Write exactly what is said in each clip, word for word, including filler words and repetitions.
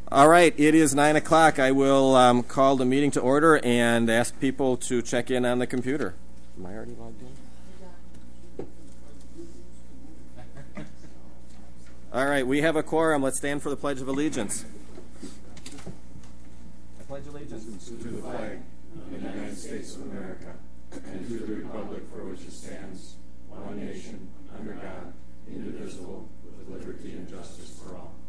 All right, it is nine o'clock. I will um, call the meeting to order and ask people to check in on the computer. Am I already logged in? All right, we have a quorum. Let's stand for the Pledge of Allegiance. I pledge allegiance to the flag of the United States of America and to the republic for which it stands, one nation, under God, indivisible, with liberty and justice for all.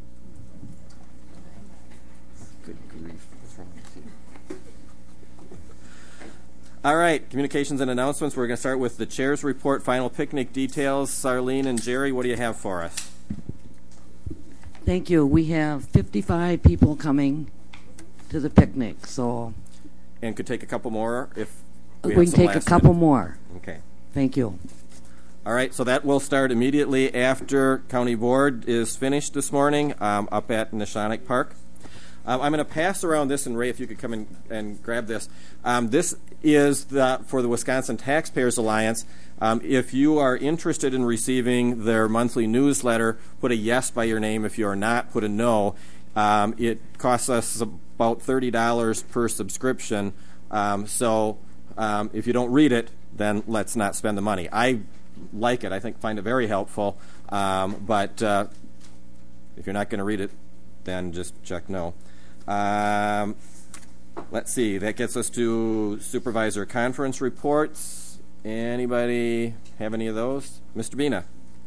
Good grief. What's wrong with you? All right, communications and announcements. We're going to start with the chair's report, final picnic details. Sarlene and Jerry, what do you have for us? Thank you. We have fifty-five people coming to the picnic, so... And could take a couple more if we, we have can some take a last couple minute. more. Okay. Thank you. All right, so that will start immediately after County Board is finished this morning um, up at Neshonoc Park. Um, I'm going to pass around this, and Ray, if you could come in and grab this. Um, this is the, for the Wisconsin Taxpayers Alliance. Um, if you are interested in receiving their monthly newsletter, put a yes by your name. If you are not, put a no. Um, it costs us about thirty dollars per subscription. Um, so um, if you don't read it, then let's not spend the money. I like it. I think find it very helpful. Um, but uh, if you're not going to read it, then just check no. Um, let's see. That gets us to supervisor conference reports. Anybody have any of those? Mister Bina.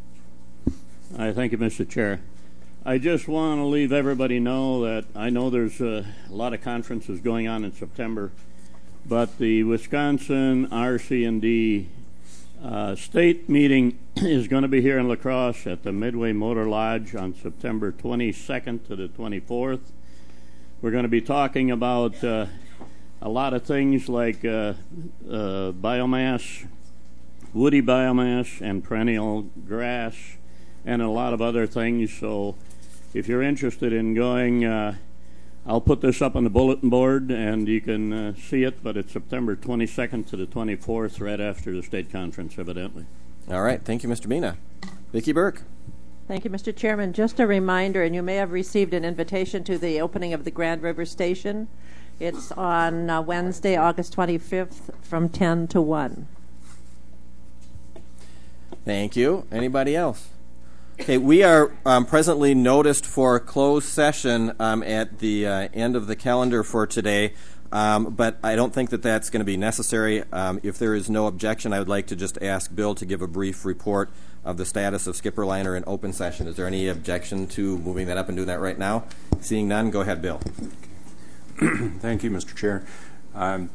I thank you, Mister Chair. I just want to leave everybody know that I know there's a, a lot of conferences going on in September, but the Wisconsin R C and D uh, state meeting is going to be here in La Crosse at the Midway Motor Lodge on September twenty-second to the twenty-fourth. We're going to be talking about uh, a lot of things like uh, uh, biomass, woody biomass, and perennial grass, and a lot of other things. So if you're interested in going, uh, I'll put this up on the bulletin board, and you can uh, see it, but it's September twenty-second to the twenty-fourth, right after the state conference, evidently. All right. Thank you, Mister Bina. Vicki Burke. Thank you, Mister Chairman. Just a reminder, and you may have received an invitation to the opening of the Grand River Station. It's on uh, Wednesday, August twenty-fifth, from ten to one. Thank you. Anybody else? Okay, we are um, presently noticed for closed session um, at the uh, end of the calendar for today, um, but I don't think that that's going to be necessary. Um, if there is no objection, I would like to just ask Bill to give a brief report of the status of skipper liner in open session. Is there any objection to moving that up and doing that right now? Seeing none, go ahead, Bill. Thank you, Mister Chair. Um,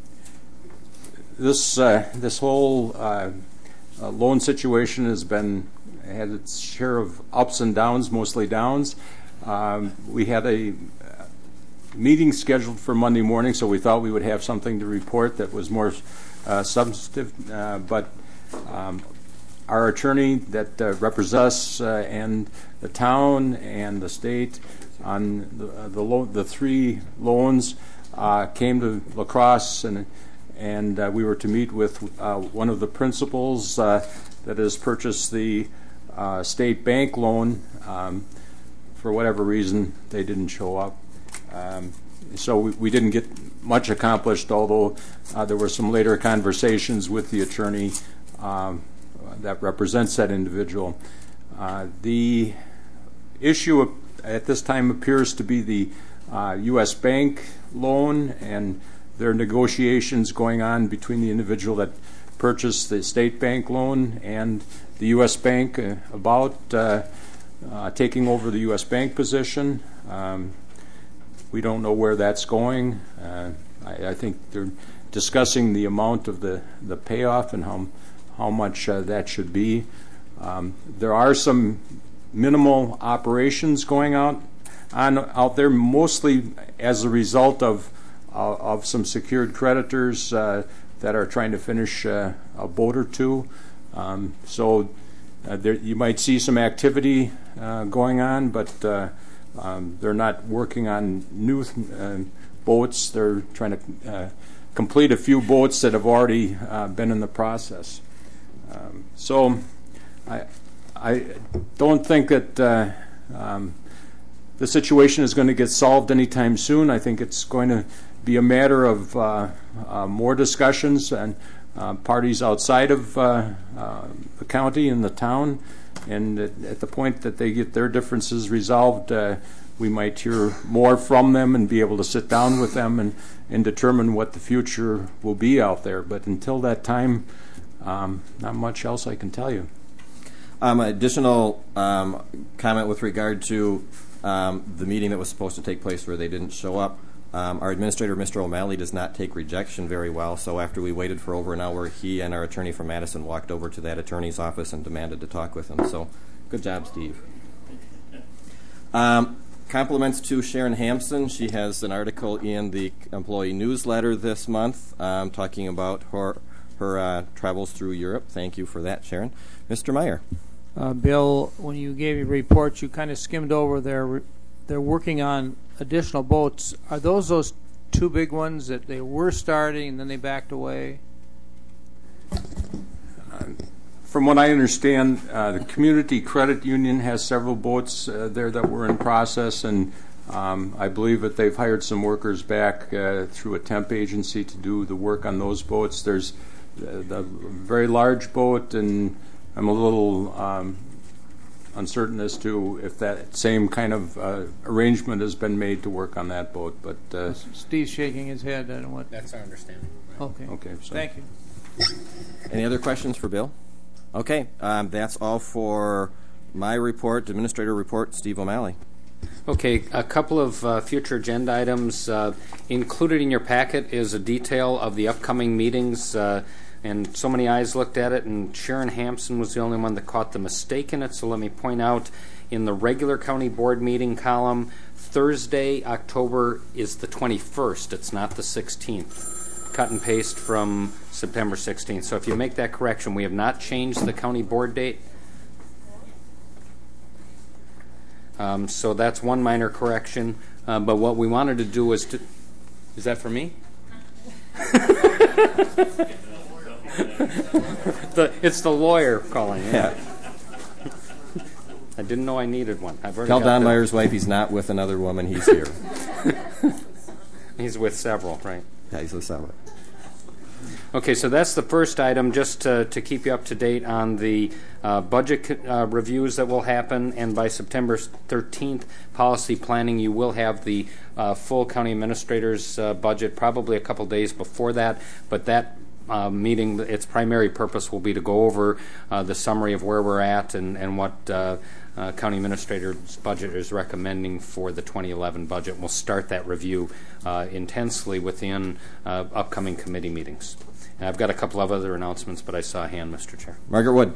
this uh, this whole uh, uh, loan situation has been had its share of ups and downs, mostly downs. Um, we had a meeting scheduled for Monday morning, so we thought we would have something to report that was more uh, substantive, uh, but um, our attorney that uh, represents us uh, and the town and the state on the uh, the, lo- the three loans uh, came to La Crosse, and and uh, we were to meet with uh, one of the principals uh, that has purchased the uh, state bank loan. Um, for whatever reason, they didn't show up. Um, so we, we didn't get much accomplished, although uh, there were some later conversations with the attorney um, that represents that individual. Uh, the issue at this time appears to be the uh, U S Bank loan, and there are negotiations going on between the individual that purchased the state bank loan and the U S Bank uh, about uh, uh, taking over the U S Bank position. Um, we don't know where that's going. Uh, I, I think they're discussing the amount of the, the payoff and how how much uh, that should be. Um, there are some minimal operations going out on out there, mostly as a result of uh, of some secured creditors uh, that are trying to finish uh, a boat or two. Um, so uh, there, you might see some activity uh, going on, but uh, um, they're not working on new uh, boats. They're trying to uh, complete a few boats that have already uh, been in the process. Um, so I, I don't think that uh, um, the situation is going to get solved anytime soon. I think it's going to be a matter of uh, uh, more discussions and uh, parties outside of uh, uh, the county and the town. And at, at the point that they get their differences resolved, uh, we might hear more from them and be able to sit down with them and, and determine what the future will be out there. But until that time, um, not much else I can tell you. Um, additional um, comment with regard to um, the meeting that was supposed to take place where they didn't show up. Um, our administrator, Mister O'Malley, does not take rejection very well, so after we waited for over an hour, he and our attorney from Madison walked over to that attorney's office and demanded to talk with him. So good job, Steve. Um, compliments to Sharon Hampson. She has an article in the employee newsletter this month um, talking about her, her uh, travels through Europe. Thank you for that, Sharon. Mister Meyer. Uh, Bill, when you gave your report, you kind of skimmed over their they're working on additional boats. Are those those two big ones that they were starting and then they backed away? From what I understand, uh, the Community Credit Union has several boats uh, there that were in process, and um, I believe that they've hired some workers back uh, through a temp agency to do the work on those boats. There's the, the very large boat, and I'm a little um, uncertain as to if that same kind of uh, arrangement has been made to work on that boat. But uh, Steve's shaking his head. I don't know what. That's our understanding. Okay. Okay. So. Thank you. Any other questions for Bill? Okay, um, that's all for my report, administrator report, Steve O'Malley. Okay, a couple of uh, future agenda items. Uh, included in your packet is a detail of the upcoming meetings, uh, and so many eyes looked at it, and Sharon Hampson was the only one that caught the mistake in it, so let me point out in the regular county board meeting column, Thursday, October is the twenty-first. It's not the sixteenth. Cut and paste from September sixteenth. So if you make that correction, we have not changed the county board date. Um, so that's one minor correction. Uh, but what we wanted to do was to... Is that for me? the, it's the lawyer calling. Yeah. I didn't know I needed one. I've already Tell got Don the, Meyer's wife he's not with another woman. He's here. He's with several, right? Yeah, he's with several. Okay, so that's the first item, just to, to keep you up to date on the uh, budget uh, reviews that will happen, and by September thirteenth, policy planning, you will have the uh, full county administrator's uh, budget probably a couple days before that, but that uh, meeting, its primary purpose will be to go over uh, the summary of where we're at and, and what uh, uh, county administrator's budget is recommending for the twenty eleven budget. We'll start that review uh, intensely within uh, upcoming committee meetings. And I've got a couple of other announcements, but I saw a hand, Mister Chair. Margaret Wood.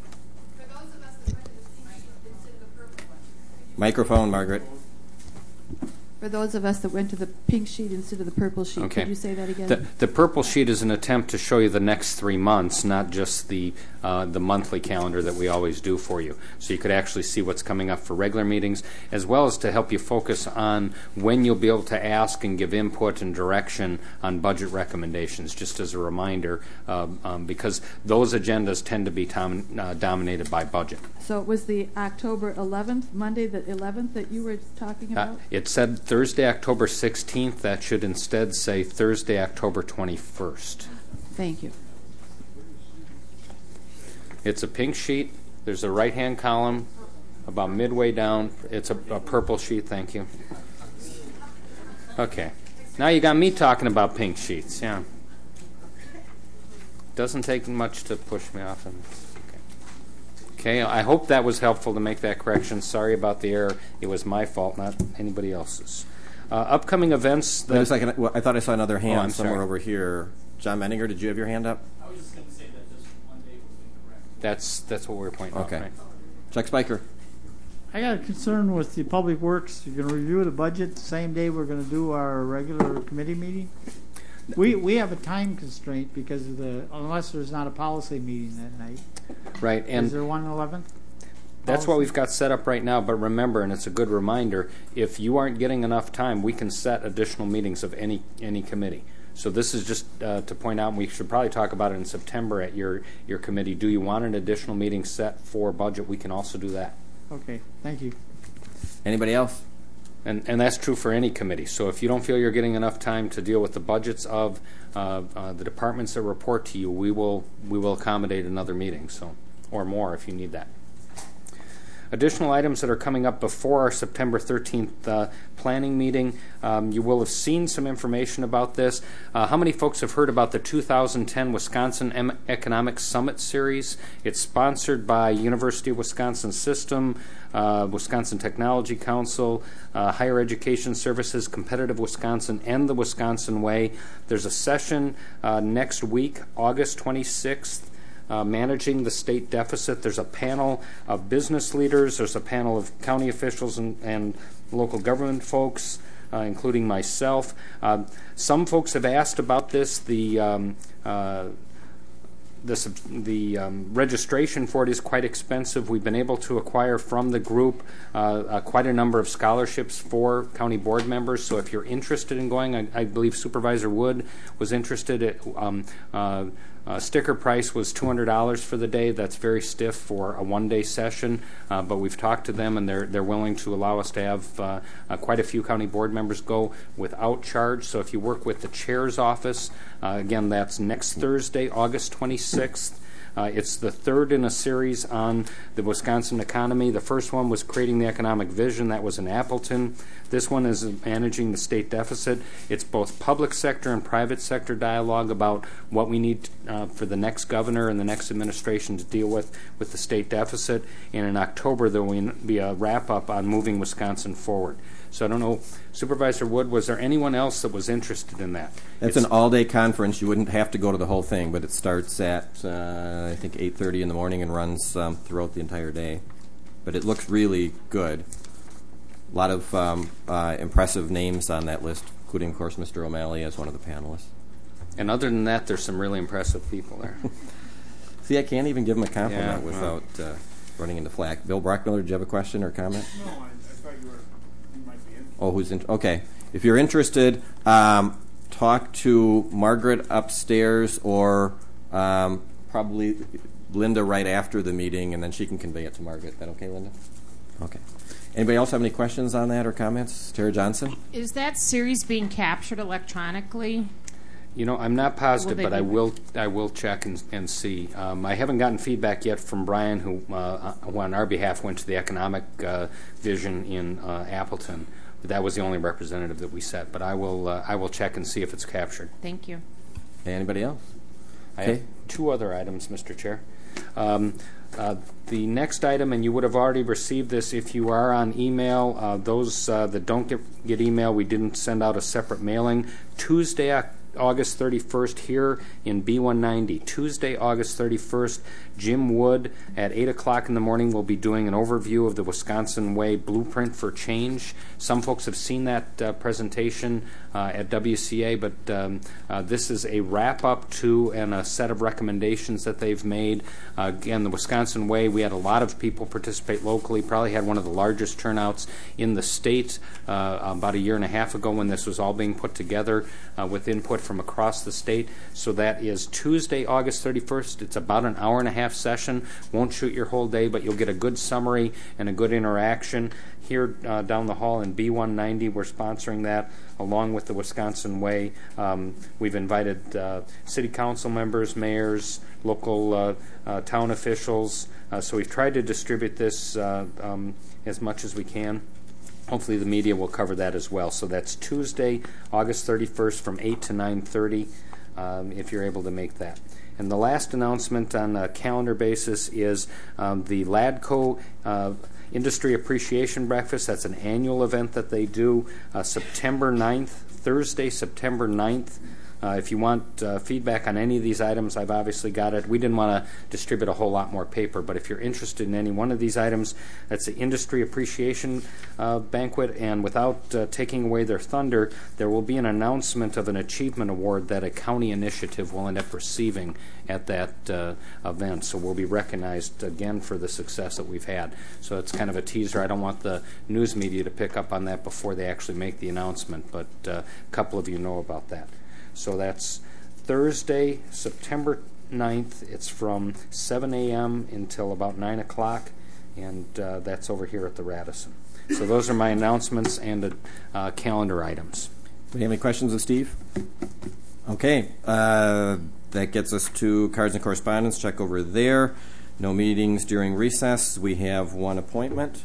Microphone, Margaret. For those of us that went to the pink sheet instead of the purple sheet, Okay. could you say that again? The, the purple sheet is an attempt to show you the next three months, not just the uh, the monthly calendar that we always do for you. So you could actually see what's coming up for regular meetings, as well as to help you focus on when you'll be able to ask and give input and direction on budget recommendations, just as a reminder, um, um, because those agendas tend to be tom- uh, dominated by budget. So it was the October eleventh, Monday the eleventh that you were talking Uh, about? it said Thursday, October sixteenth. That should instead say Thursday, October twenty-first. Thank you. It's a pink sheet. There's a right-hand column about midway down. It's a, a purple sheet. Thank you. Okay. Now you got me talking about pink sheets. Yeah. Doesn't take much to push me off. And, okay. Okay. I hope that was helpful to make that correction. Sorry about the error. It was my fault, not anybody else's. Uh, upcoming events. That Wait a second. Well, I thought I saw another hand Oh, I'm somewhere sorry. over here. John Menninger, did you have your hand up? I was just going to say that this one day was incorrect. That's that's what we we're pointing Okay. out. Right? Chuck Spiker. I got a concern with the Public Works. You're going to review the budget the same day we're going to do our regular committee meeting. We we have a time constraint because of the unless there's not a policy meeting that night. Right. And is there one eleventh? that's what we've got set up right now, but remember, and it's a good reminder, if you aren't getting enough time, we can set additional meetings of any any committee. So this is just uh, to point out, and we should probably talk about it in September at your, your committee. Do you want an additional meeting set for budget? We can also do that. Okay, thank you. Anybody else? And, and that's true for any committee. So if you don't feel you're getting enough time to deal with the budgets of uh, uh, the departments that report to you, we will we will accommodate another meeting, so or more if you need that. Additional items that are coming up before our September thirteenth uh, planning meeting. Um, you will have seen some information about this. Uh, how many folks have heard about the two thousand ten Wisconsin em- Economic Summit Series? It's sponsored by University of Wisconsin System, uh, Wisconsin Technology Council, uh, Higher Education Services, Competitive Wisconsin, and the Wisconsin Way. There's a session uh, next week, August twenty-sixth. Uh, managing the state deficit. There's a panel of business leaders. There's a panel of county officials and, and local government folks, uh, including myself. Uh, some folks have asked about this. The um, uh, This, the um, registration for it is quite expensive. We've been able to acquire from the group uh, uh, quite a number of scholarships for county board members. So if you're interested in going, I, I believe Supervisor Wood was interested. At, um, uh, uh, sticker price was two hundred dollars for the day. That's very stiff for a one-day session. Uh, but we've talked to them, and they're they're willing to allow us to have uh, uh, quite a few county board members go without charge. So if you work with the chair's office, uh, again, that's next Thursday, August twenty-sixth. Uh, it's the third in a series on the Wisconsin economy. The first one was Creating the Economic Vision. That was in Appleton. This one is Managing the State Deficit. It's both public sector and private sector dialogue about what we need uh, for the next governor and the next administration to deal with with the state deficit. And in October, there will be a wrap-up on moving Wisconsin forward. So I don't know, Supervisor Wood, was there anyone else that was interested in that? It's, it's an all-day conference. You wouldn't have to go to the whole thing, but it starts at, uh, I think, eight thirty in the morning and runs um, throughout the entire day. But it looks really good. A lot of um, uh, impressive names on that list, including, of course, Mister O'Malley as one of the panelists. And other than that, there's some really impressive people there. See, I can't even give him a compliment Yeah, without uh, running into flack. Bill Brockmiller, do you have a question or comment? No, I, I thought you were, you might be in. Oh, who's in? Okay. If you're interested, um, talk to Margaret upstairs or um, probably Linda right after the meeting, and then she can convey it to Margaret. Is that okay, Linda? Okay. Anybody else have any questions on that or comments? Tara Johnson? Is that series being captured electronically? You know, I'm not positive, Will but they I be- will I will check and, and see. Um, I haven't gotten feedback yet from Brian, who, uh, who on our behalf went to the economic uh, vision in uh, Appleton. But that was the only representative that we set. But I will uh, I will check and see if it's captured. Thank you. Anybody else? I Okay. have two other items, Mister Chair. Um, uh, the next item, and you would have already received this if you are on email. Uh, those uh, that don't get, get email, we didn't send out a separate mailing. Tuesday, August thirty-first, here in B one ninety. Tuesday, August thirty-first, Jim Wood at eight o'clock in the morning will be doing an overview of the Wisconsin Way Blueprint for Change. Some folks have seen that uh, presentation uh, at W C A, but um, uh, this is a wrap-up to and a set of recommendations that they've made. Uh, again, the Wisconsin Way, we had a lot of people participate locally, probably had one of the largest turnouts in the state uh, about a year and a half ago when this was all being put together uh, with input from across the state. So that is Tuesday, August thirty-first. It's about an hour and a half session. Won't shoot your whole day, but you'll get a good summary and a good interaction. Here uh, down the hall in B one ninety, we're sponsoring that along with the Wisconsin Way. Um, we've invited uh, city council members, mayors, local uh, uh, town officials. Uh, so we've tried to distribute this uh, um, as much as we can. Hopefully the media will cover that as well. So that's Tuesday, August thirty-first from eight to nine thirty, um, if you're able to make that. And the last announcement on a calendar basis is um, the LADCO uh, Industry Appreciation Breakfast. That's an annual event that they do uh, September ninth, Thursday, September ninth. Uh, if you want uh, feedback on any of these items, I've obviously got it. We didn't want to distribute a whole lot more paper, but if you're interested in any one of these items, that's the Industry Appreciation uh, Banquet, and without uh, taking away their thunder, there will be an announcement of an achievement award that a county initiative will end up receiving at that uh, event. So we'll be recognized again for the success that we've had. So it's kind of a teaser. I don't want the news media to pick up on that before they actually make the announcement, but uh, a couple of you know about that. So that's Thursday, September ninth. It's from seven a.m. until about nine o'clock, and uh, that's over here at the Radisson. So those are my announcements and the uh, calendar items. Do you have any questions of Steve? Okay, uh, that gets us to cards and correspondence. Check over there. No meetings during recess. We have one appointment.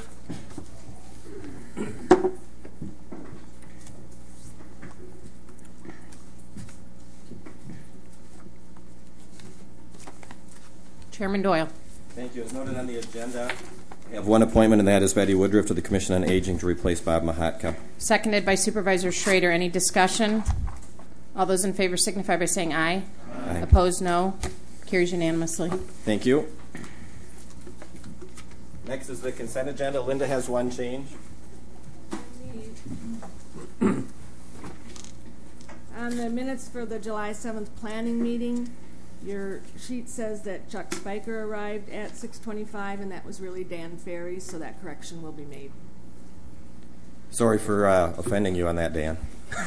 Chairman Doyle. Thank you. As noted on the agenda, we have one appointment, and that is Betty Woodruff to the Commission on Aging to replace Bob Mahatka. Seconded by Supervisor Schrader. Any discussion? All those in favor signify by saying aye. Aye. Opposed, no. Carries unanimously. Thank you. Next is the consent agenda. Linda has one change. On the minutes for the July seventh planning meeting, your sheet says that Chuck Spiker arrived at six twenty-five, and that was really Dan Ferry, so that correction will be made. Sorry for uh, offending you on that, Dan.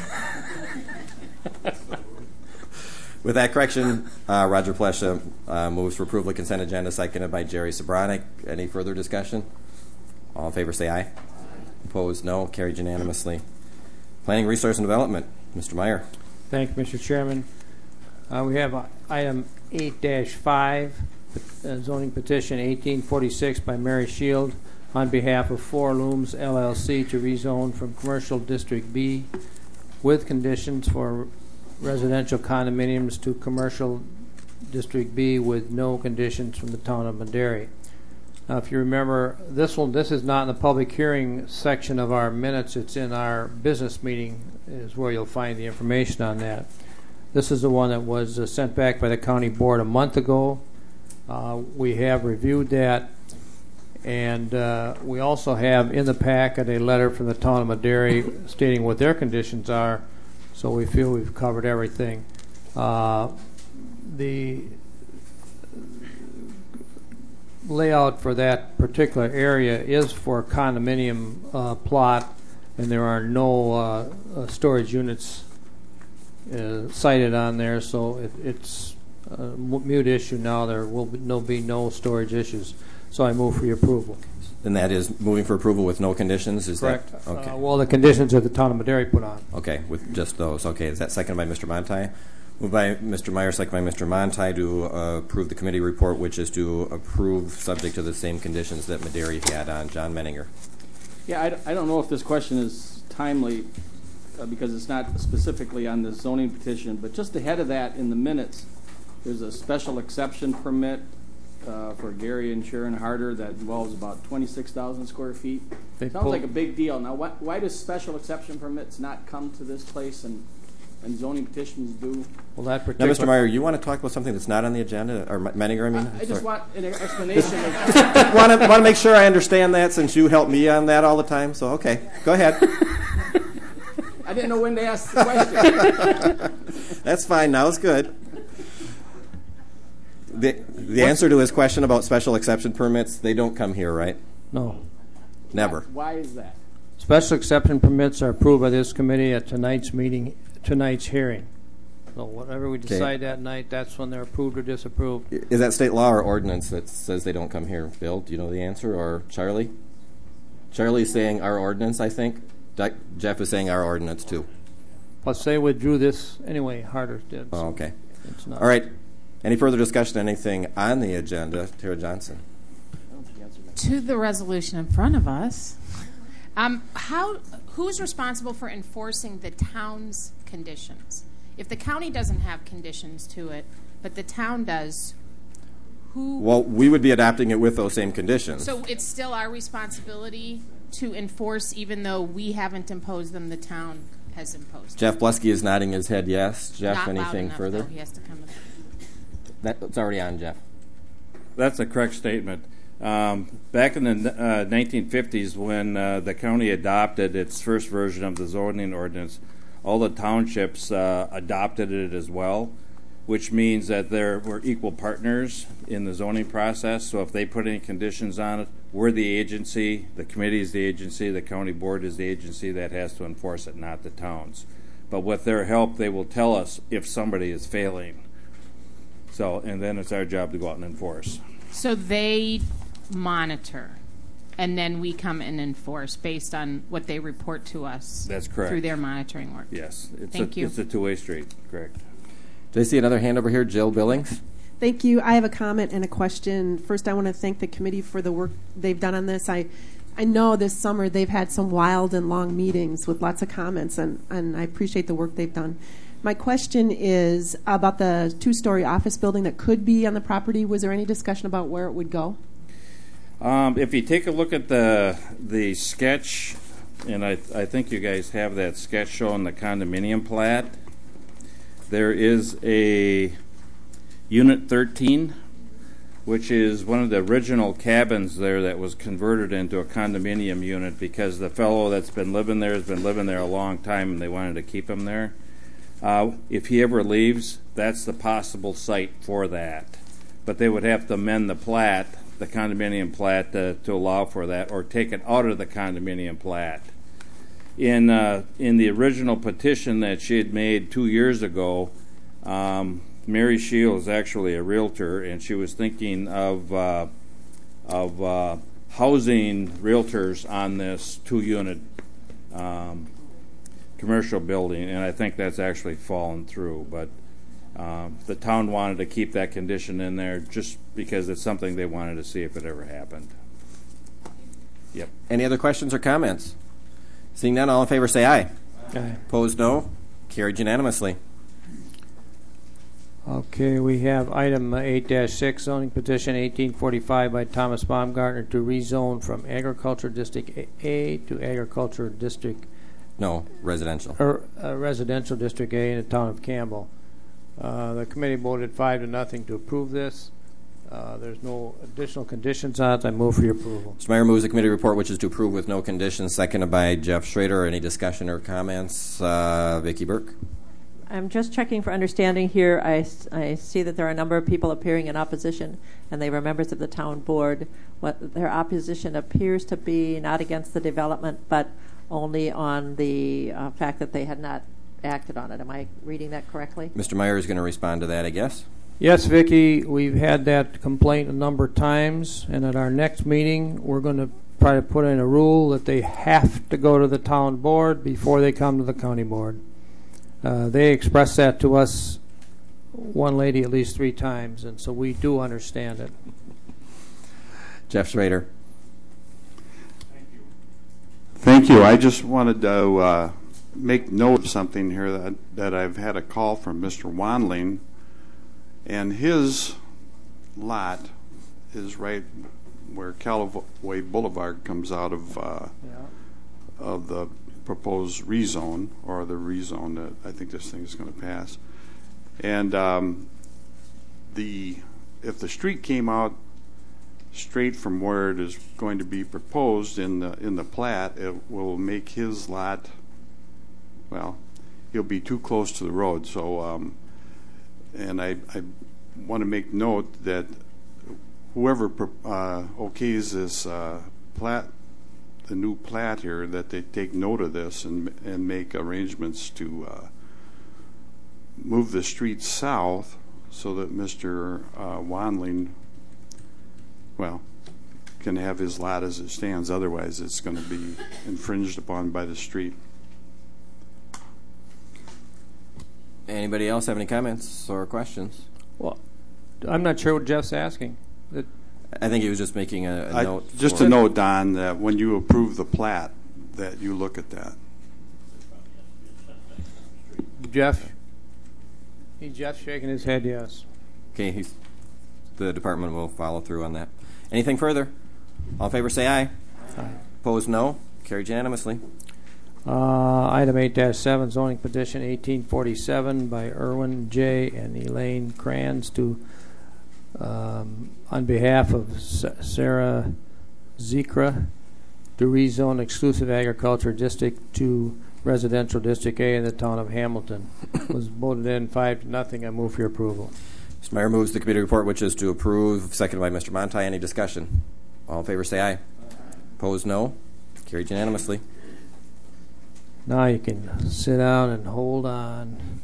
With that correction, uh, Roger Plesha uh, moves for approval of consent agenda, seconded by Jerry Sobranic. Any further discussion? All in favor say aye. Aye. Opposed, no. Carried unanimously. Planning, Resource, and Development. Mister Meyer. Thank you, Mister Chairman. Uh, we have uh, item eight dash five, uh, zoning petition eighteen forty-six by Mary Shield on behalf of Four Looms L L C to rezone from Commercial District B with conditions for residential condominiums to Commercial District B with no conditions from the town of Madera. Now, if you remember, this one, this is not in the public hearing section of our minutes. It's in our business meeting is where you'll find the information on that. This is the one that was uh, sent back by the county board a month ago. Uh, we have reviewed that, and uh, we also have in the packet a letter from the town of Madera stating what their conditions are, so we feel we've covered everything. Uh, the layout for that particular area is for a condominium uh, plot, and there are no uh, uh, storage units uh, cited on there, so it, it's a mute issue now. There will be no, be no storage issues. So I move for your approval. And that is moving for approval with no conditions? Is Correct. That, okay. Uh, well, the conditions that the town of Madera put on. Okay, with just those. Okay, is that seconded by Mister Monti? Moved by Mister Meyer, seconded by Mister Monti to uh, approve the committee report, which is to approve subject to the same conditions that Madera had on John Menninger. Yeah, I, d- I don't know if this question is timely uh, because it's not specifically on the zoning petition, but just ahead of that in the minutes, there's a special exception permit uh, for Gary and Sharon Harder that involves about twenty-six thousand square feet. They Sounds pull- like a big deal. Now, why, why does special exception permits not come to this place and, and zoning petitions do? Well, that Now, particular. Mister Meyer, you want to talk about something that's not on the agenda, or Menninger, I mean? I, I just Sorry. want an explanation of want to want to make sure I understand that since you help me on that all the time. So, okay, go ahead. I didn't know when to ask the question. That's fine. Now it's good. The the answer to his question about special exception permits, they don't come here, right? No. Never. Why is that? Special exception permits are approved by this committee at tonight's meeting, tonight's hearing. So whatever we decide that night, that's when they're approved or disapproved. Is that state law or ordinance that says they don't come here? Bill, do you know the answer? Or Charlie? Charlie's saying our ordinance, I think. Doc, Jeff is saying our ordinance, too. Plus, they withdrew this anyway. Harder did. Oh, okay. It's not. All right. Any further discussion on anything on the agenda? Tara Johnson. To the resolution in front of us, um, how who's responsible for enforcing the town's conditions? If the county doesn't have conditions to it, but the town does, who? Well, we would be adopting it with those same conditions. So it's still our responsibility to enforce, even though we haven't imposed them, the town has imposed Jeff them. Blusky is nodding his head yes. Jeff, Not loud anything enough, further? though. He has to come to that. That, it's already on, Jeff. That's a correct statement. Um, back in the uh, nineteen fifties, when uh, the county adopted its first version of the zoning ordinance, all the townships uh, adopted it as well, which means that there were equal partners in the zoning process. So if they put any conditions on it, we're the agency, the committee is the agency, the county board is the agency that has to enforce it, not the towns. But with their help, they will tell us if somebody is failing. So, and then it's our job to go out and enforce. So they monitor. and then we come and enforce based on what they report to us. That's correct. Through their monitoring work. Yes. It's Thank a, you. It's a two-way street, correct. Do I see another hand over here? Jill Billings. Thank you. I have a comment and a question. First, I want to thank the committee for the work they've done on this. I, I know this summer they've had some wild and long meetings with lots of comments, and, and I appreciate the work they've done. My question is about the two-story office building that could be on the property. Was there any discussion about where it would go? Um, if you take a look at the the sketch, and I, I think you guys have that sketch showing the condominium plat, there is a Unit thirteen, which is one of the original cabins there that was converted into a condominium unit because the fellow that's been living there has been living there a long time and they wanted to keep him there. Uh, if he ever leaves, that's the possible site for that. But they would have to amend the plat, the condominium plat, to, to allow for that, or take it out of the condominium plat. In uh, in the original petition that she had made two years ago, um, Mary Shield is actually a realtor, and she was thinking of uh, of uh, housing realtors on this two-unit um, commercial building, and I think that's actually fallen through. But um, the town wanted to keep that condition in there just because it's something they wanted to see if it ever happened. Yep. Any other questions or comments? Seeing none, all in favor say aye. Aye. Opposed, no. Carried unanimously. Okay, we have item eight dash six, zoning petition eighteen forty-five by Thomas Baumgartner to rezone from Agriculture District A to Agriculture District No, residential. or uh, Residential District A in the town of Campbell. Uh, the committee voted five to nothing to approve this. Uh, there's no additional conditions on it. I move for your approval. Mister Meyer moves the committee report, which is to approve with no conditions, seconded by Jeff Schrader. Any discussion or comments? Uh, Vicki Burke. I'm just checking for understanding here. I, I see that there are a number of people appearing in opposition, and they were members of the town board. What their opposition appears to be not against the development, but only on the uh, fact that they had not acted on it. Am I reading that correctly? Mister Meyer is going to respond to that, I guess. Yes, Vicki, we've had that complaint a number of times, and at our next meeting, we're going to try to put in a rule that they have to go to the town board before they come to the county board. Uh, they expressed that to us, one lady at least three times, and so we do understand it. Jeff Schrader. Thank you. I just wanted to uh, make note of something here that, that I've had a call from Mister Wanling, and his lot is right where Callaway Boulevard comes out of uh, yeah. of the proposed rezone, or the rezone that I think this thing is going to pass. And um, the if the street came out straight from where it is going to be proposed in the in the plat, it will make his lot, well, he'll be too close to the road. So, um, and I, I want to make note that whoever uh, okays this uh, plat, the new plat here, that they take note of this and and make arrangements to uh, move the street south so that Mister Uh, Wanling, well, can have his lot as it stands. Otherwise, it's going to be infringed upon by the street. Anybody else have any comments or questions? Well, I'm not sure what Jeff's asking. That I think he was just making a, a I, note. Just for a note, Don, that when you approve the plat, that you look at that. Jeff? He Jeff's shaking his head yes. Okay, he's, the department will follow through on that. Anything further? All in favor say aye. Aye. Opposed, no. Carried unanimously. Uh, item eight dash seven, zoning petition eighteen forty-seven by Irwin J. and Elaine Kranz to, um, on behalf of S- Sarah Zekra, to rezone exclusive agriculture district to residential district A in the town of Hamilton. Was voted in five to nothing. I move for your approval. Mister Meyer moves the committee report, which is to approve, seconded by Mister Monti. Any discussion? All in favor say aye. Aye. Opposed, no. Carried unanimously. Now you can sit down and hold on.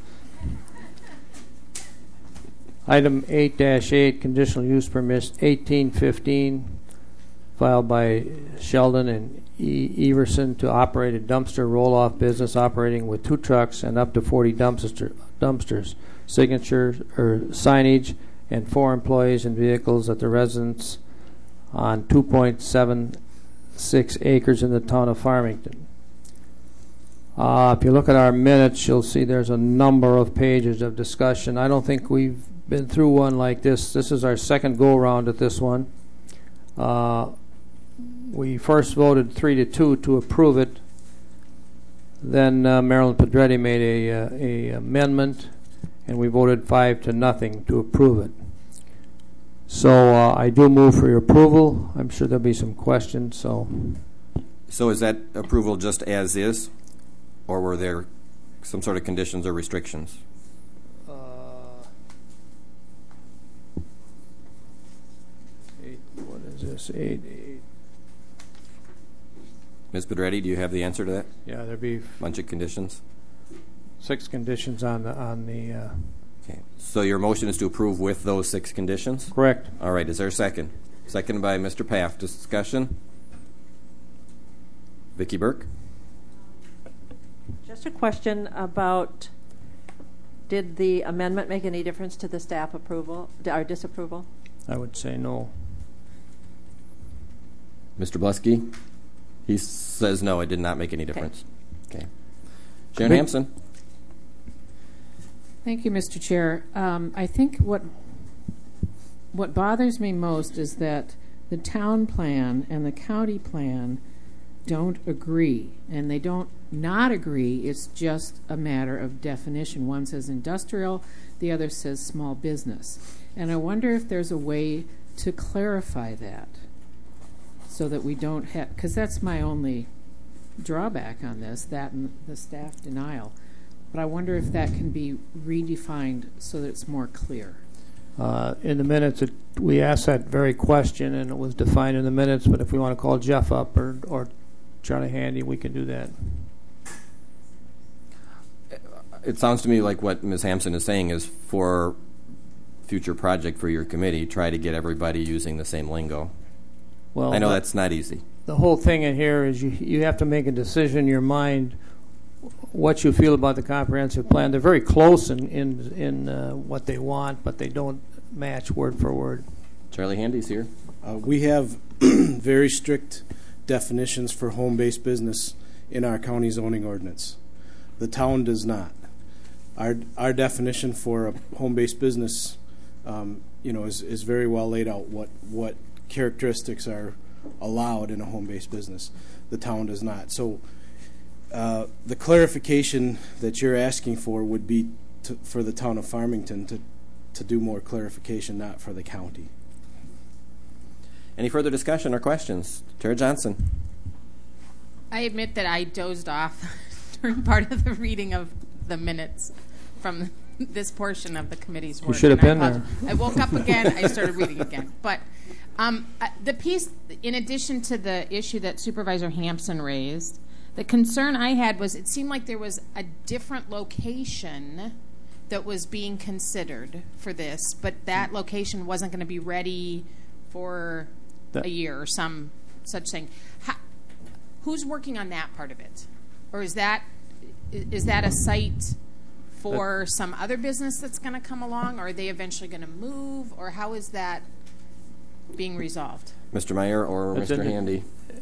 Item eight dash eight, conditional use permit eighteen fifteen filed by Sheldon and E. Everson to operate a dumpster roll-off business operating with two trucks and up to forty dumpster, dumpsters, signatures or signage, and four employees and vehicles at the residence on two point seven six acres in the town of Farmington. Uh, if you look at our minutes, you'll see there's a number of pages of discussion. I don't think we've been through one like this. This is our second go-around at this one. Uh, we first voted three to two to approve it. Then uh, Marilyn Pedretti made a, uh, a amendment, and we voted five to nothing to approve it. So uh, I do move for your approval. I'm sure there'll be some questions. So, so is that approval just as is, or were there some sort of conditions or restrictions? Uh, eight, what is this? Eight, eight. Miz Pedretti, do you have the answer to that? Yeah, there'd be bunch of conditions. Six conditions on the on the. Uh, okay. So your motion is to approve with those six conditions? Correct. All right. Is there a second? Second by Mister Paff. Discussion. Vicki Burke. Just a question about, did the amendment make any difference to the staff approval or disapproval? I would say no. Mister Blusky? He says no, it did not make any difference. Okay. okay. Sharon Vic- Hampson. Thank you, Mister Chair. Um, I think what what bothers me most is that the town plan and the county plan don't agree, and they don't not agree. It's just a matter of definition. One says industrial, the other says small business. And I wonder if there's a way to clarify that so that we don't have, because that's my only drawback on this, that and the staff denial. But I wonder if that can be redefined so that it's more clear. Uh, in the minutes, it, we asked that very question, and it was defined in the minutes. But if we want to call Jeff up or, or Charlie Handy, we can do that. It sounds to me like what Miz Hampson is saying is for future project for your committee, try to get everybody using the same lingo. Well, I know the, that's not easy. The whole thing in here is you you have to make a decision in your mind what you feel about the comprehensive plan. They're very close in in, in uh, what they want, but they don't match word for word. Charlie Handy's here. Uh, we have very strict definitions for home-based business in our county zoning ordinance. The town does not. Our our definition for a home-based business, um, you know, is, is very well laid out. What what characteristics are allowed in a home-based business. The town does not. So uh, the clarification that you're asking for would be to, for the town of Farmington to to do more clarification, not for the county. Any further discussion or questions? Tara Johnson. I admit that I dozed off during part of the reading of the minutes from this portion of the committee's work. You should have been I there. I woke up again. I started reading again. But um, uh, the piece, in addition to the issue that Supervisor Hampson raised, the concern I had was it seemed like there was a different location that was being considered for this, but that location wasn't going to be ready for that. a year or some such thing. How, who's working on that part of it? Or is that is that a site for uh, some other business that's going to come along, or are they eventually going to move, or how is that being resolved? Mister Meyer or It's Mister in Handy?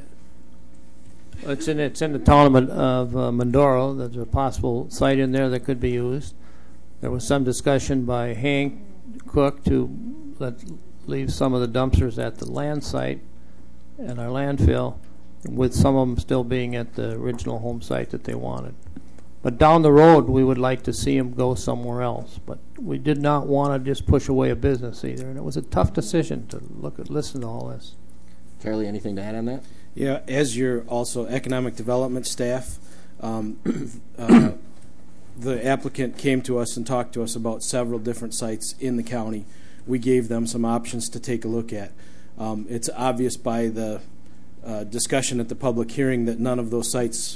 The, it's in it's in the town of, of uh, Mindoro. There's a possible site in there that could be used. There was some discussion by Hank Cook to let leave some of the dumpsters at the land site and our landfill, with some of them still being at the original home site that they wanted. But down the road, we would like to see them go somewhere else. But we did not want to just push away a business either, and it was a tough decision to look at, listen to all this. Charlie, anything to add on that? Yeah, as your also economic development staff, um, uh, the applicant came to us and talked to us about several different sites in the county. We gave them some options to take a look at. Um, it's obvious by the uh, discussion at the public hearing that none of those sites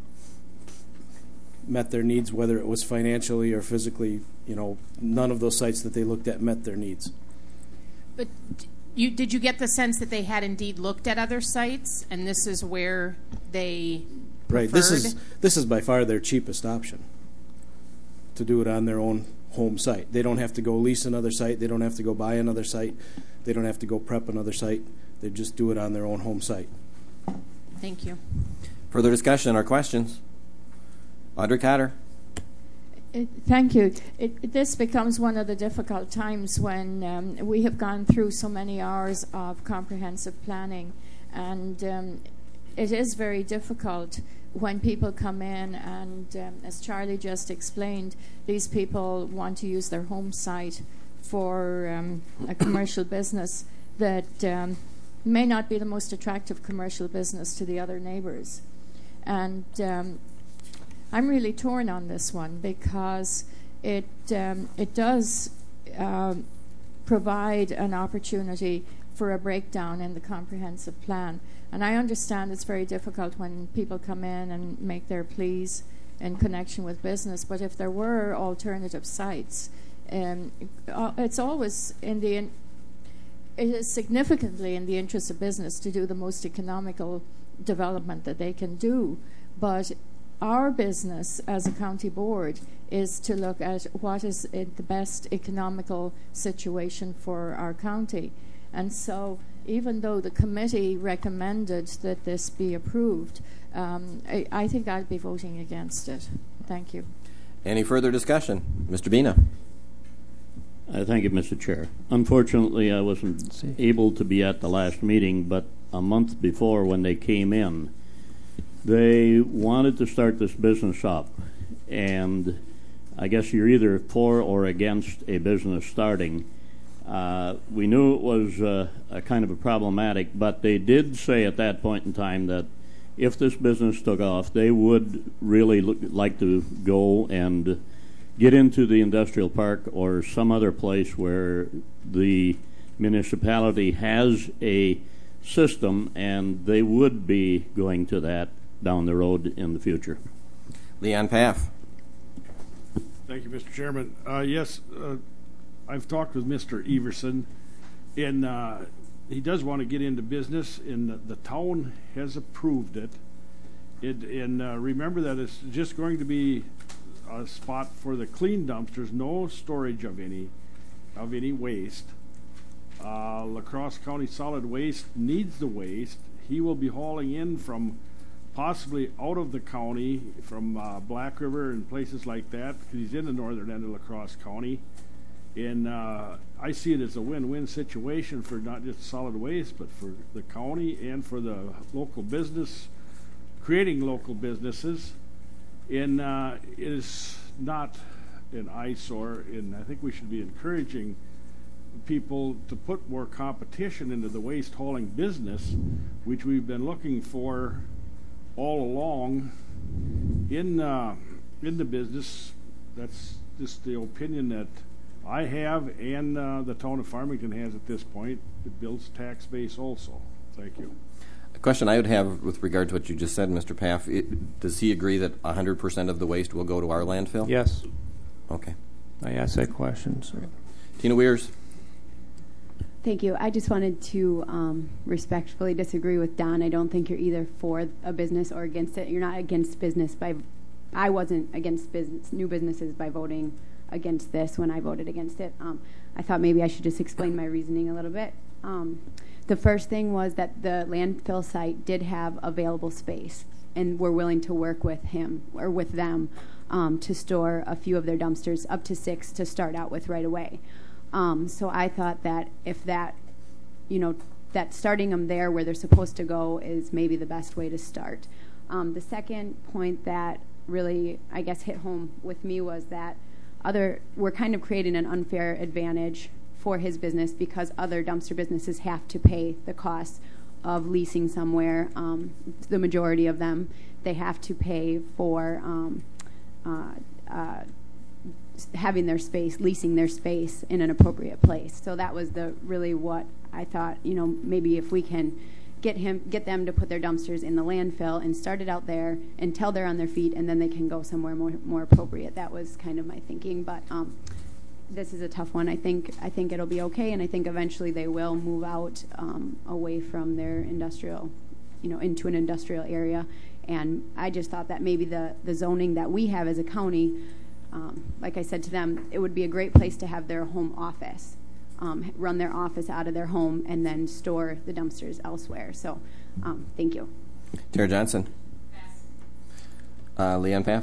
met their needs, whether it was financially or physically. You know, none of those sites that they looked at met their needs. But you did you get the sense that they had indeed looked at other sites, and this is where they Right. This preferred? is this is by far their cheapest option. To do it on their own home site. They don't have to go lease another site. They don't have to go buy another site. They don't have to go prep another site. They just do it on their own home site. Thank you. Further discussion or questions? Audrey Cotter. Uh, Thank you. It, this becomes one of the difficult times when um, we have gone through so many hours of comprehensive planning, and um, it is very difficult when people come in and, um, as Charlie just explained, these people want to use their home site for um, a commercial business that um, may not be the most attractive commercial business to the other neighbors. And um, I'm really torn on this one because it um, it does um, provide an opportunity for a breakdown in the comprehensive plan. And I understand it's very difficult when people come in and make their pleas in connection with business, but if there were alternative sites, um, it's always in the in, it is significantly in the interest of business to do the most economical development that they can do. But our business as a county board is to look at what is in the best economical situation for our county. And so even though the committee recommended that this be approved, um, I, I think I'll be voting against it. Thank you. Any further discussion? Mister Bina. Uh, thank you, Mister Chair. Unfortunately, I wasn't able to be at the last meeting, but a month before when they came in, they wanted to start this business up. And I guess you're either for or against a business starting. Uh, we knew it was uh, a kind of a problematic, but they did say at that point in time that if this business took off, they would really look, like to go and get into the industrial park or some other place where the municipality has a system, and they would be going to that down the road in the future. Leon Paff. Thank you, Mister Chairman. Uh, yes, uh, I've talked with Mister Everson, and uh, he does want to get into business, and the, the town has approved it. It and uh, remember that it's just going to be a spot for the clean dumpsters, no storage of any of any waste. Uh, La Crosse County Solid Waste needs the waste. He will be hauling in from possibly out of the county, from uh, Black River and places like that, because he's in the northern end of La Crosse County. And uh, I see it as a win-win situation for not just solid waste, but for the county and for the local business, creating local businesses. And uh, it is not an eyesore, and I think we should be encouraging people to put more competition into the waste hauling business, which we've been looking for all along in uh, in the business. That's just the opinion that I have, and uh, the town of Farmington has at this point. It builds tax base also. Thank you. A question I would have with regard to what you just said, Mister Paff, it, does he agree that one hundred percent of the waste will go to our landfill? Yes. Okay. I asked that question. So. Tina Weirs. Thank you. I just wanted to um, respectfully disagree with Don. I don't think you're either for a business or against it. You're not against business by. I wasn't against business, new businesses by voting against this when I voted against it. Um, I thought maybe I should just explain my reasoning a little bit. Um, the first thing was that the landfill site did have available space, and we're willing to work with him or with them um, to store a few of their dumpsters, up to six to start out with right away. Um, so I thought that if that, you know, that starting them there where they're supposed to go is maybe the best way to start. Um, the second point that really, I guess, hit home with me was that other we're kind of creating an unfair advantage for his business because other dumpster businesses have to pay the cost of leasing somewhere. Um, the majority of them, they have to pay for um, uh, uh, having their space, leasing their space in an appropriate place. So that was the really what I thought, you know, maybe if we can get him, get them to put their dumpsters in the landfill and start it out there until they're on their feet, and then they can go somewhere more more appropriate. That was kind of my thinking. But um, this is a tough one. I think I think it'll be okay, and I think eventually they will move out um, away from their industrial, you know, into an industrial area. And I just thought that maybe the, the zoning that we have as a county, um, like I said to them, it would be a great place to have their home office, um, run their office out of their home, and then store the dumpsters elsewhere. So, um, thank you. Tara Johnson. Uh, Leanne Paff.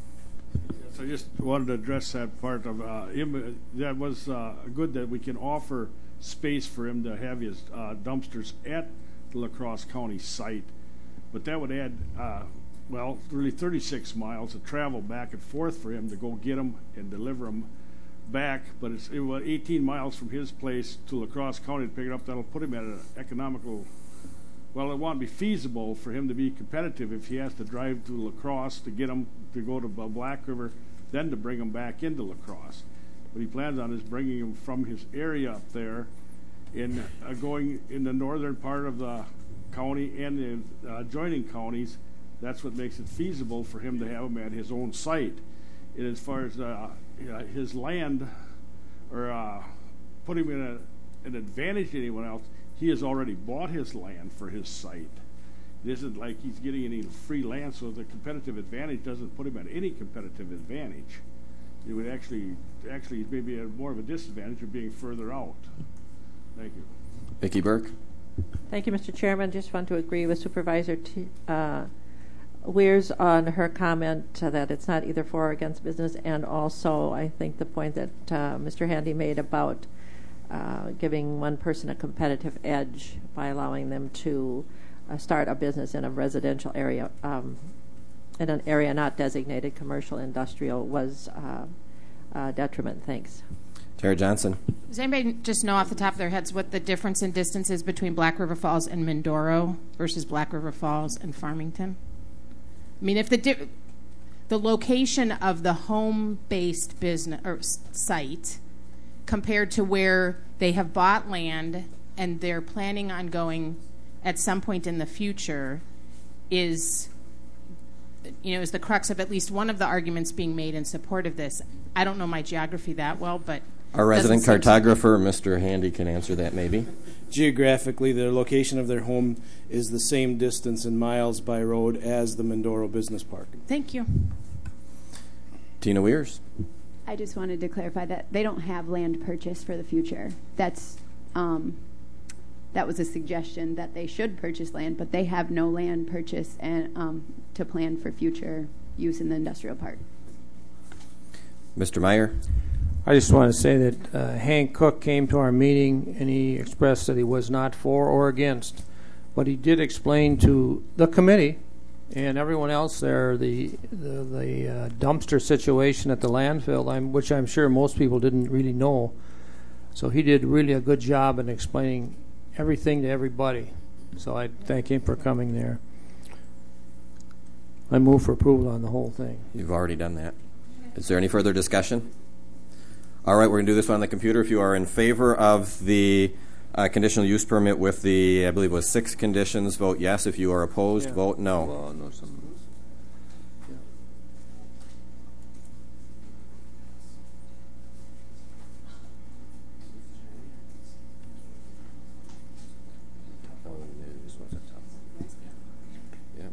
Yes, I just wanted to address that part of uh, him. That was uh, good that we can offer space for him to have his uh, dumpsters at the La Crosse County site. But that would add, uh, well, really thirty-six miles of travel back and forth for him to go get them and deliver them back. But it's it was eighteen miles from his place to La Crosse County to pick it up. That'll put him at an economical, well, it won't be feasible for him to be competitive if he has to drive to La Crosse to get them to go to Black River, then to bring them back into La Crosse. What he plans on is bringing them from his area up there in uh, going in the northern part of the county and the uh, adjoining counties. That's what makes it feasible for him to have them at his own site. And as far as uh, uh, his land, or uh, put him in a, an advantage to anyone else, he has already bought his land for his site. It isn't like he's getting any free land, so the competitive advantage doesn't put him at any competitive advantage. It would actually, actually maybe a more of a disadvantage of being further out. Thank you. Vicki Burke. Thank you, Mister Chairman. Just want to agree with Supervisor T- uh, Weirs on her comment uh, that it's not either for or against business, and also I think the point that uh, Mister Handy made about uh, giving one person a competitive edge by allowing them to uh, start a business in a residential area, um, in an area not designated commercial industrial, was uh, a detriment. Thanks. Tara Johnson. Does anybody just know off the top of their heads what the difference in distance is between Black River Falls and Mindoro versus Black River Falls and Farmington? I mean, if the di- the location of the home-based business or s- site compared to where they have bought land and they're planning on going at some point in the future is, you know, is the crux of at least one of the arguments being made in support of this. I don't know my geography that well, but our resident cartographer, Mister Handy, can answer that maybe. Geographically, the location of their home is the same distance in miles by road as the Mindoro Business Park. Thank you. Tina Weirs. I just wanted to clarify that they don't have land purchase for the future. That's um, that was a suggestion that they should purchase land, but they have no land purchase and um, to plan for future use in the industrial park. Mister Meyer. I just want to say that uh, Hank Cook came to our meeting and he expressed that he was not for or against, but he did explain to the committee and everyone else there the the, the uh, dumpster situation at the landfill, I'm, which I'm sure most people didn't really know. So he did really a good job in explaining everything to everybody. So I thank him for coming there. I move for approval on the whole thing. You've already done that. Is there any further discussion? All right, we're going to do this one on the computer. If you are in favor of the uh, conditional use permit with the, I believe it was six conditions, vote yes. If you are opposed, Yeah. vote no. Well, no, some, yeah. Yeah.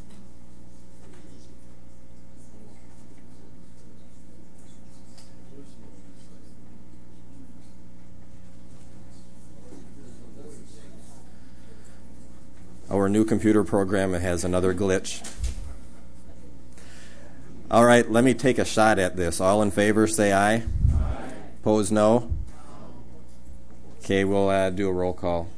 Our new computer program has another glitch. All right, let me take a shot at this. All in favor, say aye. Aye. Opposed, no. Okay, we'll uh, do a roll call.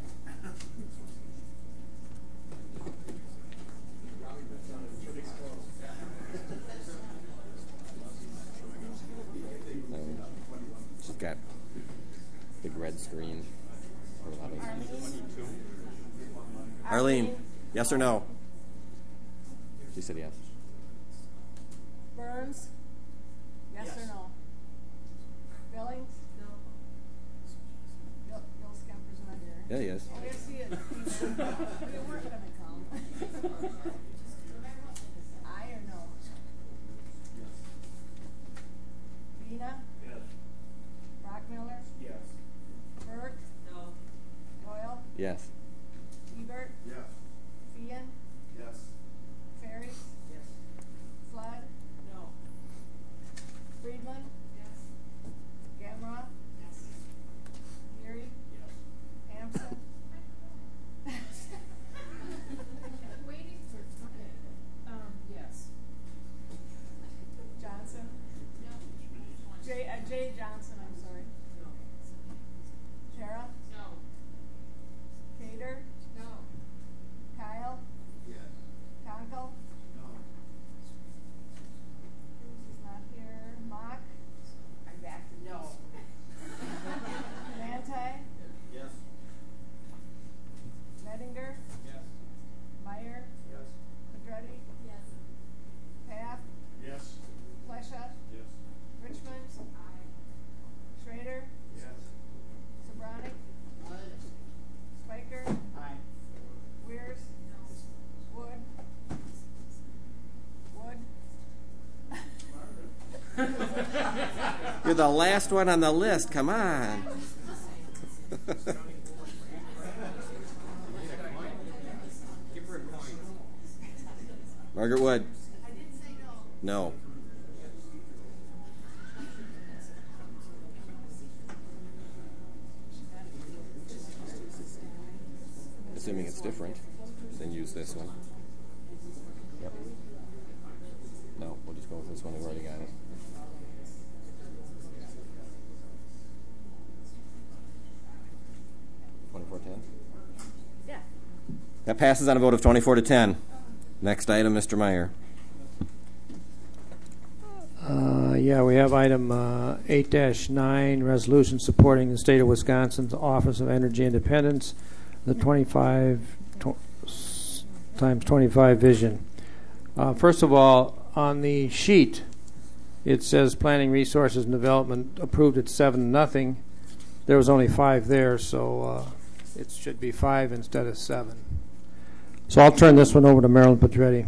She's got big red screen. Arlene, yes or no? She said yes. Burns? Yes, yes. or no? Billings? No. Bill, Bill Scamper's not here. Yeah, he is. Oh, yes, he is. We weren't going to come. Aye or no? Yes. Vina? Yes. Yes. Ebert? Yes. Fian? Yes. Ferry? Yes. Flood? No. Friedman? Yes. Gamrot? Yes. Geary? Yes. Hampson? Waiting for um, yes. Johnson? No. Jay, uh, Jay Johnson, I'm sorry. No. Shara? No. Cater? No. Kyle? Yes. Conkle? No. Cruz is not here. Mock? I'm back. No. Manti? Yes. Mettinger? Yes. Meyer? Yes. Pedretti? Yes. Path? Yes. Plesha? Yes. Richmond? Schrader? Yes. Sobranic? Spiker? Aye. Weirs? Wood? Wood? You're the last one on the list. Come on. Margaret Wood. No. Assuming it's different, then use this one. Yep. No, we'll just go with this one. We've already got it. twenty-four ten? Yeah. That passes on a vote of twenty-four to ten. Next item, Mister Meyer. Uh, yeah, we have item uh, eight dash nine, resolution supporting the state of Wisconsin's Office of Energy Independence, the twenty-five tw- s- times twenty-five vision. Uh, first of all, on the sheet, it says Planning Resources and Development approved at seven nothing. There was only five there, so uh, it should be five instead of seven. So I'll turn this one over to Marilyn Pedretti.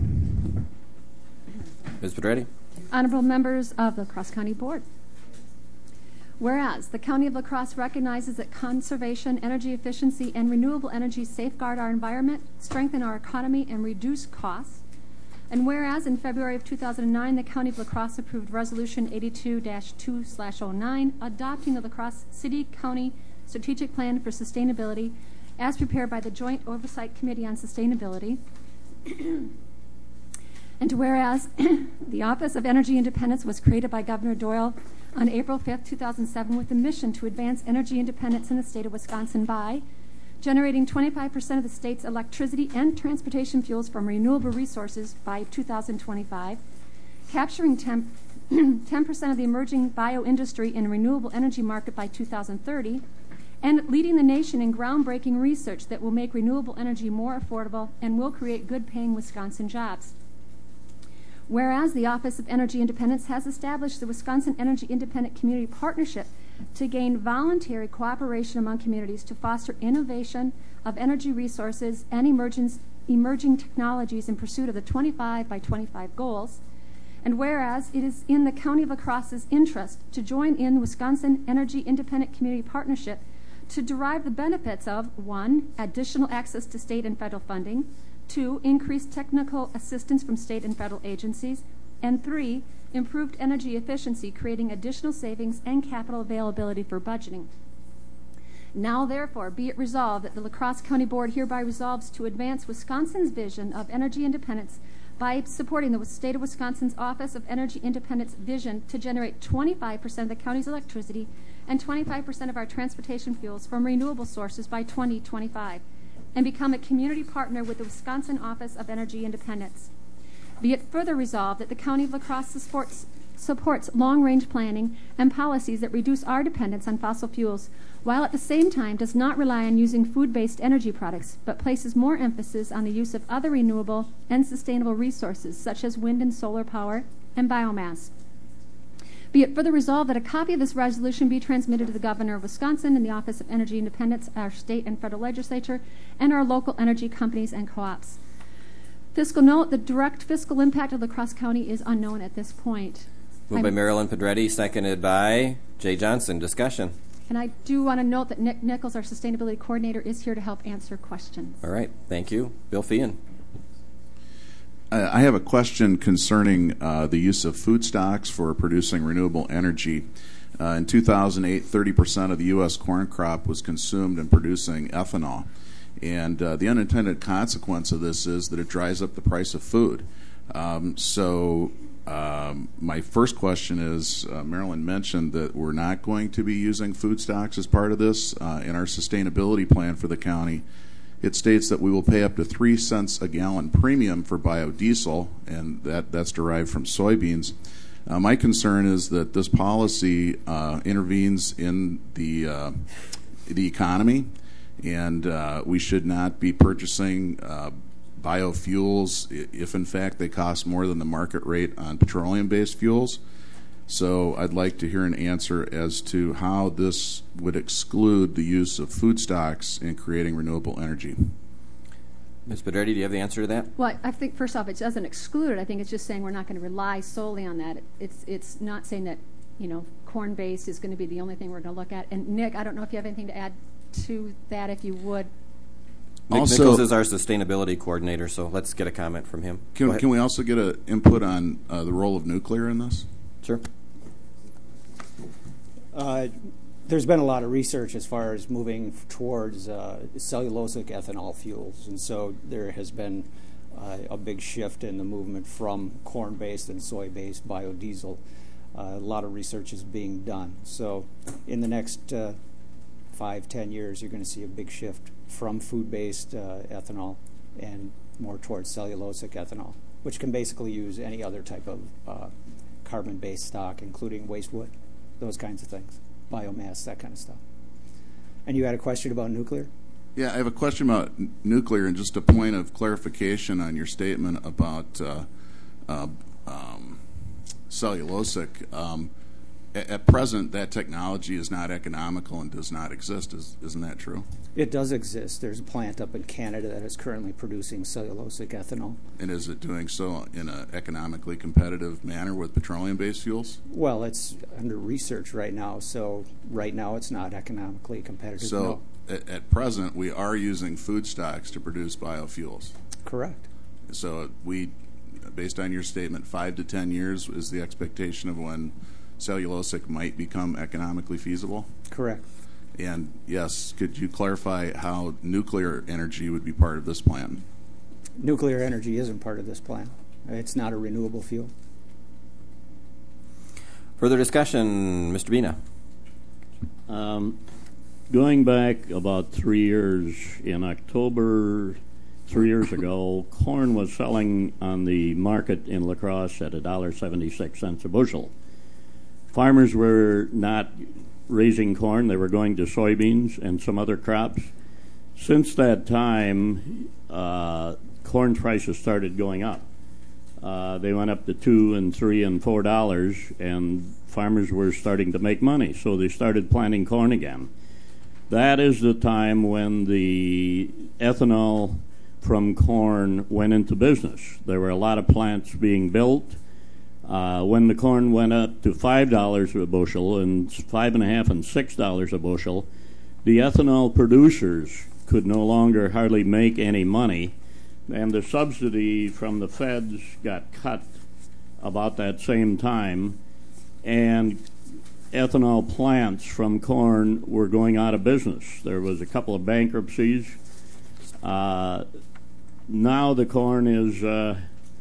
Miz Pedretti. Honorable members of the La Crosse County Board. Whereas the County of La Crosse recognizes that conservation, energy efficiency, and renewable energy safeguard our environment, strengthen our economy, and reduce costs. And whereas in February of two thousand nine, the County of La Crosse approved Resolution eighty-two dash two slash oh nine, adopting the La Crosse City-County Strategic Plan for Sustainability as prepared by the Joint Oversight Committee on Sustainability. And to whereas the Office of Energy Independence was created by Governor Doyle on April fifth, two thousand seven with the mission to advance energy independence in the state of Wisconsin by generating twenty-five percent of the state's electricity and transportation fuels from renewable resources by two thousand twenty-five, capturing ten percent of the emerging bioindustry in renewable energy market by two thousand thirty, and leading the nation in groundbreaking research that will make renewable energy more affordable and will create good-paying Wisconsin jobs. Whereas the Office of Energy Independence has established the Wisconsin Energy Independent Community Partnership to gain voluntary cooperation among communities to foster innovation of energy resources and emerging, emerging technologies in pursuit of the twenty-five by twenty-five goals. And whereas it is in the County of La Crosse's interest to join in the Wisconsin Energy Independent Community Partnership to derive the benefits of, one, additional access to state and federal funding, two, increased technical assistance from state and federal agencies, and three, improved energy efficiency, creating additional savings and capital availability for budgeting. Now, therefore, be it resolved that the La Crosse County Board hereby resolves to advance Wisconsin's vision of energy independence by supporting the state of Wisconsin's Office of Energy Independence vision to generate twenty-five percent of the county's electricity and twenty-five percent of our transportation fuels from renewable sources by twenty twenty-five, and become a community partner with the Wisconsin Office of Energy Independence. Be it further resolved that the County of La Crosse supports, supports long-range planning and policies that reduce our dependence on fossil fuels, while at the same time does not rely on using food-based energy products, but places more emphasis on the use of other renewable and sustainable resources, such as wind and solar power and biomass. Be it further resolved that a copy of this resolution be transmitted to the Governor of Wisconsin and the Office of Energy Independence, our state and federal legislature, and our local energy companies and co-ops. Fiscal note, the direct fiscal impact of La Crosse County is unknown at this point. Moved by Marilyn Pedretti, seconded by Jay Johnson. Discussion. And I do want to note that Nick Nichols, our sustainability coordinator, is here to help answer questions. All right. Thank you. Bill Feehan. Uh, I have a question concerning uh, the use of food stocks for producing renewable energy. Uh, in two thousand eight, thirty percent of the U S corn crop was consumed in producing ethanol. And uh, the unintended consequence of this is that it dries up the price of food. Um, so um, my first question is, uh, Marilyn mentioned that we're not going to be using food stocks as part of this. Uh, in our sustainability plan for the county, it states that we will pay up to three cents a gallon premium for biodiesel, and that, that's derived from soybeans. Uh, my concern is that this policy uh, intervenes in the uh, the economy, and uh, we should not be purchasing uh, biofuels if, in fact, they cost more than the market rate on petroleum-based fuels. So I'd like to hear an answer as to how this would exclude the use of food stocks in creating renewable energy. Miz Pedretti, do you have the answer to that? Well, I think first off, it doesn't exclude it. I think it's just saying we're not going to rely solely on that. It's it's not saying that, you know, corn-based is going to be the only thing we're going to look at. And Nick, I don't know if you have anything to add to that. If you would. Nick Also, Nichols is our sustainability coordinator, so let's get a comment from him. Can, can we also get an input on uh, the role of nuclear in this? Sure. Uh, there's been a lot of research as far as moving towards uh, cellulosic ethanol fuels, and so there has been uh, a big shift in the movement from corn-based and soy-based biodiesel. Uh, a lot of research is being done. So in the next uh, five, ten years, you're going to see a big shift from food-based uh, ethanol and more towards cellulosic ethanol, which can basically use any other type of uh, carbon-based stock, including waste wood, those kinds of things, biomass, that kind of stuff. And you had a question about nuclear? Yeah, I have a question about n- nuclear and just a point of clarification on your statement about uh, uh, um, cellulosic. Um, at, at present, that technology is not economical and does not exist. Is, isn't that true? It does exist. There's a plant up in Canada that is currently producing cellulosic ethanol. And is it doing so in an economically competitive manner with petroleum-based fuels? Well, it's under research right now, so right now it's not economically competitive. So no. at, at present, we are using food stocks to produce biofuels. Correct. So we, based on your statement, five to ten years is the expectation of when cellulosic might become economically feasible? Correct. And yes, could you clarify how nuclear energy would be part of this plan? Nuclear energy isn't part of this plan. It's not a renewable fuel. Further discussion, Mister Bina. Um, going back about three years, in October, three years ago, corn was selling on the market in La Crosse at one dollar and seventy-six cents a bushel. Farmers were not raising corn. They were going to soybeans and some other crops. Since that time, uh, corn prices started going up. Uh, they went up to two and three and four dollars, and farmers were starting to make money, so they started planting corn again. That is the time when the ethanol from corn went into business. There were a lot of plants being built. Uh, when the corn went up to five dollars a bushel and five and a half and six dollars a bushel, the ethanol producers could no longer hardly make any money, and the subsidy from the feds got cut about that same time, and ethanol plants from corn were going out of business. There was a couple of bankruptcies. Uh, now the corn is uh,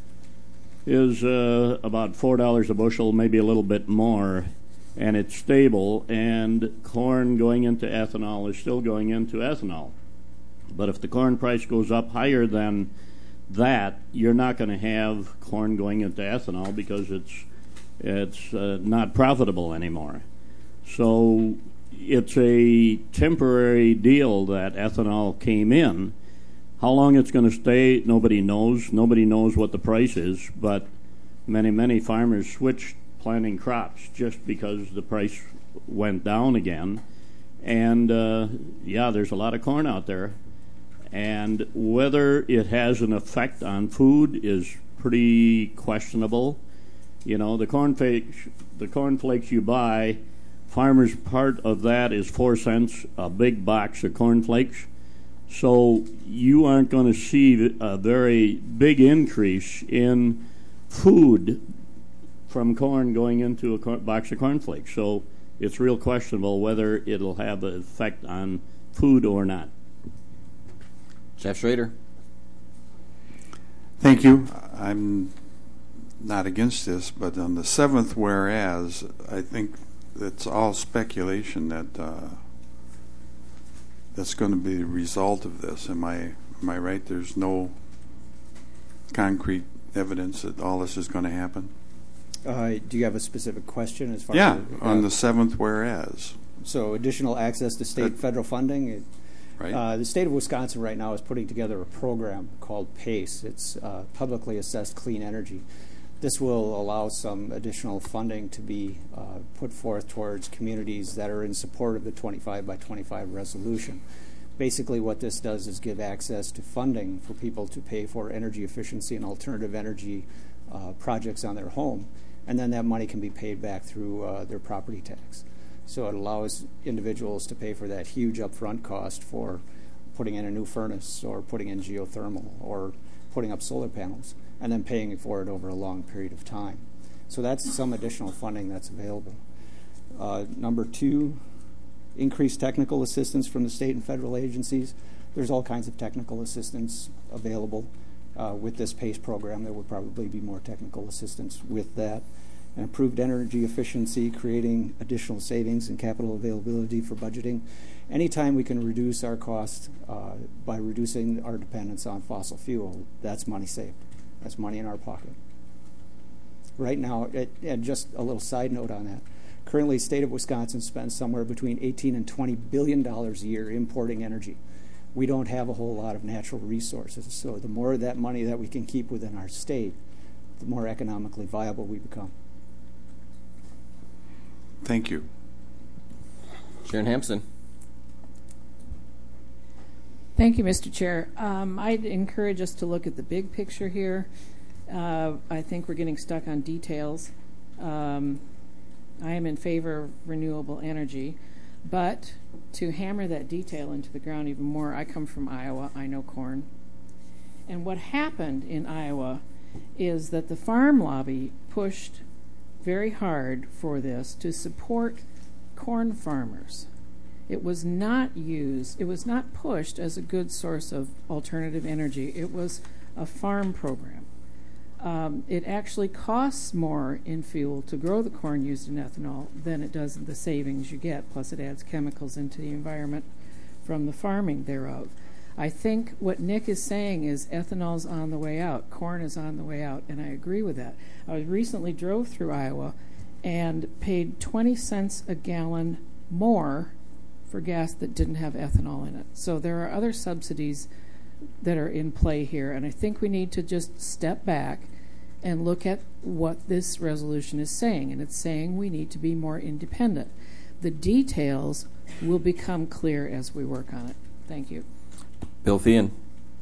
is uh, about four dollars a bushel, maybe a little bit more, and it's stable, and corn going into ethanol is still going into ethanol. But if the corn price goes up higher than that, you're not going to have corn going into ethanol because it's it's uh, not profitable anymore. So it's a temporary deal that ethanol came in. How long it's going to stay, nobody knows. Nobody knows what the price is, but many, many farmers switched planting crops just because the price went down again. And, uh, yeah, there's a lot of corn out there. And whether it has an effect on food is pretty questionable. You know, the corn flakes, the corn flakes you buy farmers' part of that is four cents a big box of cornflakes. So you aren't going to see a very big increase in food from corn going into a cor- box of cornflakes. So it's real questionable whether it'll have an effect on food or not. Jeff Schrader. Thank you. I'm not against this, but on the seventh whereas, I think it's all speculation that uh, that's going to be the result of this. Am I am I right? There's no concrete evidence that all this is going to happen? Uh, do you have a specific question as far yeah, as... Yeah, uh, on the seventh whereas. So additional access to state and federal funding. It, right. Uh, the state of Wisconsin right now is putting together a program called PACE. It's uh, Publicly Assessed Clean Energy. This will allow some additional funding to be uh, put forth towards communities that are in support of the twenty-five by twenty-five resolution. Basically what this does is give access to funding for people to pay for energy efficiency and alternative energy uh, projects on their home, and then that money can be paid back through uh, their property tax. So it allows individuals to pay for that huge upfront cost for putting in a new furnace or putting in geothermal or putting up solar panels, and then paying for it over a long period of time. So that's some additional funding that's available. Uh, number two, increased technical assistance from the state and federal agencies. There's all kinds of technical assistance available. Uh, with this PACE program, there will probably be more technical assistance with that. And improved energy efficiency, creating additional savings and capital availability for budgeting. Anytime we can reduce our cost uh, by reducing our dependence on fossil fuel, that's money saved. That's money in our pocket. Right now, it, and just a little side note on that, currently the state of Wisconsin spends somewhere between eighteen and twenty billion dollars a year importing energy. We don't have a whole lot of natural resources, so the more of that money that we can keep within our state, the more economically viable we become. Thank you. Sharon Hampson. Thank you, Mister Chair. Um, I'd encourage us to look at the big picture here. Uh, I think we're getting stuck on details. Um, I am in favor of renewable energy, but to hammer that detail into the ground even more, I come from Iowa. I know corn. And what happened in Iowa is that the farm lobby pushed very hard for this to support corn farmers. It was not used, it was not pushed as a good source of alternative energy. It was a farm program. Um, it actually costs more in fuel to grow the corn used in ethanol than it does in the savings you get, plus it adds chemicals into the environment from the farming thereof. I think what Nick is saying is ethanol's on the way out, corn is on the way out, and I agree with that. I recently drove through Iowa and paid twenty cents a gallon more for gas that didn't have ethanol in it. So there are other subsidies that are in play here, and I think we need to just step back and look at what this resolution is saying, and it's saying we need to be more independent. The details will become clear as we work on it. Thank you. Bill Feehan.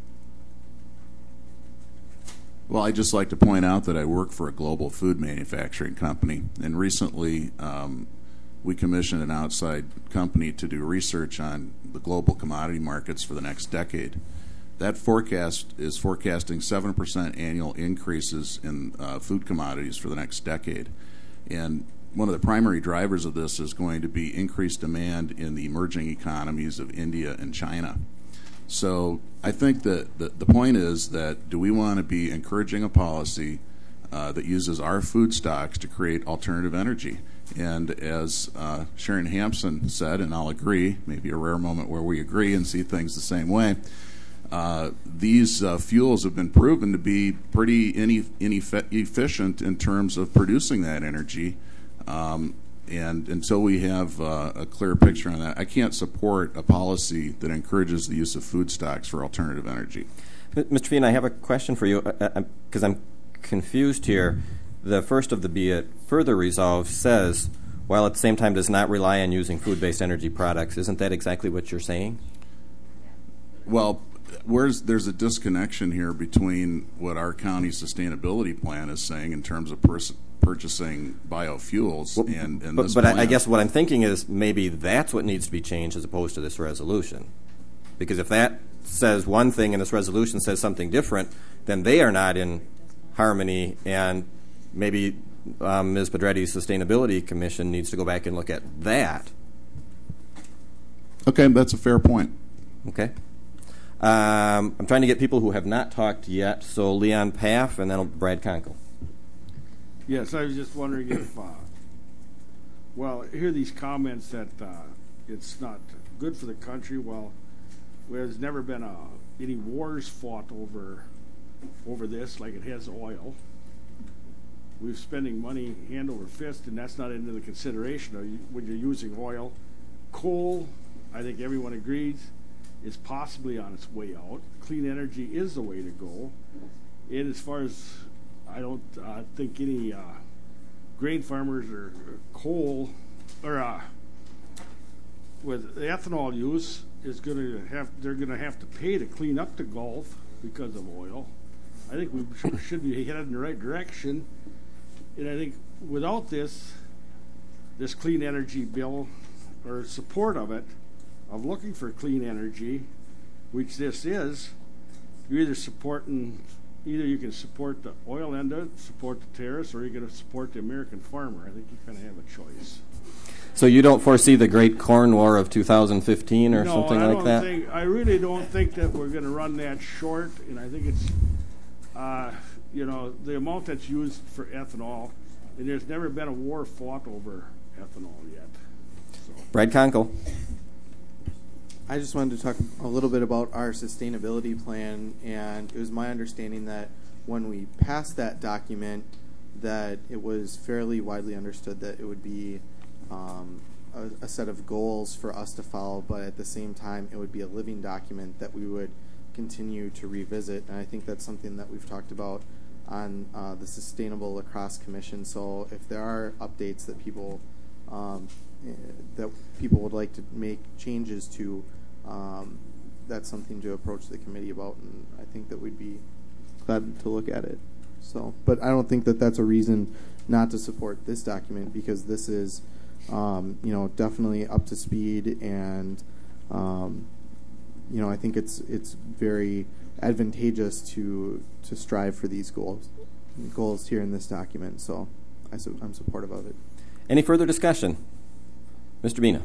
Well, I'd just like to point out that I work for a global food manufacturing company, and recently um, we commissioned an outside company to do research on the global commodity markets for the next decade. That forecast is forecasting seven percent annual increases in uh, food commodities for the next decade. And one of the primary drivers of this is going to be increased demand in the emerging economies of India and China. So I think that the, the point is that do we want to be encouraging a policy uh, that uses our food stocks to create alternative energy? And as uh, Sharon Hampson said, and I'll agree, maybe a rare moment where we agree and see things the same way, uh, these uh, fuels have been proven to be pretty ineff- inefficient in terms of producing that energy. Um, and until we have uh, a clear picture on that, I can't support a policy that encourages the use of food stocks for alternative energy. Mister Feehan, I have a question for you because uh, I'm confused here. The first of the be it further resolved says, while at the same time does not rely on using food-based energy products. Isn't that exactly what you're saying? Well, where's there's a disconnection here between what our county sustainability plan is saying in terms of pers- purchasing biofuels. Well, and, and but this but I, I plan- guess what I'm thinking is maybe that's what needs to be changed as opposed to this resolution. Because if that says one thing and this resolution says something different, then they are not in harmony, and maybe um, Miz Pedretti's Sustainability Commission needs to go back and look at that. Okay, that's a fair point. Okay. Um, I'm trying to get people who have not talked yet, so Leon Paff and then Brad Conkle. Yes, I was just wondering if, uh, well, I hear these comments that uh, it's not good for the country. Well, there's never been uh, any wars fought over over this like it has oil. We're spending money hand over fist, and that's not into the consideration of you, when you're using oil. Coal, I think everyone agrees, is possibly on its way out. Clean energy is the way to go. And as far as, I don't uh, think any uh, grain farmers or, or coal, or uh, with ethanol use, is going to have, they're going to have to pay to clean up the Gulf because of oil. I think we should, should be headed in the right direction. And I think without this, this clean energy bill, or support of it, of looking for clean energy, which this is, you're either supporting, either you can support the oil end of it, support the tariffs, or you're going to support the American farmer. I think you kind of have a choice. So you don't foresee the Great Corn War of two thousand fifteen or no, something I like don't that? Think, I really don't think that we're going to run that short, and I think it's, uh, you know, the amount that's used for ethanol, and there's never been a war fought over ethanol yet. So. Brad Conkle. I just wanted to talk a little bit about our sustainability plan, and it was my understanding that when we passed that document, that it was fairly widely understood that it would be um, a, a set of goals for us to follow, but at the same time, it would be a living document that we would continue to revisit. And I think that's something that we've talked about on uh, the Sustainable Lacrosse Commission. So if there are updates that people um, that people would like to make changes to, um, that's something to approach the committee about, and I think that we'd be glad to look at it. So, but I don't think that that's a reason not to support this document, because this is, um, you know, definitely up to speed, and um, you know, I think it's it's very advantageous to to strive for these goals goals here in this document. So, I su- I'm supportive of it. Any further discussion, Mister Mina?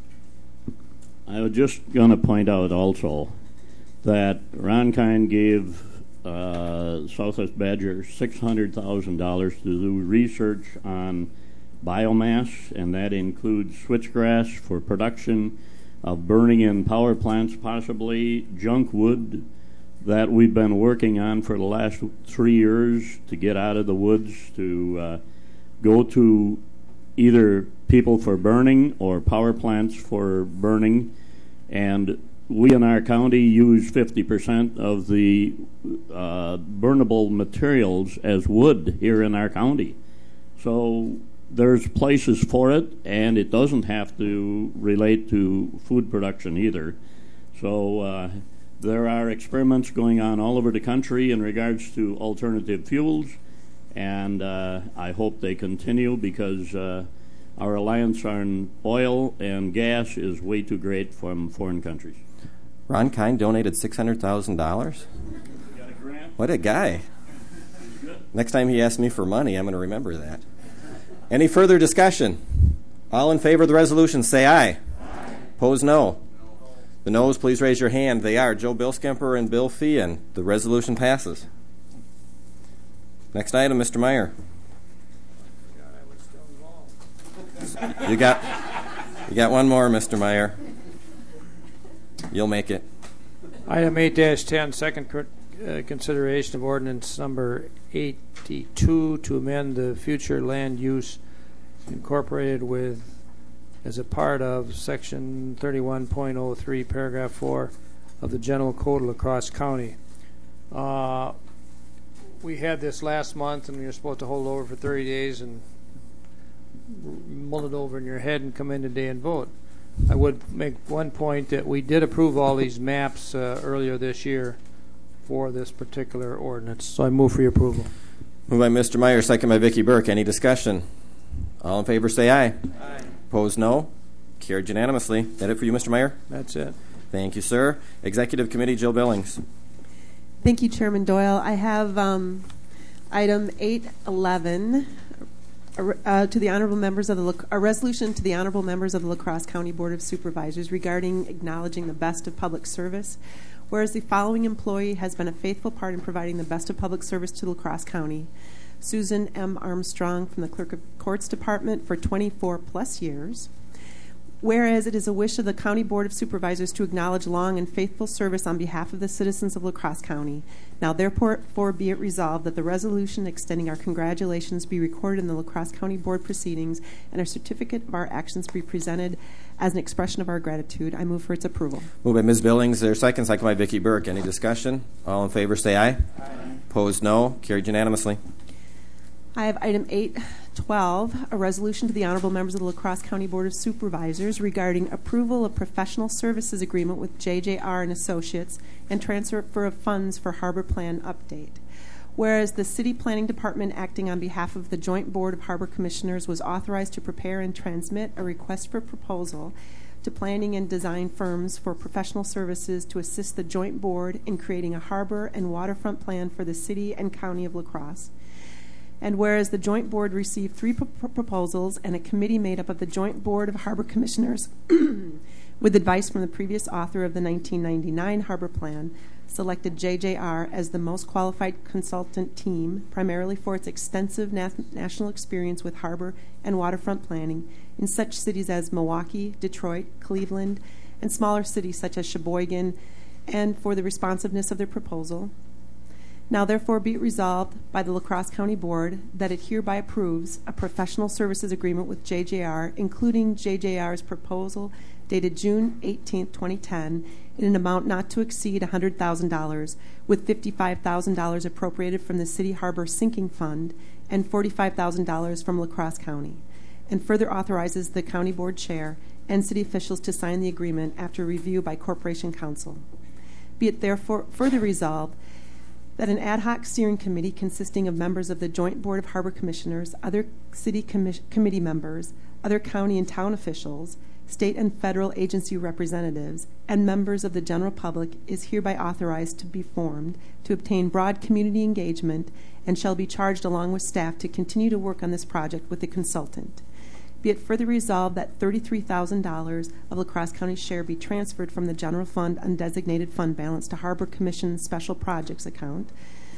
I was just going to point out also that Ron Kine gave uh, Southwest Badger six hundred thousand dollars to do research on biomass, and that includes switchgrass for production of burning in power plants, possibly junk wood that we've been working on for the last three years to get out of the woods to uh, go to either people for burning or power plants for burning. And we in our county use fifty percent of the uh, burnable materials as wood here in our county. So there's places for it, and it doesn't have to relate to food production either. So uh, there are experiments going on all over the country in regards to alternative fuels, and uh, I hope they continue, because uh, our reliance on oil and gas is way too great from foreign countries. Ron Kine donated six hundred thousand dollars? What a guy. Next time he asks me for money, I'm going to remember that. Any further discussion? All in favor of the resolution, say aye. Aye. Opposed, no. The noes, please raise your hand. They are Joe Bilskemper and Bill Feehan. The resolution passes. Next item, Mister Meyer. You got, you got one more, Mister Meyer. You'll make it. Item eight dash ten, second uh, consideration of ordinance number eighty-two to amend the future land use incorporated with as a part of section thirty-one point oh three paragraph four of the General Code of La Crosse County. Uh, we had this last month, and we were supposed to hold over for thirty days and mull it over in your head and come in today and vote. I would make one point that we did approve all these maps uh, earlier this year for this particular ordinance. So I move for your approval. Moved by Mister Meyer, second by Vicki Burke. Any discussion? All in favor say aye. Aye. Opposed, no. Carried unanimously. That it for you, Mister Meyer? That's it. Thank you, sir. Executive Committee, Jill Billings. Thank you, Chairman Doyle. I have um, item eight eleven uh, to the honorable members of the La- a resolution to the honorable members of the La Crosse County Board of Supervisors regarding acknowledging the best of public service. Whereas the following employee has been a faithful part in providing the best of public service to La Crosse County: Susan M. Armstrong from the Clerk of Courts Department for twenty-four plus years. Whereas it is a wish of the County Board of Supervisors to acknowledge long and faithful service on behalf of the citizens of La Crosse County, now therefore be it resolved that the resolution extending our congratulations be recorded in the La Crosse County Board proceedings and a certificate of our actions be presented as an expression of our gratitude. I move for its approval. Moved by Miz Billings. There second, second by Vicki Burke. Any discussion? All in favor say aye. Aye. Opposed, no. Carried unanimously. I have item eight twelve, a resolution to the honorable members of the La Crosse County Board of Supervisors regarding approval of professional services agreement with J J R and Associates and transfer of funds for harbor plan update. Whereas the City Planning Department, acting on behalf of the Joint Board of Harbor Commissioners, was authorized to prepare and transmit a request for proposal to planning and design firms for professional services to assist the Joint Board in creating a harbor and waterfront plan for the City and County of La Crosse. And whereas the Joint Board received three pro- proposals and a committee made up of the Joint Board of Harbor Commissioners with advice from the previous author of the nineteen ninety-nine Harbor Plan, selected J J R as the most qualified consultant team, primarily for its extensive na- national experience with harbor and waterfront planning in such cities as Milwaukee, Detroit, Cleveland, and smaller cities such as Sheboygan, and for the responsiveness of their proposal. Now therefore be it resolved by the La Crosse County Board that it hereby approves a professional services agreement with J J R, including J J R's proposal dated June eighteenth, twenty ten, in an amount not to exceed one hundred thousand dollars, with fifty-five thousand dollars appropriated from the City Harbor Sinking Fund and forty-five thousand dollars from La Crosse County, and further authorizes the County Board Chair and city officials to sign the agreement after review by Corporation Counsel. Be it therefore further resolved that an ad hoc steering committee consisting of members of the Joint Board of Harbor Commissioners, other city commi- committee members, other county and town officials, state and federal agency representatives, and members of the general public is hereby authorized to be formed to obtain broad community engagement and shall be charged along with staff to continue to work on this project with the consultant. Be it further resolved that thirty-three thousand dollars of La Crosse County's share be transferred from the general fund undesignated fund balance to Harbor Commission Special Projects account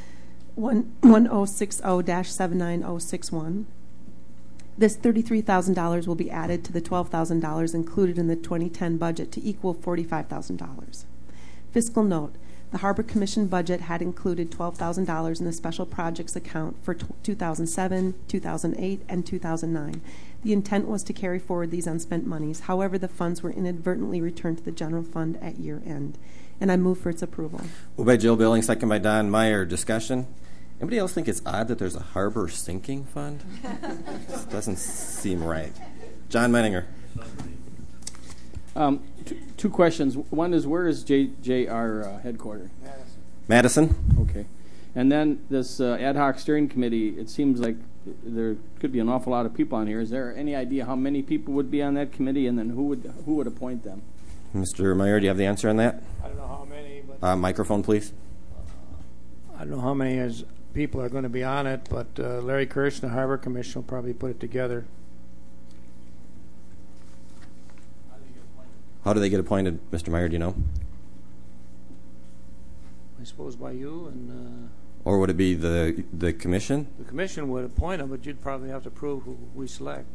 one oh six oh dash seven nine oh six one. This thirty-three thousand dollars will be added to the twelve thousand dollars included in the twenty ten budget to equal forty-five thousand dollars. Fiscal note: the Harbor Commission budget had included twelve thousand dollars in the Special Projects account for two thousand seven, two thousand eight, and two thousand nine. The intent was to carry forward these unspent monies. However, the funds were inadvertently returned to the general fund at year end. And I move for its approval. Moved by Jill Billings, second by Don Meyer. Discussion? Anybody else think it's odd that there's a harbor sinking fund? It doesn't seem right. John Menninger. Um, t- two questions. One is, where is J J R uh, headquartered? Madison. Okay. And then this uh, ad hoc steering committee, it seems like there could be an awful lot of people on here. Is there any idea how many people would be on that committee, and then who would who would appoint them? Mister Meyer, do you have the answer on that? I don't know how many, but Uh, microphone, please. I don't know how many as people are going to be on it, but uh, Larry Kirsch and the Harbor Commission will probably put it together. How do they get appointed, Mister Meyer, do you know? I suppose by you, and uh, Or would it be the the commission? the commission would appoint them, but you'd probably have to prove who we select.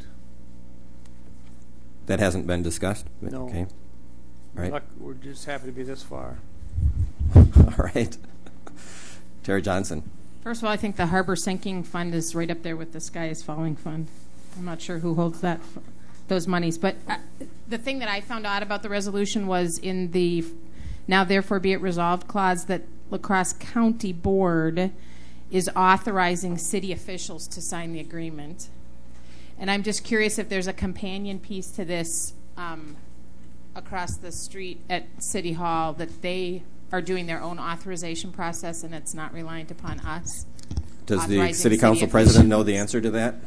That hasn't been discussed? No. Okay. All right. Luck, we're just happy to be this far. All right. Terry Johnson. First of all, I think the Harbor Sinking Fund is right up there with the Sky is Falling Fund. I'm not sure who holds that, those monies. But uh, the thing that I found out about the resolution was in the now therefore be it resolved clause that La Crosse County Board is authorizing city officials to sign the agreement. And I'm just curious if there's a companion piece to this um, across the street at City Hall, that they are doing their own authorization process and it's not reliant upon us. Does the authorizing city council president know the answer to that?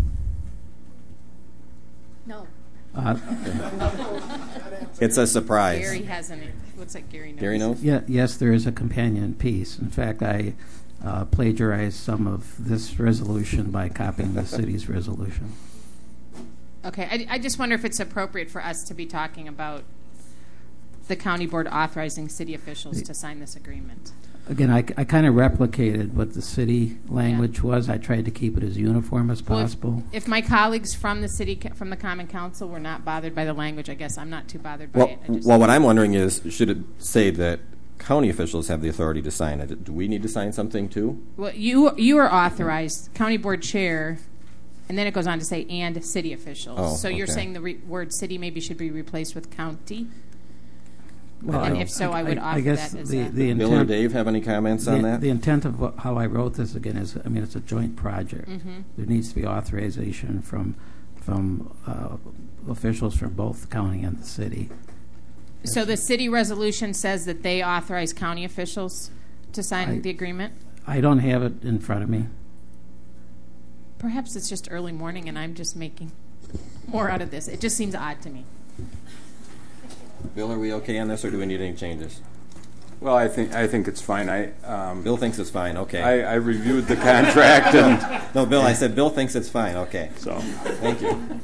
No. Uh, It's a surprise. Gary hasn't. Looks like Gary knows. Gary knows? Yeah, yes, there is a companion piece. In fact, I uh, plagiarized some of this resolution by copying the city's resolution. Okay, I, I just wonder if it's appropriate for us to be talking about the county board authorizing city officials to sign this agreement. Again, I, I kind of replicated what the city language was. I tried to keep it as uniform as Well, if- possible. If, my colleagues from the city, ca- from the Common Council, were not bothered by the language, I guess I'm not too bothered by Well, it. I just, well, what I'm wondering is, should it say that county officials have the authority to sign it? Do we need to sign something too? well, you you are authorized, county board chair, and then it goes on to say and city officials. Oh, so you're okay. saying the re- word city maybe should be replaced with county? Well, and I- if so, I, would I offer guess that as the, a... the intent, Bill or Dave have any comments the, on that? The intent of what, how I wrote this, again, is, I mean, it's a joint project. Mhm. There needs to be authorization from from uh, officials from both the county and the city. So the city resolution says that they authorize county officials to sign I- the agreement? I don't have it in front of me. Perhaps it's just early morning and I'm just making more out of this. It just seems odd to me. Bill, are we okay on this, or do we need any changes? Well, I think I think it's fine. I um, Bill thinks it's fine. Okay. I, I reviewed the contract and no, Bill. I said Bill thinks it's fine. Okay. So thank you.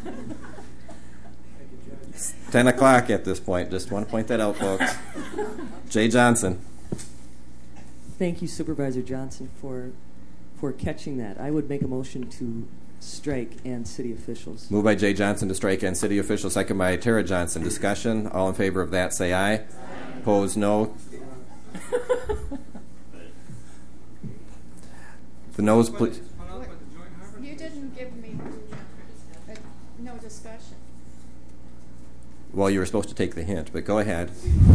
It's Ten o'clock at this point. Just want to point that out, folks. Jay Johnson. Thank you, Supervisor Johnson, for for catching that. I would make a motion to strike and city officials. Moved by Jay Johnson to strike and city officials. Second by Tara Johnson. Discussion. All in favor of that, say aye. Aye. Opposed, no. The noes, please. You didn't give me uh, no discussion. Well, you were supposed to take the hint, but go ahead.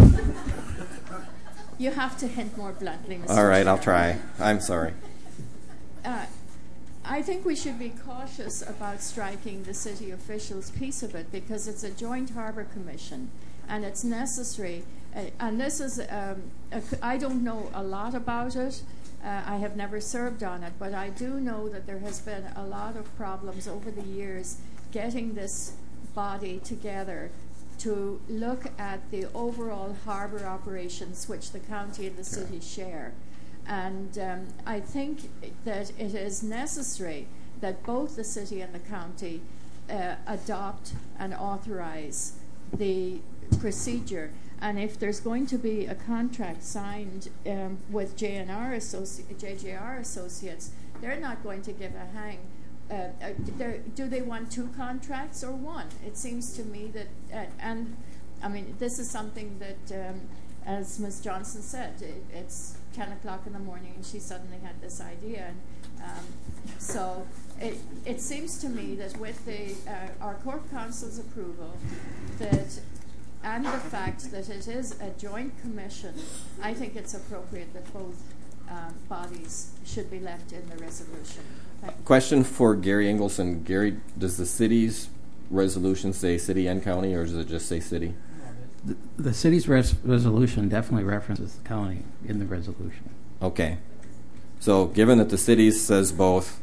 You have to hint more bluntly, Mister All right, I'll Chairman. try. I'm sorry. Uh, I think we should be cautious about striking the city officials piece of it because it's a joint harbor commission and it's necessary. Uh, and this is, um, a c- I don't know a lot about it. Uh, I have never served on it, but I do know that there has been a lot of problems over the years getting this body together to look at the overall harbor operations which the county and the city share. And um, I think that it is necessary that both the city and the county uh, adopt and authorize the procedure. And if there's going to be a contract signed um, with J and R Associ- J J R Associates, they're not going to give a hang. Uh, uh, they're- do they want two contracts or one? It seems to me that, uh, and I mean, this is something that, um, as Miz Johnson said, it, it's ten o'clock in the morning and she suddenly had this idea. And, um, so it, it seems to me that with the uh, our Corp Council's approval, that and the fact that it is a joint commission, I think it's appropriate that both um, bodies should be left in the resolution. Thank you. Question for Gary Engelson. Gary, does the city's resolution say city and county, or does it just say city? The, the city's res- resolution definitely references the county in the resolution. Okay. So given that the city says both,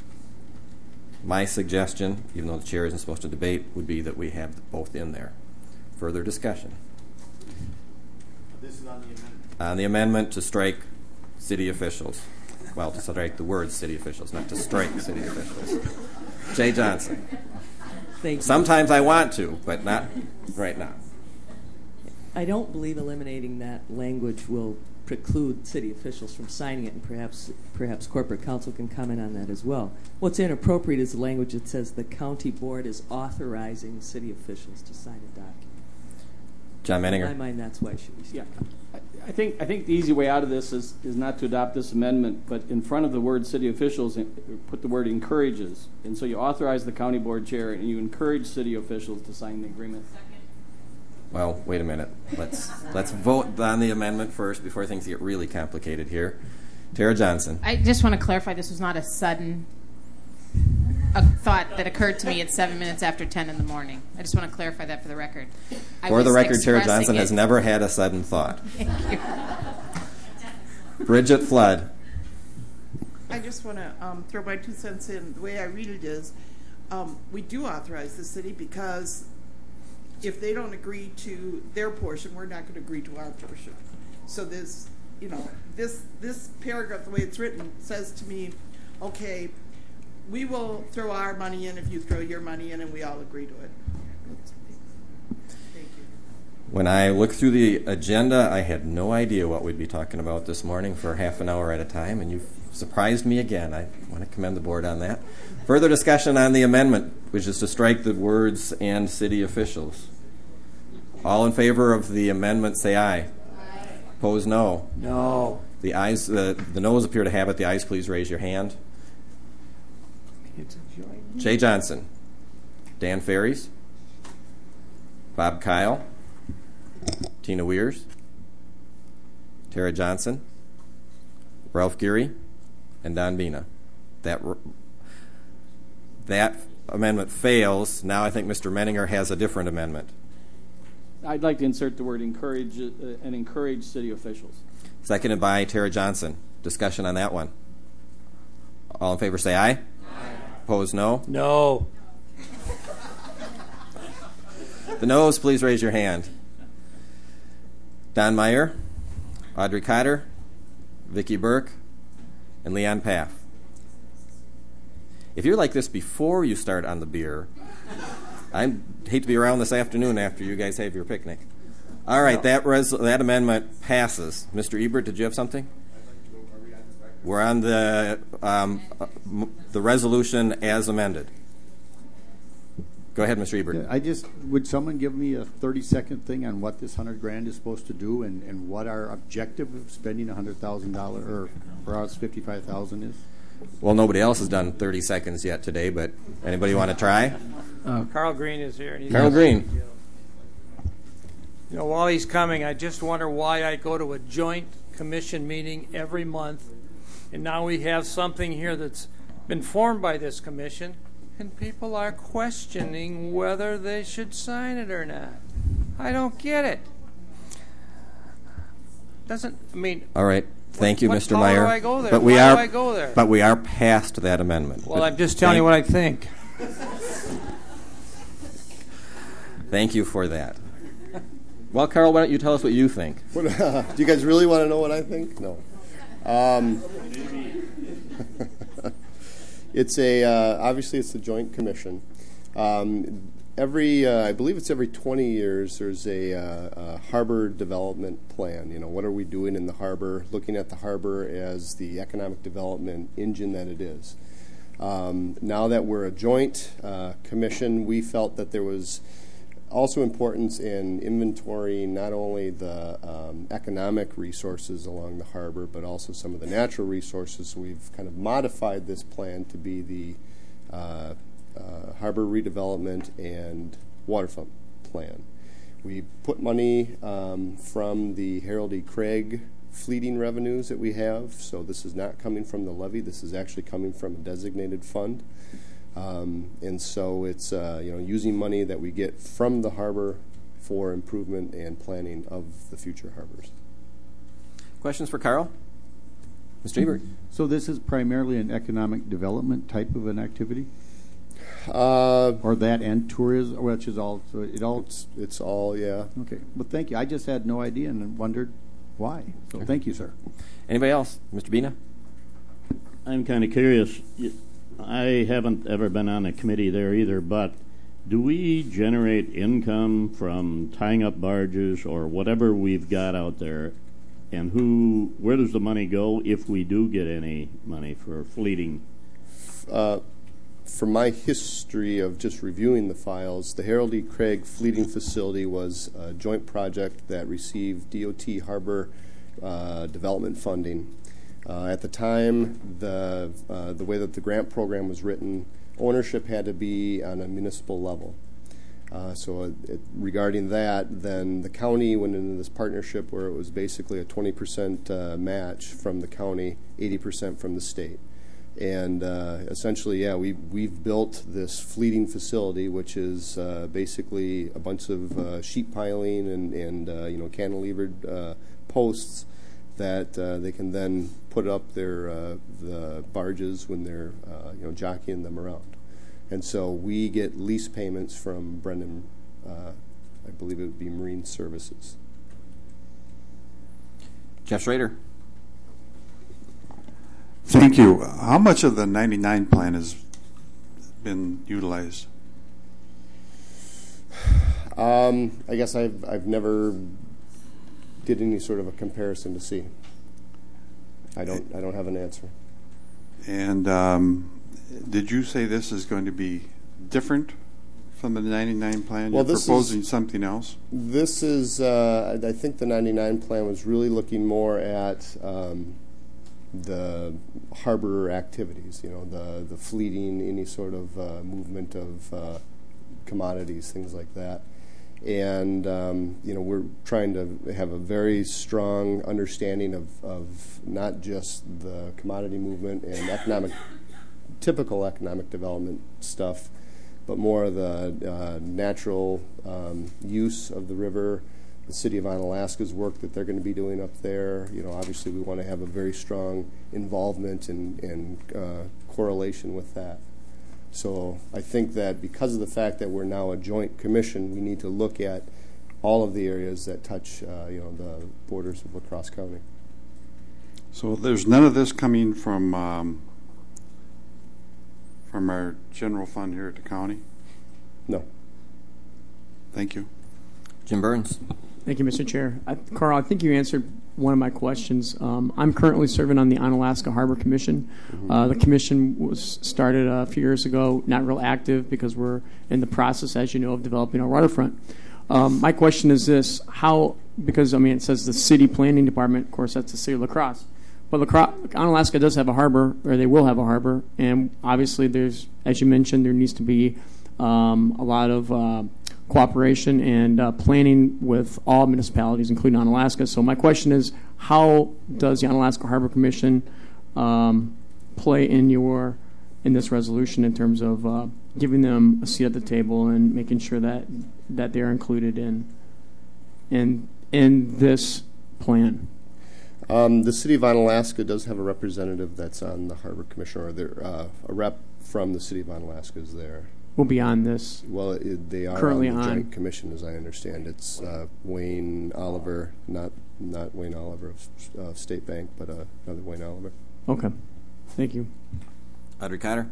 my suggestion, even though the chair isn't supposed to debate, would be that we have both in there. Further discussion. This is on the amendment. On the amendment to strike city officials. Well, to strike the word city officials, not to strike city officials. Jay Johnson. Thank you. Sometimes I want to, but not right now. I don't believe eliminating that language will preclude city officials from signing it, and perhaps perhaps corporate counsel can comment on that as well. What's inappropriate is the language that says the county board is authorizing city officials to sign a document. John Menninger. In my mind, that's why it should be Yeah, stricken. I, I think I think the easy way out of this is, is not to adopt this amendment, but in front of the word city officials, in- put the word encourages. And so you authorize the county board chair and you encourage city officials to sign the agreement. Well, wait a minute. Let's let's vote on the amendment first before things get really complicated here. Tara Johnson. I just want to clarify this was not a sudden a thought that occurred to me at seven minutes after ten in the morning. I just want to clarify that for the record. I For the was record, Tara expressing Johnson it- has never had a sudden thought. Thank you. Bridget Flood. I just want to um, throw my two cents in. The way I read it is, um, we do authorize the city because if they don't agree to their portion, we're not going to agree to our portion. So this, you know, this this paragraph, the way it's written, says to me, okay, we will throw our money in if you throw your money in, and we all agree to it. Thank you. When I looked through the agenda, I had no idea what we'd be talking about this morning for half an hour at a time, and you've surprised me again. I want to commend the board on that. Further discussion on the amendment, which is to strike the words "and city officials." All in favor of the amendment, say aye. Aye. Opposed, no. No. The ayes, uh, the noes appear to have it. The ayes, please raise your hand. Jay Johnson, Dan Ferries, Bob Kyle, Tina Weirs, Tara Johnson, Ralph Geary, and Don Bina. That that amendment fails. Now I think Mister Menninger has a different amendment. I'd like to insert the word encourage uh, and encourage city officials. Seconded by Tara Johnson. Discussion on that one. All in favor say aye. Aye. Opposed, no. No. The noes, please raise your hand. Don Meyer, Audrey Cotter, Vicki Burke, and Leon Paff. If you're like this before you start on the beer, I hate to be around this afternoon after you guys have your picnic. All right, that res- that amendment passes. Mister Ebert, did you have something? We're on the um, uh, m- the resolution as amended. Go ahead, Mister Ebert. Yeah, I just would someone give me a thirty second thing on what this hundred grand is supposed to do and, and what our objective of spending a hundred thousand dollars or for us fifty five thousand is. Well, nobody else has done thirty seconds yet today, but anybody want to try? Uh, Carl Green is here. And he's Carl Green. You know, while he's coming, I just wonder why I go to a joint commission meeting every month, and now we have something here that's been formed by this commission, and people are questioning whether they should sign it or not. I don't get it. Doesn't I mean? All right. Thank you, what Mister how Meyer. do I go there? But we Why are, do I go there? But we are past that amendment. Well, but I'm just telling thank, you what I think. Thank you for that. Well, Carl, why don't you tell us what you think? What, uh, do you guys really want to know what I think? No. Um, it's a uh, obviously it's a joint commission. Um, every uh, I believe it's every twenty years there's a, uh, a harbor development plan. You know, what are we doing in the harbor? Looking at the harbor as the economic development engine that it is. Um, now that we're a joint uh, commission, we felt that there was also importance in inventorying not only the um, economic resources along the harbor, but also some of the natural resources. So we've kind of modified this plan to be the uh, uh, harbor redevelopment and waterfront plan. We put money um, from the Harold E. Craig fleeting revenues that we have. So this is not coming from the levy. This is actually coming from a designated fund. Um, and so it's uh, you know using money that we get from the harbor for improvement and planning of the future harbors. Questions for Carl? Mister Ebert? So this is primarily an economic development type of an activity? Uh, or that and tourism, which is all, so it all... It's, it's all, yeah. Okay. Well, thank you. I just had no idea and wondered why. So Okay. Thank you, sir. Anybody else? Mister Bina? I'm kind of curious. I haven't ever been on a committee there either, but do we generate income from tying up barges or whatever we've got out there? And who, where does the money go if we do get any money for fleeting? Uh, from my history of just reviewing the files, the Harold E. Craig Fleeting Facility was a joint project that received D O T harbor uh, development funding. Uh, at the time, the uh, the way that the grant program was written, ownership had to be on a municipal level. Uh, so it, regarding that, then the county went into this partnership where it was basically a twenty percent uh, match from the county, eighty percent from the state. And uh, essentially, yeah, we, we've built this fleeting facility, which is uh, basically a bunch of uh, sheet piling and, and uh, you know, cantilevered uh, posts that uh, they can then put up their uh, the barges when they're uh, you know jockeying them around. And so we get lease payments from Brendan, uh, I believe it would be Marine Services. Jeff Schrader. Thank you. How much of the ninety-nine plan has been utilized? Um, I guess I've I've never did any sort of a comparison to see. I don't I don't have an answer. And um, did you say this is going to be different from the ninety-nine plan? Well, You're this proposing is, something else? This is, uh, I think the ninety-nine plan was really looking more at um, the harbor activities, you know, the, the fleeting, any sort of uh, movement of uh, commodities, things like that. And, um, you know, we're trying to have a very strong understanding of, of not just the commodity movement and economic, typical economic development stuff, but more of the uh, natural um, use of the river, the City of Onalaska's work that they're going to be doing up there. You know, obviously we want to have a very strong involvement and, and uh, correlation with that. So I think that because of the fact that we're now a joint commission, we need to look at all of the areas that touch, uh, you know, the borders of La Crosse County. So there's none of this coming from um, from our general fund here at the county? No. Thank you. Jim Burns. Thank you, Mister Chair. I, Carl, I think you answered one of my questions. Um, I'm currently serving on the Onalaska Harbor Commission. Mm-hmm. Uh, the commission was started a few years ago, not real active because we're in the process, as you know, of developing our waterfront. Um, my question is this: how? Because I mean, it says the city planning department. Of course, that's the city of La Crosse. But La Crosse, Onalaska does have a harbor, or they will have a harbor, and obviously, there's, as you mentioned, there needs to be um, a lot of uh, cooperation and uh, planning with all municipalities, including Onalaska. So my question is, how does the Onalaska Harbor Commission um, play in your in this resolution in terms of uh, giving them a seat at the table and making sure that that they're included in in in this plan? Um, the City of Onalaska does have a representative that's on the Harbor Commission, or there, uh, a rep from the City of Onalaska is there. Will be on this. Well, it, they are currently on the on. Joint Commission, as I understand. It's uh, Wayne Oliver, not not Wayne Oliver of uh, State Bank, but uh, another Wayne Oliver. Okay, thank you. Audrey Cotter.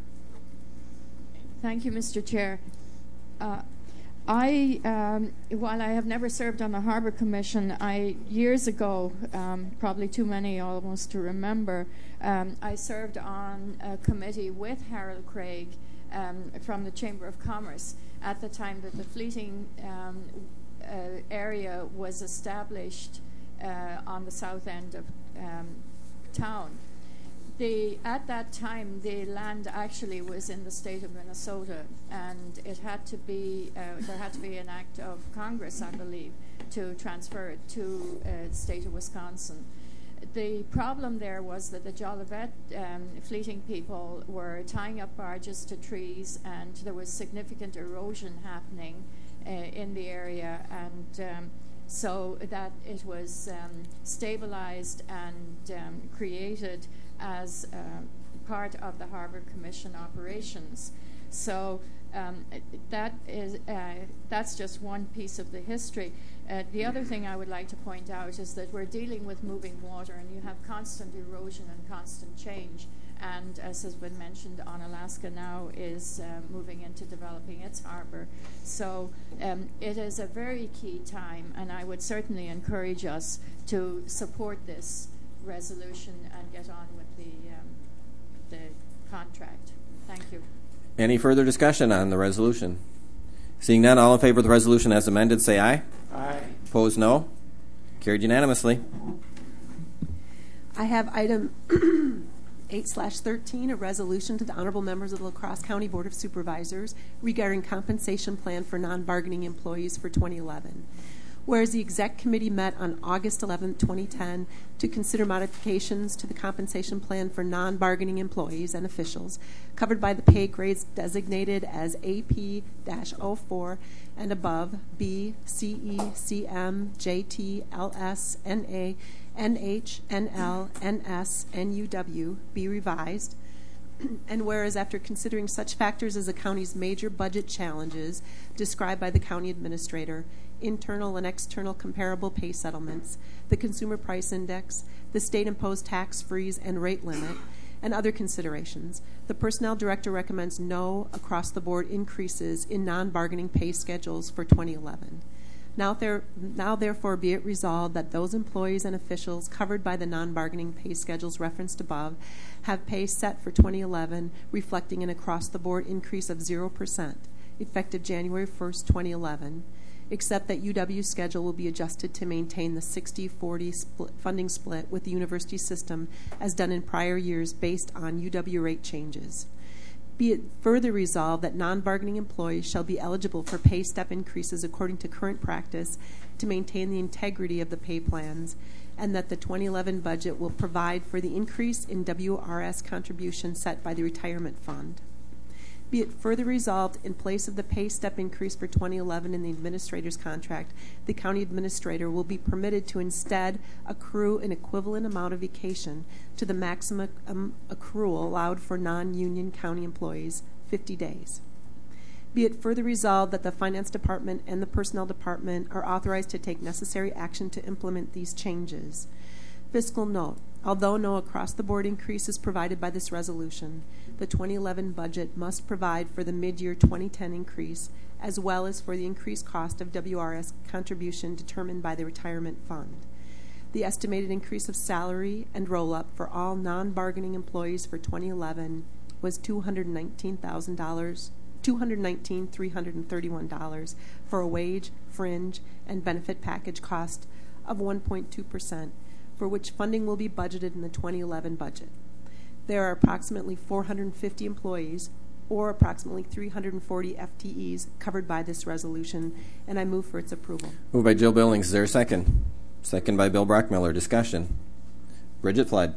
Thank you, Mister Chair. Uh, I, um, while I have never served on the Harbor Commission, I years ago, um, probably too many almost to remember, um, I served on a committee with Harold Craig um, from the Chamber of Commerce at the time that the fleeting um, uh, area was established uh, on the south end of um, town. The, at that time, the land actually was in the state of Minnesota, and it had to be uh, there had to be an act of Congress, I believe, to transfer it to uh, the state of Wisconsin. The problem there was that the Jolivet um, fleeting people were tying up barges to trees, and there was significant erosion happening uh, in the area, and um, so that it was um, stabilized and um, created as uh, part of the Harbor Commission operations. So um, that is uh, that's just one piece of the history. Uh, the other thing I would like to point out is that we're dealing with moving water, and you have constant erosion and constant change. And as has been mentioned, Onalaska now is uh, moving into developing its harbor. So um, it is a very key time, and I would certainly encourage us to support this resolution and get on with the um, the contract. Thank you. Any further discussion on the resolution? Seeing none, all in favor of the resolution as amended, say aye. Aye. Opposed, no. Carried unanimously. I have item eight slash thirteen, a resolution to the honorable members of the La Crosse County Board of Supervisors regarding compensation plan for non-bargaining employees for twenty eleven. Whereas the Exec Committee met on August eleventh, twenty ten, to consider modifications to the compensation plan for non-bargaining employees and officials covered by the pay grades designated as A P oh four and above, B, C E, C M, J T, L S, N A, N H, N L, N S, N U W be revised. And whereas after considering such factors as the county's major budget challenges described by the county administrator, internal and external comparable pay settlements, the consumer price index, the state-imposed tax freeze and rate limit, and other considerations, the personnel director recommends no across-the-board increases in non-bargaining pay schedules for twenty eleven. Now, there, now, therefore, be it resolved that those employees and officials covered by the non-bargaining pay schedules referenced above have pay set for twenty eleven reflecting an across-the-board increase of zero percent, effective January first, twenty eleven, except that U W's schedule will be adjusted to maintain the sixty forty split, funding split with the university system as done in prior years based on U W rate changes. Be it further resolved that non-bargaining employees shall be eligible for pay step increases according to current practice to maintain the integrity of the pay plans, and that the twenty eleven budget will provide for the increase in W R S contribution set by the retirement fund. Be it further resolved, in place of the pay step increase for twenty eleven in the administrator's contract, the county administrator will be permitted to instead accrue an equivalent amount of vacation to the maximum um, accrual allowed for non-union county employees, fifty days. Be it further resolved that the finance department and the personnel department are authorized to take necessary action to implement these changes. Fiscal note. Although no across-the-board increase is provided by this resolution, the twenty eleven budget must provide for the mid-year twenty ten increase as well as for the increased cost of W R S contribution determined by the retirement fund. The estimated increase of salary and roll-up for all non-bargaining employees for twenty eleven was two hundred nineteen thousand dollars, two hundred nineteen thousand three hundred thirty-one dollars for a wage, fringe, and benefit package cost of one point two percent, for which funding will be budgeted in the twenty eleven budget. There are approximately four hundred fifty employees, or approximately three hundred forty F T Es, covered by this resolution, and I move for its approval. Moved by Jill Billings. Is there a second? Second by Bill Brockmiller. Discussion. Bridget Flood.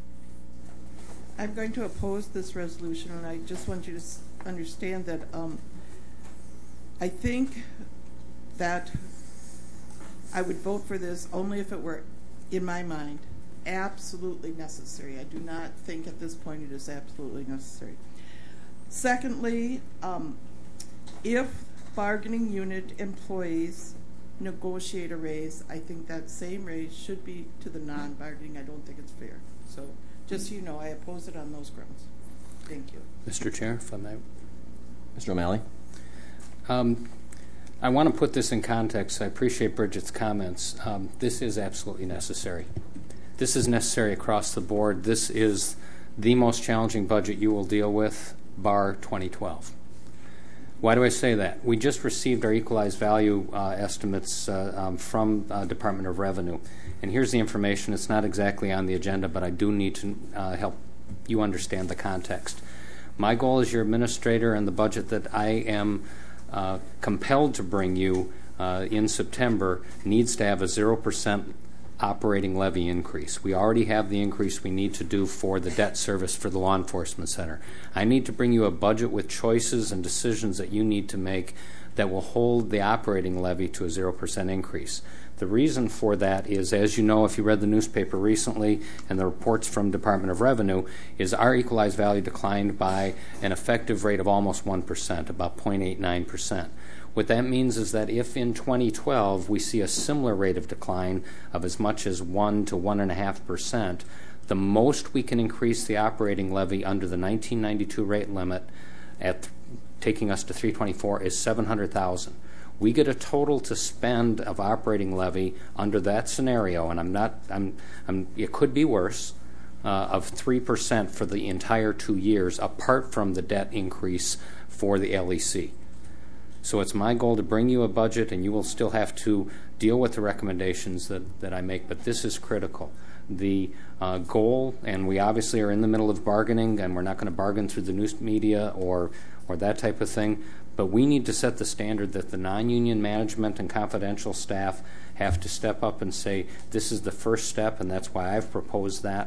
I'm going to oppose this resolution, and I just want you to s- understand that um, I think that I would vote for this only if it were, in my mind, absolutely necessary. I do not think at this point it is absolutely necessary. Secondly, um, if bargaining unit employees negotiate a raise, I think that same raise should be to the non-bargaining. I don't think it's fair. So just so you know, I oppose it on those grounds. Thank you. Mister Chair, if I may. Mister O'Malley. Um, I want to put this in context. I appreciate Bridget's comments. Um, this is absolutely necessary. This is necessary across the board. This is the most challenging budget you will deal with, bar twenty twelve. Why do I say that? We just received our equalized value uh, estimates uh, um, from uh, Department of Revenue. And here's the information. It's not exactly on the agenda, but I do need to uh, help you understand the context. My goal as your administrator and the budget that I am uh, compelled to bring you uh, in September needs to have a zero percent operating levy increase. We already have the increase we need to do for the debt service for the law enforcement center. I need to bring you a budget with choices and decisions that you need to make that will hold the operating levy to a zero percent increase. The reason for that is, as you know, if you read the newspaper recently and the reports from Department of Revenue, is our equalized value declined by an effective rate of almost one percent, about zero point eight nine percent. What that means is that if in twenty twelve we see a similar rate of decline of as much as one to one point five percent, the most we can increase the operating levy under the nineteen ninety-two rate limit, at th- taking us to three twenty-four, is seven hundred thousand dollars. We get a total to spend of operating levy under that scenario, and I'm not, I'm, I'm it could be worse, uh, of three percent for the entire two years, apart from the debt increase for the L E C. So it's my goal to bring you a budget, and you will still have to deal with the recommendations that, that I make, but this is critical. The uh, goal, and we obviously are in the middle of bargaining, and we're not going to bargain through the news media or, or that type of thing, but we need to set the standard that the non-union management and confidential staff have to step up and say, this is the first step, and that's why I've proposed that.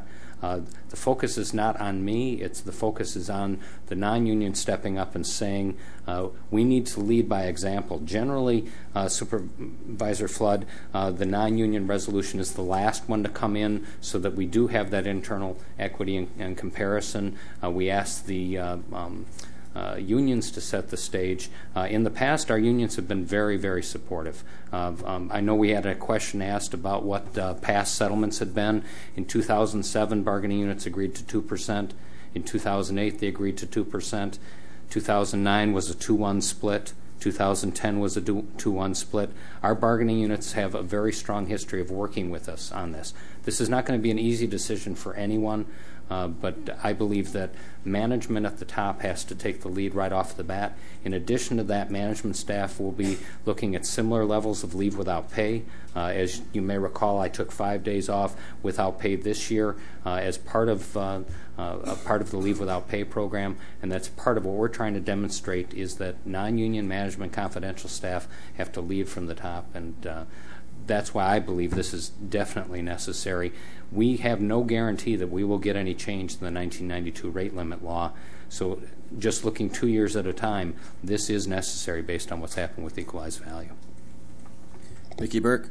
Uh, the focus is not on me. It's the focus is on the non-union stepping up and saying uh, we need to lead by example. Generally, uh, Supervisor Flood, uh, the non-union resolution is the last one to come in so that we do have that internal equity and, and comparison. Uh, we ask the uh, um, Uh, unions to set the stage. Uh, in the past, our unions have been very, very supportive. Uh, um, I know we had a question asked about what uh, past settlements had been. In two thousand seven, bargaining units agreed to two percent. In two thousand eight, they agreed to two percent. two thousand nine was a two one split. two thousand ten was a two one split. Our bargaining units have a very strong history of working with us on this. This is not going to be an easy decision for anyone. Uh, but I believe that management at the top has to take the lead right off the bat. In addition to that, management staff will be looking at similar levels of leave without pay. Uh, as you may recall, I took five days off without pay this year uh, as part of uh, uh, a part of the leave without pay program, and that's part of what we're trying to demonstrate is that non-union management confidential staff have to lead from the top, and uh, that's why I believe this is definitely necessary. We have no guarantee that we will get any change in the nineteen ninety-two rate limit law. So just looking two years at a time, this is necessary based on what's happened with equalized value. Vicki Burke.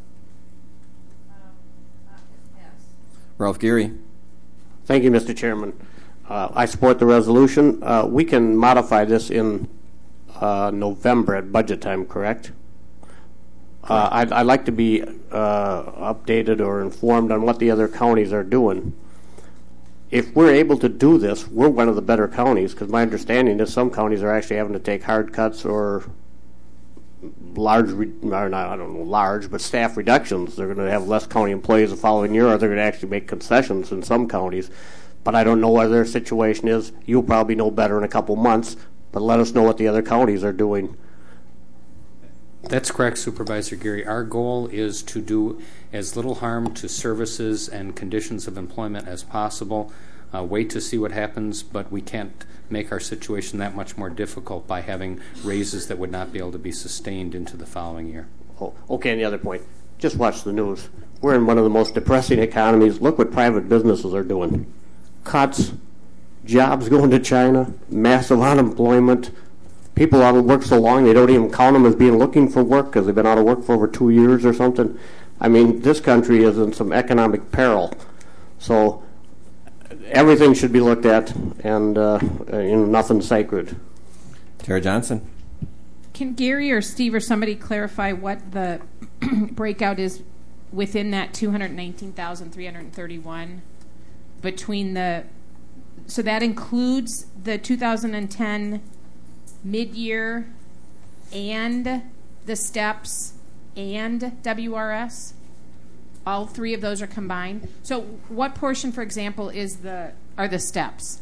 Ralph Geary. Thank you, Mister Chairman. Uh, I support the resolution. Uh, we can modify this in uh, November at budget time, correct? Uh, I'd, I'd like to be uh, updated or informed on what the other counties are doing. If we're able to do this, we're one of the better counties, because my understanding is some counties are actually having to take hard cuts or large, re- or not, I don't know, large, but staff reductions. They're going to have less county employees the following year, or they're going to actually make concessions in some counties. But I don't know what their situation is. You'll probably know better in a couple months, but let us know what the other counties are doing. That's correct, Supervisor Geary. Our goal is to do as little harm to services and conditions of employment as possible. Uh, wait to see what happens, but we can't make our situation that much more difficult by having raises that would not be able to be sustained into the following year. Oh, okay, and the other point, just watch the news. We're in one of the most depressing economies. Look what private businesses are doing. Cuts, jobs going to China, massive unemployment. People out of work so long they don't even count them as being looking for work because they've been out of work for over two years or something. I mean, this country is in some economic peril. So everything should be looked at, and uh, you know, nothing's sacred. Tara Johnson. Can Gary or Steve or somebody clarify what the breakout is within that two hundred nineteen thousand three hundred thirty-one between the, so that includes the two thousand ten mid-year and the steps and W R S? All three of those are combined. So what portion, for example, is the are the steps?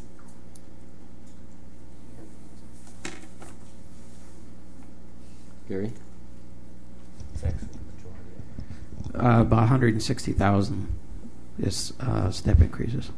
Gary? Uh, about one hundred sixty thousand is uh, step increases.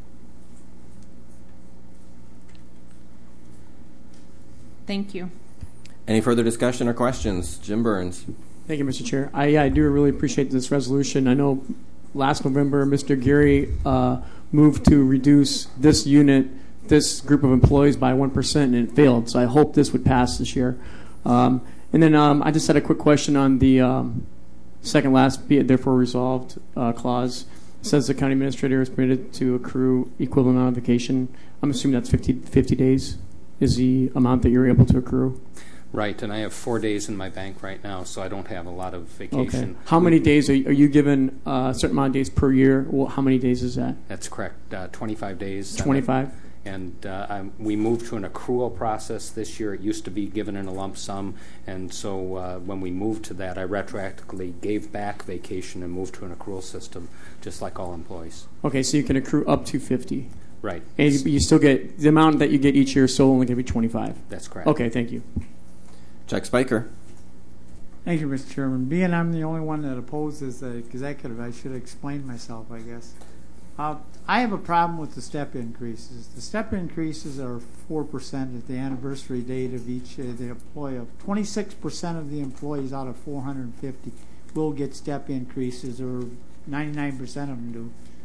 Thank you. Any further discussion or questions? Jim Burns. Thank you, Mister Chair. I, I do really appreciate this resolution. I know last November, Mister Geary uh, moved to reduce this unit, this group of employees by one percent, and it failed. So I hope this would pass this year. Um, and then um, I just had a quick question on the um, second last, be it therefore resolved uh, clause. It says the county administrator is permitted to accrue equivalent amount of vacation. I'm assuming that's fifty, fifty days is the amount that you're able to accrue. Right, and I have four days in my bank right now, so I don't have a lot of vacation. Okay. How many days are you, are you given uh, a certain amount of days per year? Well, how many days is that? That's correct, uh, twenty-five days. twenty-five? And uh, I, we moved to an accrual process this year. It used to be given in a lump sum, and so uh, when we moved to that, I retroactively gave back vacation and moved to an accrual system, just like all employees. Okay, so you can accrue up to fifty. Right. And you, you still get, the amount that you get each year is still only going to be twenty-five. That's correct. Okay, thank you. Chuck Spiker. Thank you, Mister Chairman. Being I'm the only one that opposes the executive, I should explain myself, I guess. Uh, I have a problem with the step increases. The step increases are four percent at the anniversary date of each uh, the employee. twenty-six percent of the employees out of four hundred fifty will get step increases, or ninety-nine percent of them do.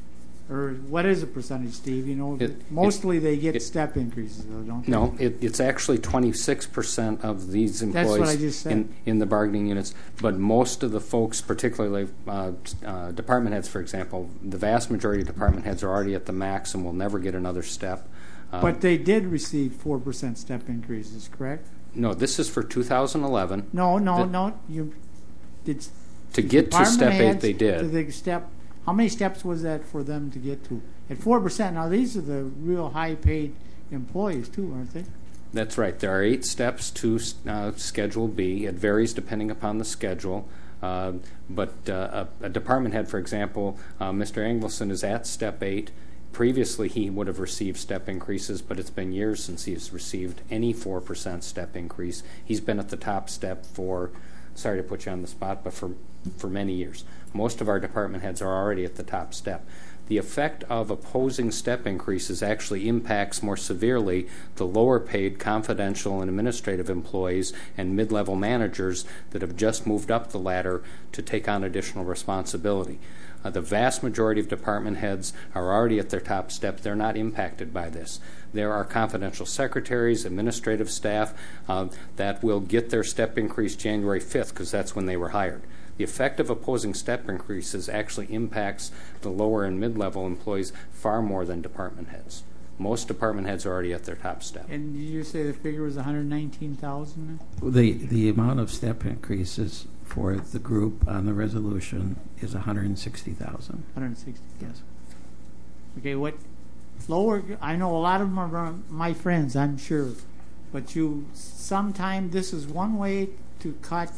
Or what is the percentage, Steve? You know, It- mostly it- they get it- step increases, though, don't they? No, it, it's actually twenty-six percent of these That's employees what I just said. in, in the bargaining units. But most of the folks, particularly uh, uh, department heads, for example, the vast majority of department heads are already at the max and will never get another step. Uh, But they did receive four percent step increases, correct? no, this is for two thousand eleven. No, no, The- no. You did To get to department step eight, heads they did. To the step. How many steps was that for them to get to? At four percent. Now these are the real high-paid employees too, aren't they? That's right. There are eight steps to uh, Schedule B. It varies depending upon the schedule. Uh, but uh, a, a department head, for example, uh, Mister Angleson is at Step eight. Previously, he would have received step increases, but it's been years since he's received any four percent step increase. He's been at the top step for, sorry to put you on the spot, but for, for many years. Most of our department heads are already at the top step. The effect of opposing step increases actually impacts more severely the lower paid confidential and administrative employees and mid-level managers that have just moved up the ladder to take on additional responsibility. Uh, the vast majority of department heads are already at their top step. They're not impacted by this. There are confidential secretaries, administrative staff uh, that will get their step increase January fifth because that's when they were hired. The effect of opposing step increases actually impacts the lower and mid-level employees far more than department heads. Most department heads are already at their top step. And did you say the figure was one hundred nineteen thousand? The the amount of step increases for the group on the resolution is one hundred sixty thousand. one hundred sixty. Yes. Okay, what lower? I know a lot of them are my friends, I'm sure, but you sometime this is one way to cut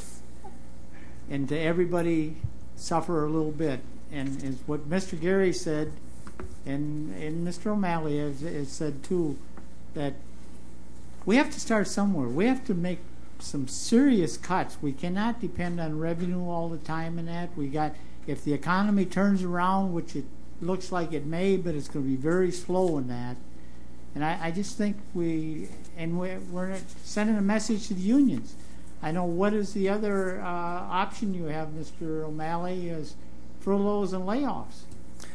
and to everybody suffer a little bit. And is what Mister Gary said, and and Mister O'Malley has, has said too, that we have to start somewhere. We have to make some serious cuts. We cannot depend on revenue all the time in that. We got, if the economy turns around, which it looks like it may, but it's going to be very slow in that. And I, I just think we, and we're, we're sending a message to the unions. I know, what is the other uh, option you have, Mister O'Malley, is furloughs and layoffs.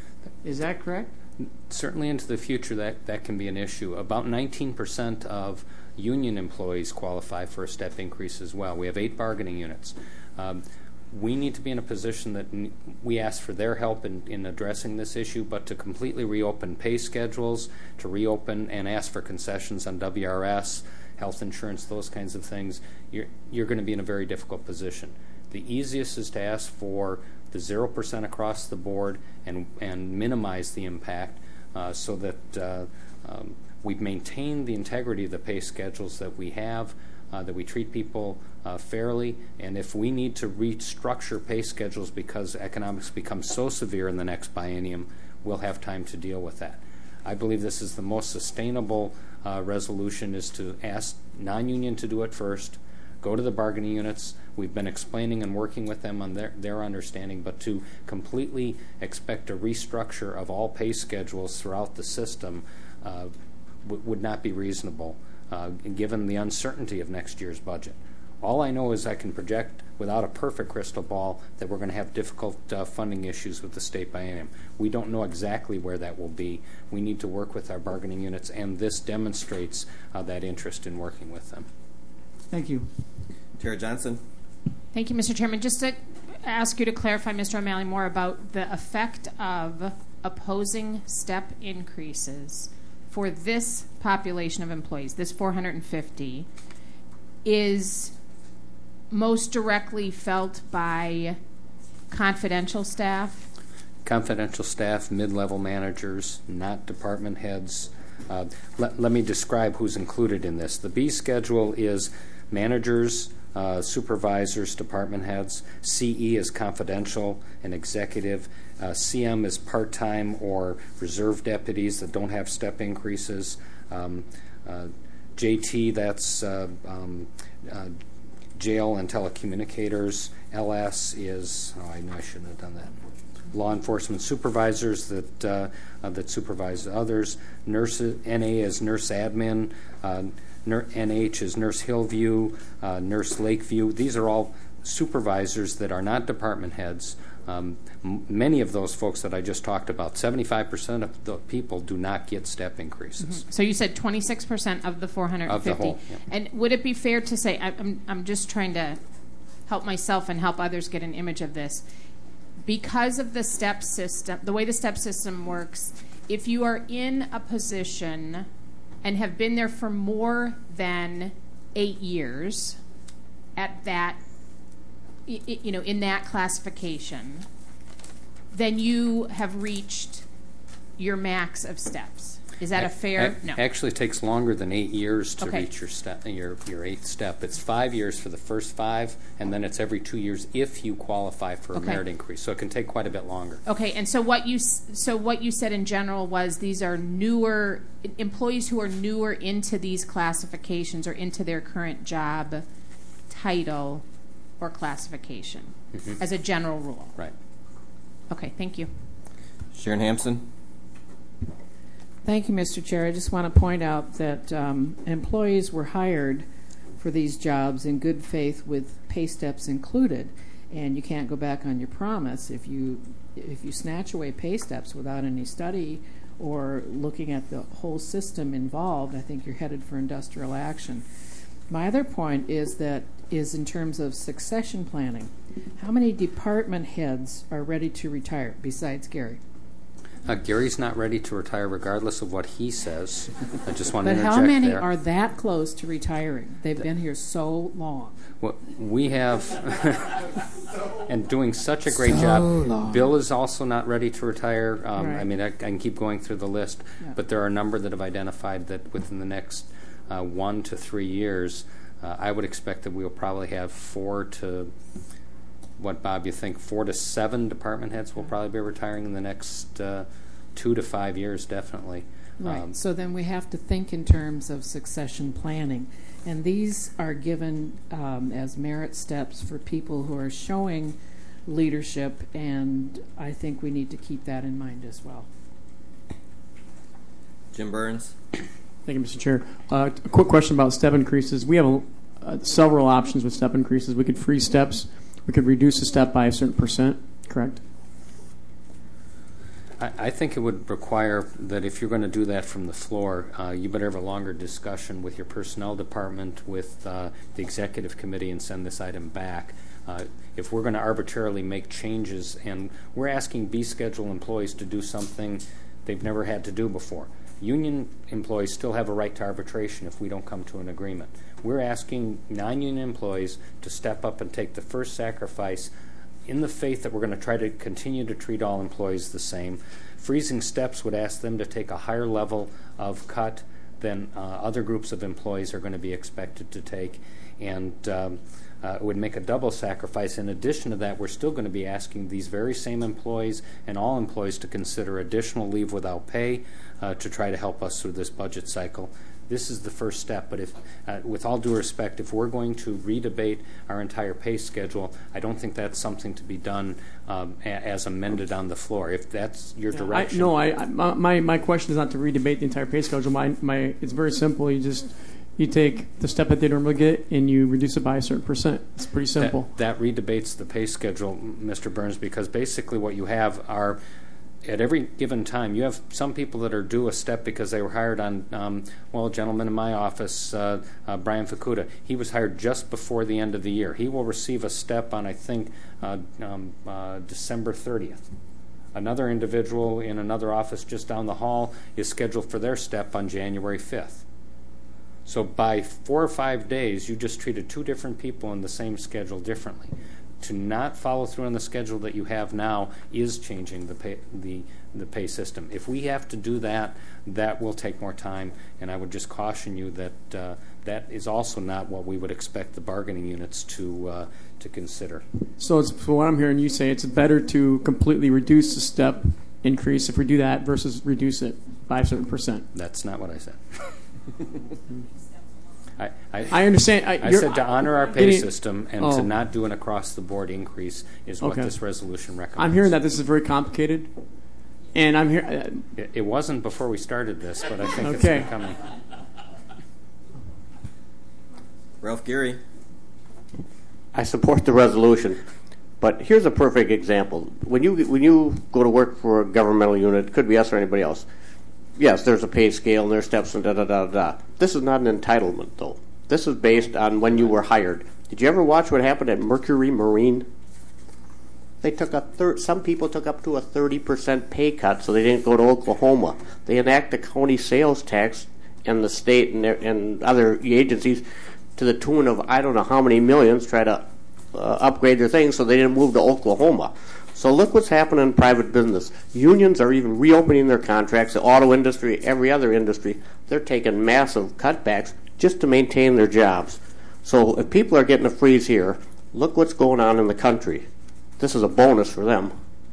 Is that correct? Certainly into the future that, that can be an issue. About nineteen percent of union employees qualify for a step increase as well. We have eight bargaining units. Um, we need to be in a position that n- we ask for their help in, in addressing this issue, but to completely reopen pay schedules, to reopen and ask for concessions on W R S, health insurance, those kinds of things, you're, you're going to be in a very difficult position. The easiest is to ask for the zero percent across the board and, and minimize the impact uh, so that uh, um, we've maintained the integrity of the pay schedules that we have, uh, that we treat people uh, fairly, and if we need to restructure pay schedules because economics become so severe in the next biennium, we'll have time to deal with that. I believe this is the most sustainable uh, resolution, is to ask non-union to do it first, go to the bargaining units. We've been explaining and working with them on their, their understanding, but to completely expect a restructure of all pay schedules throughout the system uh, w- would not be reasonable, uh, given the uncertainty of next year's budget. All I know is I can project without a perfect crystal ball that we're going to have difficult uh, funding issues with the state biennium. We don't know exactly where that will be. We need to work with our bargaining units, and this demonstrates uh, that interest in working with them. Thank you. Tara Johnson. Thank you, Mister Chairman. Just to ask you to clarify, Mister O'Malley, more about the effect of opposing step increases for this population of employees, this four hundred fifty, is most directly felt by confidential staff? Confidential staff, mid-level managers, not department heads. Uh, let, let me describe who's included in this. The B schedule is managers, uh, supervisors, department heads. C E is confidential and executive. Uh, C M is part-time or reserve deputies that don't have step increases. Um, uh, J T, that's uh, um, uh, jail and telecommunicators. L S is, oh, I know I shouldn't have done that. Law enforcement supervisors that uh, uh, that supervise others. Nurses, N A is nurse admin. Uh, N H is Nurse Hillview, uh, Nurse Lakeview. These are all supervisors that are not department heads, Um, m- many of those folks that I just talked about, seventy-five percent of the people do not get step increases. So you said twenty-six percent of the four hundred fifty. Of the whole, yeah. And would it be fair to say, I- I'm, I'm just trying to help myself and help others get an image of this, because of the step system, the way the step system works, if you are in a position and have been there for more than eight years at that, you know, in that classification, then you have reached your max of steps. Is that a fair? Ac- No. Actually, it takes longer than eight years to Okay. reach your step, your your eighth step. It's five years for the first five, and then it's every two years if you qualify for a Okay. merit increase. So it can take quite a bit longer. Okay, and so what you s- so what you said in general was these are newer employees who are newer into these classifications or into their current job title or classification, Mhm. as a general rule. Right. Okay, thank you. Sharon Hampson. Thank you, Mister Chair. I just want to point out that um, employees were hired for these jobs in good faith with pay steps included, and you can't go back on your promise if you if you snatch away pay steps without any study or looking at the whole system involved. I think you're headed for industrial action. My other point is that is in terms of succession planning. How many department heads are ready to retire besides Gary? Uh, Gary's not ready to retire regardless of what he says. I just want to But interject how many there. are that close to retiring? They've been here so long. Well, we have, and doing such a great So job. long. Bill is also not ready to retire. Um, I Right. mean, I, I can keep going through the list, Yeah. but there are a number that have identified that within the next uh, one to three years, uh, I would expect that we'll probably have four to, what, Bob, you think, four to seven department heads will probably be retiring in the next uh, two to five years, definitely. Right. Um, So then we have to think in terms of succession planning. And these are given um, as merit steps for people who are showing leadership, and I think we need to keep that in mind as well. Jim Burns. Thank you, Mister Chair. Uh, a quick question about step increases. We have a, uh, several options with step increases. We could freeze steps. We could reduce a step by a certain percent, correct? I, I think it would require that if you're going to do that from the floor, uh, you better have a longer discussion with your personnel department, with uh, the executive committee, and send this item back. Uh, if we're going to arbitrarily make changes, and we're asking B-schedule employees to do something they've never had to do before. Union employees still have a right to arbitration if we don't come to an agreement. We're asking non-union employees to step up and take the first sacrifice in the faith that we're going to try to continue to treat all employees the same. Freezing steps would ask them to take a higher level of cut than uh, other groups of employees are going to be expected to take, and um, uh, it would make a double sacrifice. In addition to that, we're still going to be asking these very same employees and all employees to consider additional leave without pay uh, to try to help us through this budget cycle. This is the first step, but if, uh, with all due respect, if we're going to redebate our entire pay schedule, I don't think that's something to be done um, a- as amended on the floor. If that's your I, direction. no, I, I, my, my question is not to redebate the entire pay schedule. My, my, it's very simple. You just you take the step that they normally get and you reduce it by a certain percent. It's pretty simple. That, that redebates the pay schedule, Mister Burns, because basically what you have are, at every given time, you have some people that are due a step because they were hired on, um, well, a gentleman in my office, uh, uh, Brian Fukuda, he was hired just before the end of the year. He will receive a step on, I think, uh, um, uh, December thirtieth. Another individual in another office just down the hall is scheduled for their step on January fifth. So by four or five days, you just treated two different people in the same schedule differently. To not follow through on the schedule that you have now is changing the pay, the, the pay system. If we have to do that, that will take more time, and I would just caution you that uh, that is also not what we would expect the bargaining units to uh, to consider. So, it's, for what I'm hearing you say, it's better to completely reduce the step increase if we do that versus reduce it by a certain percent. That's not what I said. I, I, I understand. I, I you're- said to honor our pay getting- system and oh. to not do an across-the-board increase is what Okay. this resolution recommends. I'm hearing that this is very complicated, and I'm here. Uh, It, it wasn't before we started this, but I think Okay. it's becoming. Ralph Geary. I support the resolution. But here's a perfect example. When you when you go to work for a governmental unit, it could be us or anybody else. Yes, there's a pay scale and there's steps and da da da da. This is not an entitlement, though. This is based on when you were hired. Did you ever watch what happened at Mercury Marine? They took a thir- some people took up to a thirty percent pay cut, so they didn't go to Oklahoma. They enact the county sales tax and the state and, their, and other agencies to the tune of I don't know how many millions, try to uh, upgrade their things, so they didn't move to Oklahoma. So look what's happening in private business. Unions are even reopening their contracts. The auto industry, every other industry, they're taking massive cutbacks just to maintain their jobs. So if people are getting a freeze here, look what's going on in the country. This is a bonus for them.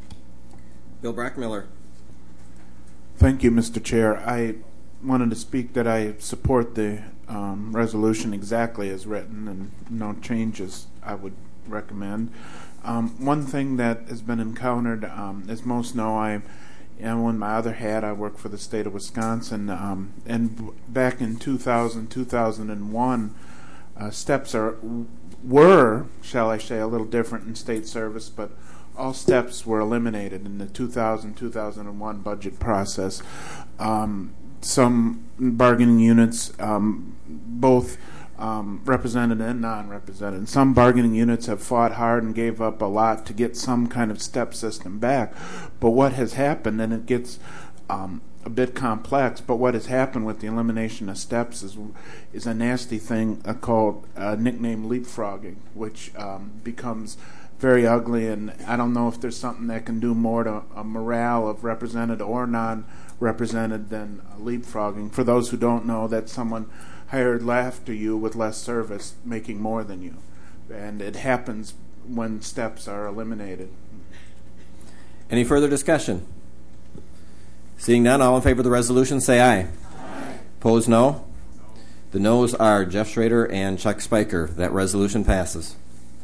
Bill Brackmiller. Thank you, Mister Chair. I wanted to speak that I support the um, resolution exactly as written, and no changes I would recommend. Um, one thing that has been encountered, um, as most know, I am in my other hat. I work for the state of Wisconsin, um, and b- back in two thousand, two thousand one, uh, steps are were, shall I say, a little different in state service, but all steps were eliminated in the two thousand, two thousand one budget process. Um, some bargaining units, um, both Um, represented and non-represented. Some bargaining units have fought hard and gave up a lot to get some kind of step system back. But what has happened, and it gets um, a bit complex, but what has happened with the elimination of steps is is a nasty thing uh, called uh, nicknamed leapfrogging, which um, becomes very ugly. And I don't know if there's something that can do more to a morale of represented or non-represented than leapfrogging. For those who don't know, that's someone hired after you with less service, making more than you. And it happens when steps are eliminated. Any further discussion? Seeing none, all in favor of the resolution, say aye. Aye. Opposed, no. The noes are Jeff Schrader and Chuck Spiker. That resolution passes.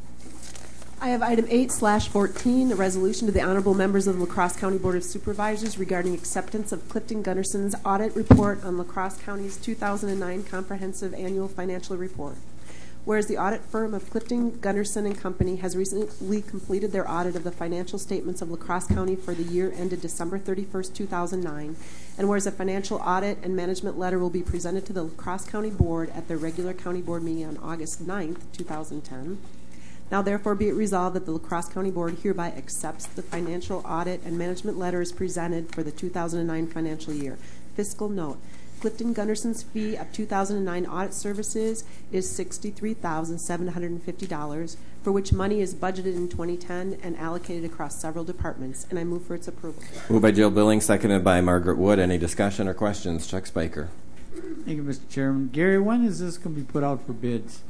I have item eight slash fourteen, a resolution to the honorable members of the La Crosse County Board of Supervisors regarding acceptance of Clifton Gunderson's audit report on La Crosse County's two thousand nine comprehensive annual financial report. Whereas the audit firm of Clifton Gunderson and Company has recently completed their audit of the financial statements of La Crosse County for the year ended December thirty-first, two thousand nine, and whereas a financial audit and management letter will be presented to the La Crosse County Board at their regular county board meeting on August ninth, two thousand ten. Now therefore be it resolved that the La Crosse County Board hereby accepts the financial audit and management letters presented for the two thousand nine financial year. Fiscal note. Clifton Gunderson's fee of two thousand nine audit services is sixty-three thousand seven hundred fifty dollars, for which money is budgeted in twenty ten and allocated across several departments, and I move for its approval. Moved by Jill Billings, seconded by Margaret Wood. Any discussion or questions? Chuck Spiker. Thank you, Mister Chairman. Gary, when is this going to be put out for bids?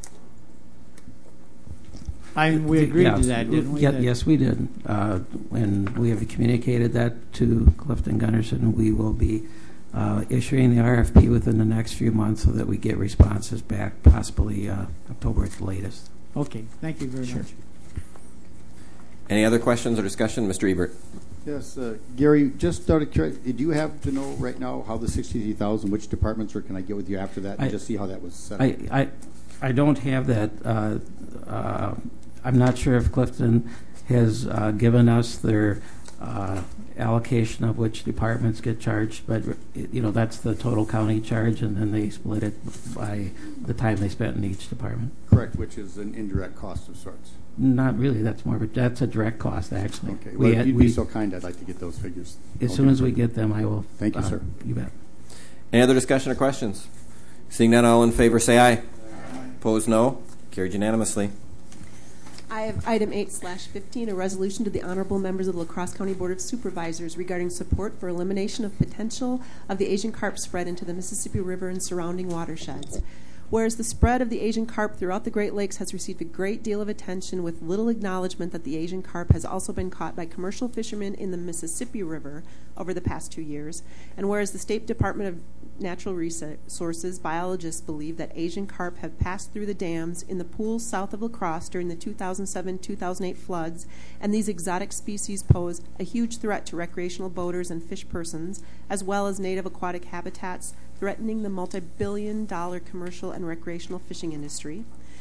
I mean, we agreed yes, to that, didn't we? Yeah, yes, we did. Uh, and we have communicated that to Clifton Gunderson. We will be uh, issuing the R F P within the next few months so that we get responses back, possibly uh, October at the latest. Okay, thank you very sure. much. Any other questions or discussion? Mister Ebert. Yes, uh, Gary, just out of curiosity, do you have to know right now how the sixty-three thousand, which departments, or can I get with you after that and I, just see how that was set up? I, I, I don't have that. Uh, uh, I'm not sure if Clifton has uh, given us their uh, allocation of which departments get charged, but you know that's the total county charge, and then they split it by the time they spent in each department. Correct, which is an indirect cost of sorts. Not really. That's more. Of a, that's a direct cost, actually. Okay. We Well, had, you'd we, be so kind. I'd like to get those figures. As okay. soon as we get them, I will. Thank you, uh, sir. You bet. Any other discussion or questions? Seeing none, all in favor, say aye. Aye. Opposed, no. Carried unanimously. I have item eight slash fifteen, a resolution to the honorable members of the La Crosse County Board of Supervisors regarding support for elimination of potential of the Asian carp spread into the Mississippi River and surrounding watersheds. Whereas the spread of the Asian carp throughout the Great Lakes has received a great deal of attention with little acknowledgement that the Asian carp has also been caught by commercial fishermen in the Mississippi River over the past two years, and whereas the State Department of Natural Resources biologists believe that Asian carp have passed through the dams in the pools south of La Crosse during the two thousand seven two thousand eight floods, and these exotic species pose a huge threat to recreational boaters and fish persons, as well as native aquatic habitats, threatening the multi-billion dollar commercial and recreational fishing industry.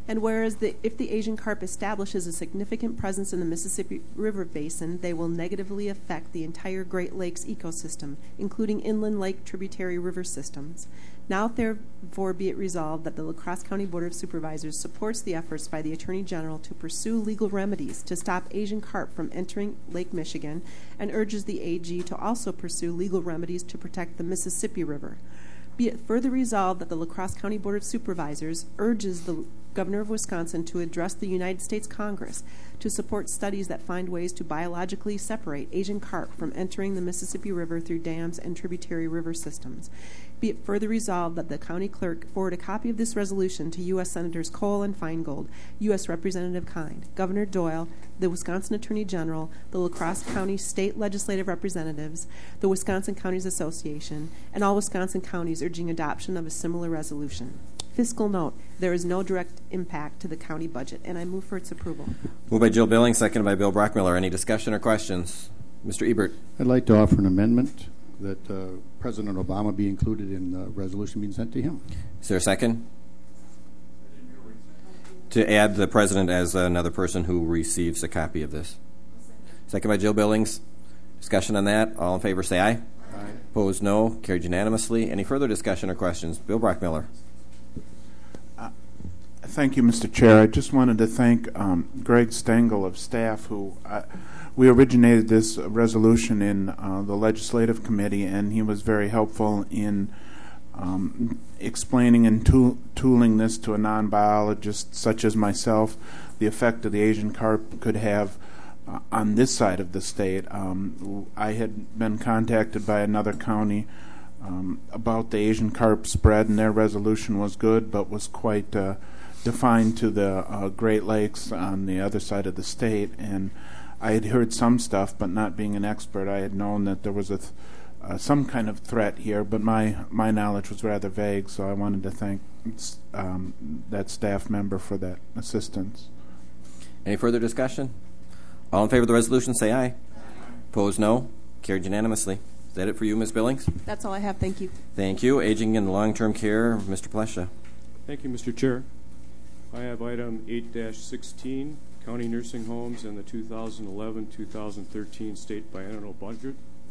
And whereas the, if the Asian carp establishes a significant presence in the Mississippi River Basin, they will negatively affect the entire Great Lakes ecosystem, including inland lake tributary river systems. Now therefore be it resolved that the La Crosse County Board of Supervisors supports the efforts by the Attorney General to pursue legal remedies to stop Asian carp from entering Lake Michigan, and urges the A G to also pursue legal remedies to protect the Mississippi River. Be it further resolved that the La Crosse County Board of Supervisors urges the Governor of Wisconsin to address the United States Congress to support studies that find ways to biologically separate Asian carp from entering the Mississippi River through dams and tributary river systems. Be it further resolved that the county clerk forward a copy of this resolution to U S Senators Cole and Feingold, U S Representative Kind, Governor Doyle, the Wisconsin Attorney General, the La Crosse County State Legislative Representatives, the Wisconsin Counties Association, and all Wisconsin counties urging adoption of a similar resolution. Fiscal note, there is no direct impact to the county budget, and I move for its approval. Moved by Jill Billings, seconded by Bill Brockmiller. Any discussion or questions? Mister Ebert. I'd like to offer an amendment that uh, President Obama be included in the resolution being sent to him. Is there a second? To add the president as another person who receives a copy of this. Second by Jill Billings. Discussion on that. All in favor say aye. Aye. Opposed, no. Carried unanimously. Any further discussion or questions? Bill Brockmiller. Thank you, Mister Chair. I just wanted to thank um, Greg Stengel of staff, who uh, we originated this resolution in uh, the legislative committee, and he was very helpful in um, explaining and tool- tooling this to a non-biologist such as myself, the effect that the Asian carp could have uh, on this side of the state. Um, I had been contacted by another county um, about the Asian carp spread, and their resolution was good, but was quite uh, defined to the uh, Great Lakes on the other side of the state. And I had heard some stuff, but not being an expert, I had known that there was a th- uh, some kind of threat here, but my, my knowledge was rather vague, so I wanted to thank um, that staff member for that assistance. Any further discussion? All in favor of the resolution say aye. Aye. Opposed, no. Carried unanimously. Is that it for you, Miz Billings? That's all I have. Thank you. Thank you. Aging and long-term care, Mister Plesha. Thank you, Mister Chair. I have item eight dash sixteen, county nursing homes and the two thousand eleven to two thousand thirteen state biennial budget.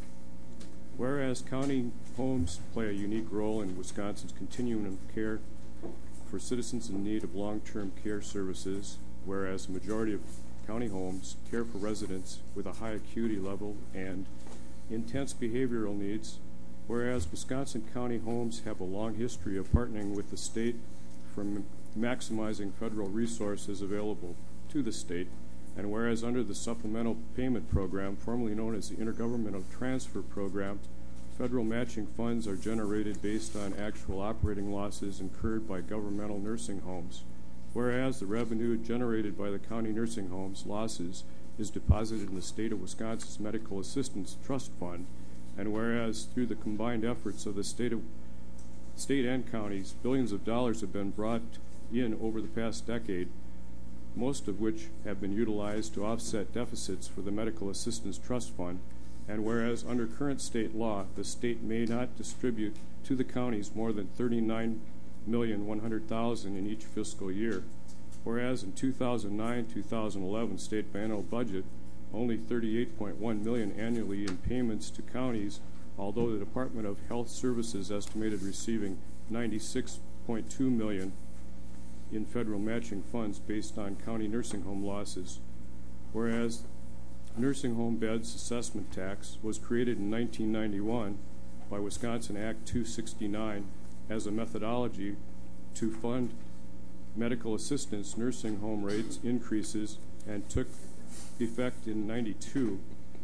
Whereas county homes play a unique role in Wisconsin's continuum of care for citizens in need of long-term care services, whereas the majority of county homes care for residents with a high acuity level and intense behavioral needs, whereas Wisconsin county homes have a long history of partnering with the state for m- maximizing federal resources available to the state, and whereas under the Supplemental Payment Program, formerly known as the Intergovernmental Transfer Program, federal matching funds are generated based on actual operating losses incurred by governmental nursing homes, whereas the revenue generated by the county nursing homes losses is deposited in the state of Wisconsin's Medical Assistance Trust Fund, and whereas through the combined efforts of the state of state and counties, billions of dollars have been brought in over the past decade, most of which have been utilized to offset deficits for the Medical Assistance Trust Fund, and whereas under current state law, the state may not distribute to the counties more than thirty-nine million one hundred thousand dollars in each fiscal year, whereas in two thousand nine to two thousand eleven state biennial budget, only thirty-eight point one million dollars annually in payments to counties, although the Department of Health Services estimated receiving ninety-six point two million dollars in federal matching funds based on county nursing home losses, whereas nursing home beds assessment tax was created in nineteen ninety-one by Wisconsin Act two sixty-nine as a methodology to fund medical assistance nursing home rates increases and took effect in ninety-two.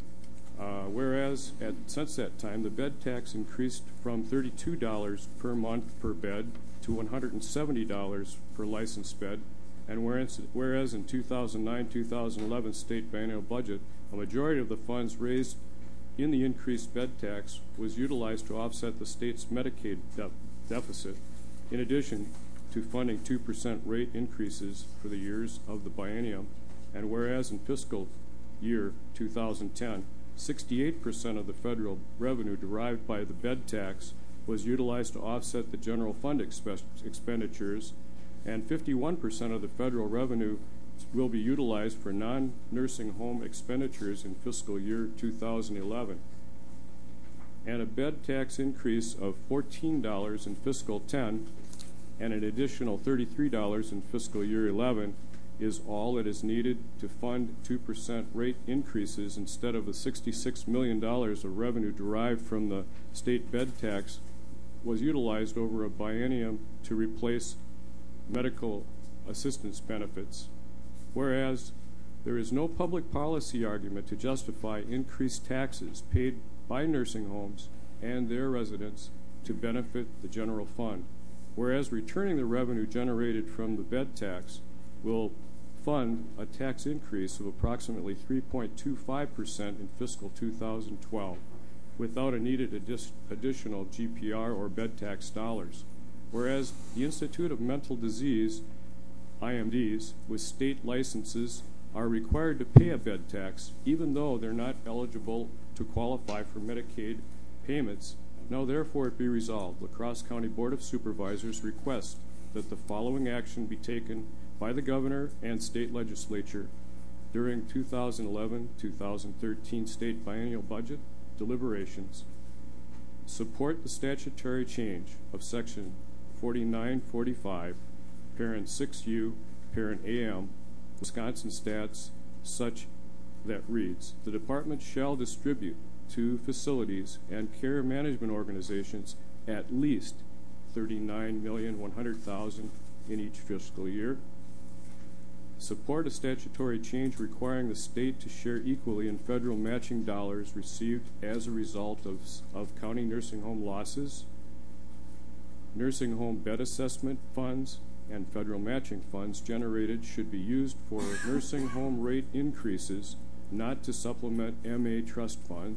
Uh, whereas at, since that time, the bed tax increased from thirty-two dollars per month per bed to one hundred seventy dollars per licensed bed, and whereas, whereas in two thousand nine to two thousand eleven state biennial budget, a majority of the funds raised in the increased bed tax was utilized to offset the state's Medicaid de- deficit, in addition to funding two percent rate increases for the years of the biennium, and whereas in fiscal year two thousand ten, sixty-eight percent of the federal revenue derived by the bed tax was utilized to offset the general fund expe- expenditures, and fifty-one percent of the federal revenue will be utilized for non-nursing home expenditures in fiscal year two thousand eleven. And a bed tax increase of fourteen dollars in fiscal ten and an additional thirty-three dollars in fiscal year eleven is all that is needed to fund two percent rate increases instead of the sixty-six million dollars of revenue derived from the state bed tax was utilized over a biennium to replace medical assistance benefits. Whereas there is no public policy argument to justify increased taxes paid by nursing homes and their residents to benefit the general fund. Whereas returning the revenue generated from the bed tax will fund a tax increase of approximately three point two five percent in fiscal two thousand twelve without a needed addi- additional G P R or bed tax dollars. Whereas the Institute of Mental Disease, I M Ds, with state licenses are required to pay a bed tax even though they're not eligible to qualify for Medicaid payments. Now therefore it be resolved, La Crosse County Board of Supervisors request that the following action be taken by the governor and state legislature during two thousand eleven to two thousand thirteen state biennial budget deliberations. Support the statutory change of section forty-nine forty-five, parent six U, parent A M, Wisconsin Stats, such that reads, the department shall distribute to facilities and care management organizations at least thirty-nine million one hundred thousand dollars in each fiscal year. Support a statutory change requiring the state to share equally in federal matching dollars received as a result of, of county nursing home losses, nursing home bed assessment funds, and federal matching funds generated should be used for nursing home rate increases, not to supplement M A trust fund,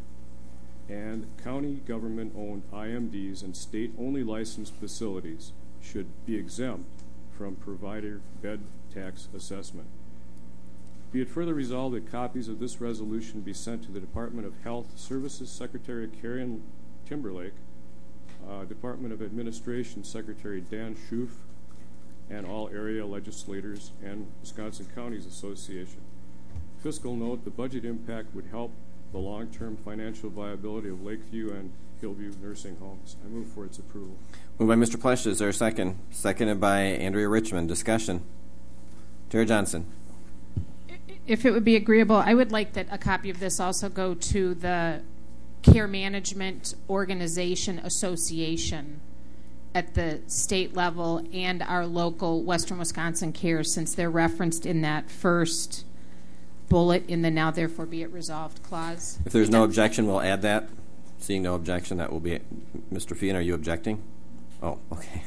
and county government-owned I M Ds and state-only licensed facilities should be exempt from provider bed tax assessment. Be it further resolved that copies of this resolution be sent to the Department of Health Services Secretary Karen Timberlake, uh, Department of Administration Secretary Dan Schoof, and all area legislators and Wisconsin Counties Association. Fiscal note, the budget impact would help the long-term financial viability of Lakeview and Hillview nursing homes. I move for its approval. Moved by Mister Plesch. Is there a second? Seconded by Andrea Richmond. Discussion. Terry Johnson. If it would be agreeable, I would like that a copy of this also go to the Care Management Organization Association at the state level and our local Western Wisconsin Care, since they're referenced in that first bullet in the now therefore be it resolved clause. If there's no objection, we'll add that. Seeing no objection, that will be it. Mister Feehan, are you objecting? Oh, okay.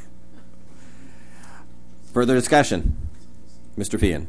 Further discussion? Mister Feehan.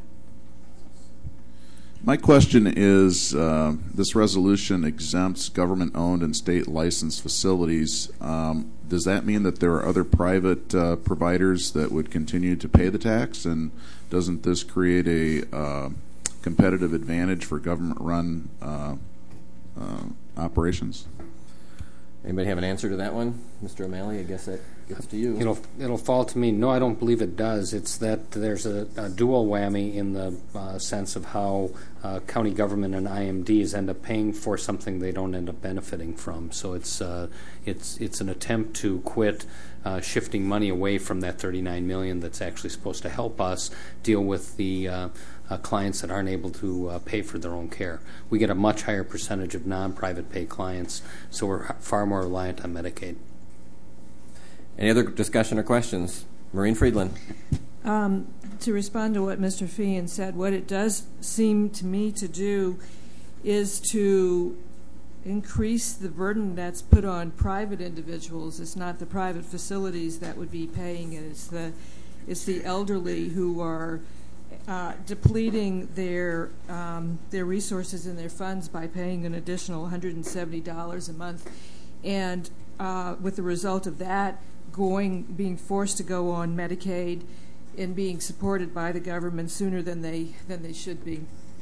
My question is, uh, this resolution exempts government-owned and state-licensed facilities. Um, does that mean that there are other private uh, providers that would continue to pay the tax? And doesn't this create a uh, competitive advantage for government-run uh, uh, operations? Anybody have an answer to that one? Mister O'Malley, I guess that gets to you. It'll, it'll fall to me. No, I don't believe it does. It's that there's a, a dual whammy in the uh, sense of how uh, county government and I M Ds end up paying for something they don't end up benefiting from. So it's uh, it's it's an attempt to quit uh, shifting money away from that thirty-nine million dollars that's actually supposed to help us deal with the uh, Uh, clients that aren't able to uh, pay for their own care. We get a much higher percentage of non-private pay clients, so we're far more reliant on Medicaid. Any other discussion or questions? Maureen Friedland. Um, to respond to what Mister Feehan said, what it does seem to me to do is to increase the burden that's put on private individuals. It's not the private facilities that would be paying it. It's the, it's the elderly who are Uh, depleting their um, their resources and their funds by paying an additional one hundred seventy dollars a month, and uh, with the result of that going being forced to go on Medicaid and being supported by the government sooner than they than they should be.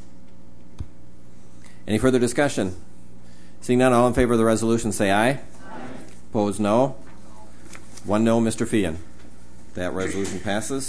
Any further discussion? Seeing none, all in favor of the resolution say aye. Aye. Opposed, no. One no, Mister Feehan. That resolution passes.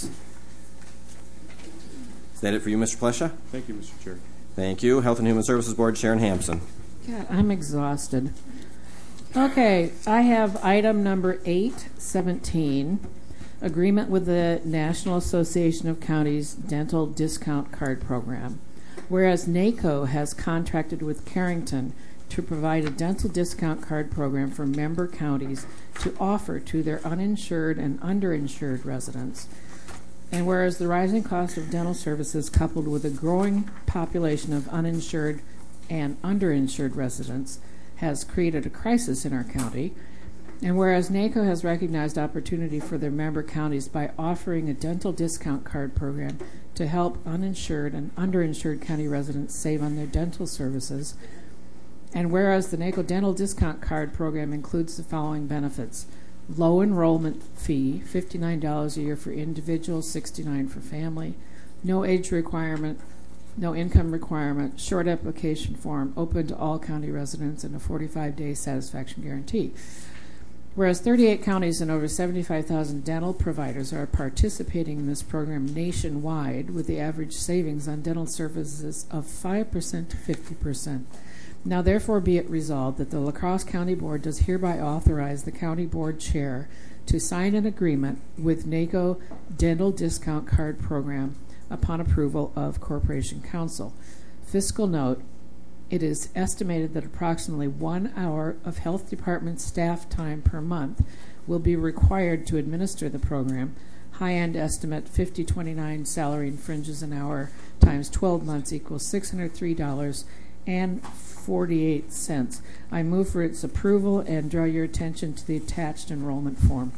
Is that it for you, Mister Plesha? Thank you, Mister Chair. Thank you. Health and Human Services Board, Sharon Hampson. God, I'm exhausted. Okay, I have item number eight seventeen, agreement with the National Association of Counties Dental Discount Card Program. Whereas NACO has contracted with Carrington to provide a dental discount card program for member counties to offer to their uninsured and underinsured residents. And whereas the rising cost of dental services coupled with a growing population of uninsured and underinsured residents has created a crisis in our county, and whereas NACO has recognized opportunity for their member counties by offering a dental discount card program to help uninsured and underinsured county residents save on their dental services, and whereas the NACO dental discount card program includes the following benefits: low enrollment fee, fifty-nine dollars a year for individuals, sixty-nine dollars for family, no age requirement, no income requirement, short application form, open to all county residents, and a forty-five day satisfaction guarantee. Whereas thirty-eight counties and over seventy-five thousand dental providers are participating in this program nationwide, with the average savings on dental services of five percent to fifty percent. Now therefore be it resolved that the La Crosse County Board does hereby authorize the County Board Chair to sign an agreement with NACO Dental Discount Card Program upon approval of Corporation Council. Fiscal note: it is estimated that approximately one hour of Health Department staff time per month will be required to administer the program. High-end estimate fifty twenty-nine salary and fringes an hour times twelve months equals six hundred three dollars and forty-eight cents. I move for its approval and draw your attention to the attached enrollment form.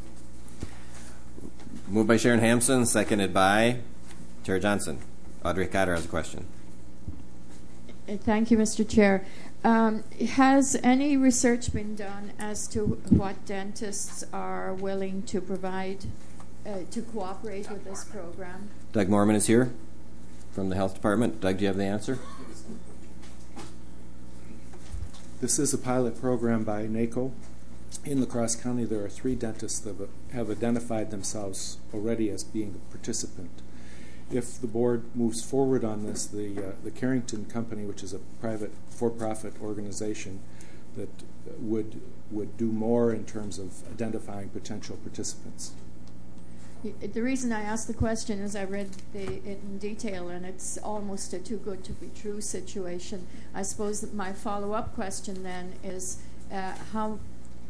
Moved by Sharon Hampson, seconded by Chair Johnson. Audrey Cotter has a question. Thank you, Mister Chair. Um, has any research been done as to what dentists are willing to provide uh, to cooperate with this program? Doug Mormon is here from the Health Department. Doug, do you have the answer? This is a pilot program by NACO. In La Crosse County, there are three dentists that have identified themselves already as being a participant. If the board moves forward on this, the uh, the Carrington Company, which is a private for-profit organization, that would would do more in terms of identifying potential participants. The reason I asked the question is I read the, it in detail, and it's almost a too good to be true situation. I suppose that my follow-up question then is uh, how,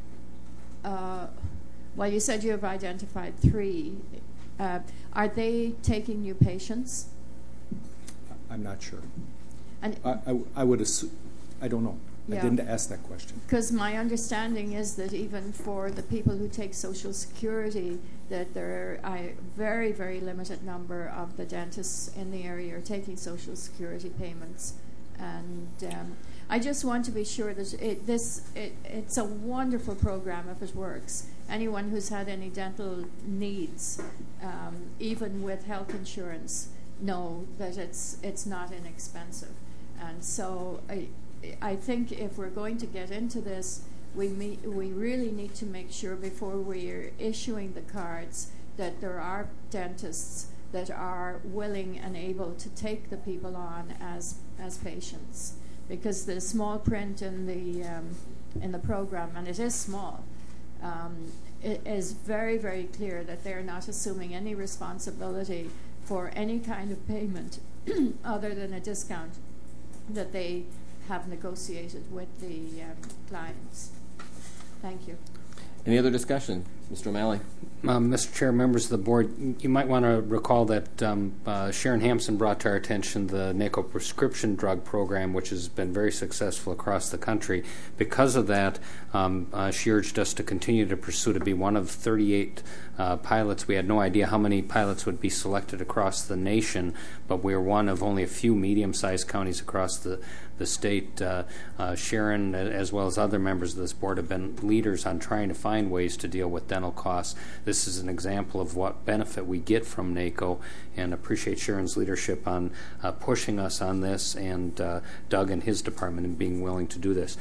uh, well, you said you have identified three. Uh, are they taking new patients? I'm not sure. And I, I, I would assume, I don't know. Yeah. I didn't ask that question. Because my understanding is that even for the people who take Social Security, that there are a very, very limited number of the dentists in the area are taking Social Security payments. And um, I just want to be sure that it, this it, it's a wonderful program if it works. Anyone who's had any dental needs, um, even with health insurance, know that it's it's not inexpensive. And so I, I think if we're going to get into this, we meet, we really need to make sure before we're issuing the cards that there are dentists that are willing and able to take the people on as as patients, because the small print in the um, in the program, and it is small, um, it is very, very clear that they're not assuming any responsibility for any kind of payment other than a discount that they have negotiated with the um, clients. Thank you. Any other discussion? Mister O'Malley. Um, Mister Chair, members of the board, you might want to recall that um, uh, Sharon Hampson brought to our attention the NACO prescription drug program, which has been very successful across the country. Because of that, um, uh, she urged us to continue to pursue to be one of thirty-eight uh, pilots. We had no idea how many pilots would be selected across the nation, but we are one of only a few medium-sized counties across the, the state. Uh, uh, Sharon, as well as other members of this board, have been leaders on trying to find ways to deal with dental costs. This is an example of what benefit we get from NACO, and appreciate Sharon's leadership on uh, pushing us on this, and uh, Doug and his department in being willing to do this.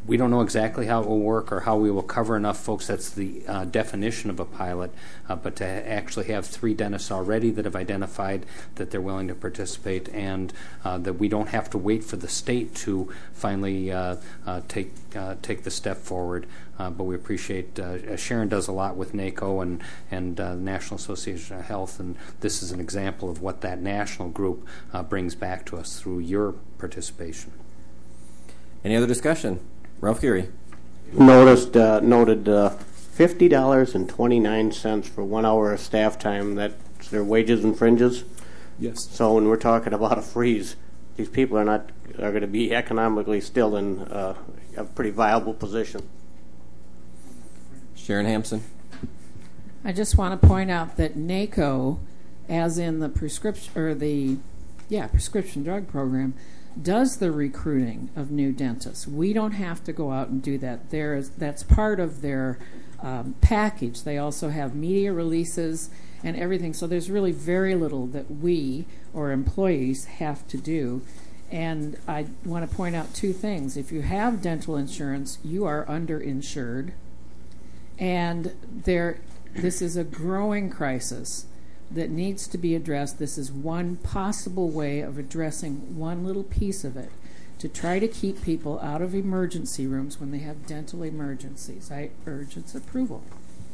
we don't know exactly how it will work or how we will cover enough folks. That's the uh, definition of a pilot. Uh, but to actually have three dentists already that have identified that they're willing to participate, and uh, that we don't have to wait for the state to finally uh, uh, take uh, take the step forward. Uh, but we appreciate uh, Sharon does a lot with NACO and and uh, the National Association of Health, and this is an example of what that national group uh, brings back to us through your participation. Any other discussion? Ralph Geary. Noticed, uh, noted uh, fifty dollars and twenty-nine cents for one hour of staff time. That's their wages and fringes? Yes. So when we're talking about a freeze, these people are not are going to be economically still in uh, a pretty viable position. Sharon Hampson. I just want to point out that NACO, as in the prescription or the yeah prescription drug program, does the recruiting of new dentists. We don't have to go out and do that. There is, that's part of their um, package. They also have media releases and everything. So there's really very little that we or employees have to do. And I want to point out two things. If you have dental insurance, you are underinsured. And there, this is a growing crisis that needs to be addressed. This is one possible way of addressing one little piece of it, to try to keep people out of emergency rooms when they have dental emergencies. I urge its approval.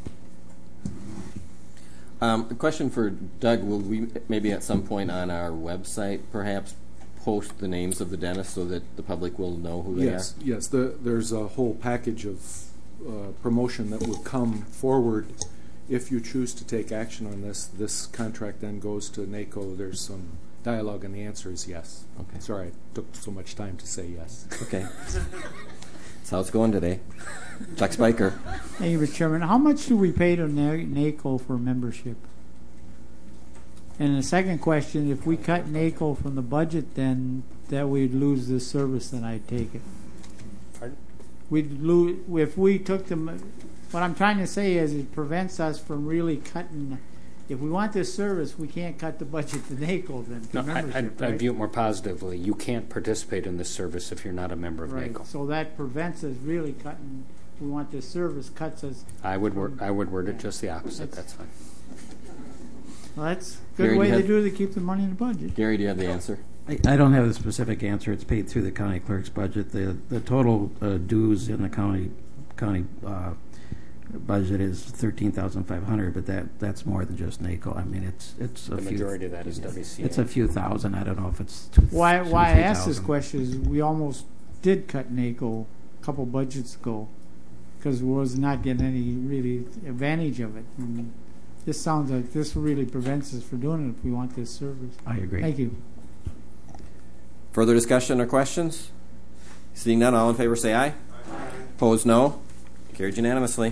Um, a question for Doug. Will we maybe at some point on our website perhaps post the names of the dentists so that the public will know who they yes, are? Yes, the, there's a whole package of uh, promotion that would come forward. If you choose to take action on this, this contract then goes to NACO. There's some dialogue, and the answer is yes. Okay. Sorry, I took so much time to say yes. Okay. That's how it's going today. Chuck Spiker. Thank you, Mister Chairman. How much do we pay to NACO for membership? And the second question, if we cut NACO from the budget, then that we'd lose this service, then I take it. Pardon? We'd lose, if we took them. What I'm trying to say is it prevents us from really cutting. If we want this service, we can't cut the budget to NACO then. To No, I, membership, I, right? I view it more positively. You can't participate in this service if you're not a member of Right. NACO. So that prevents us really cutting. We want this service, cuts us. I would word, I would word it just the opposite. That's fine. Well, that's a good Gary, way do you to have- do it to keep the money in the budget. Gary, do you have the answer? I, I don't have a specific answer. It's paid through the county clerk's budget. The the total uh, dues in the county county uh, budget is thirteen thousand five hundred, but that that's more than just NACO. I mean, it's it's a The few, majority of that is W C A. It's a few thousand. I don't know if it's two, Why two, why I three asked this thousand. question is we almost did cut NACO a couple budgets ago because we was not getting any really advantage of it. And this sounds like this really prevents us from doing it if we want this service. I agree. Thank you. Further discussion or questions? Seeing none, all in favor say aye. Aye. Opposed, no. Carried unanimously.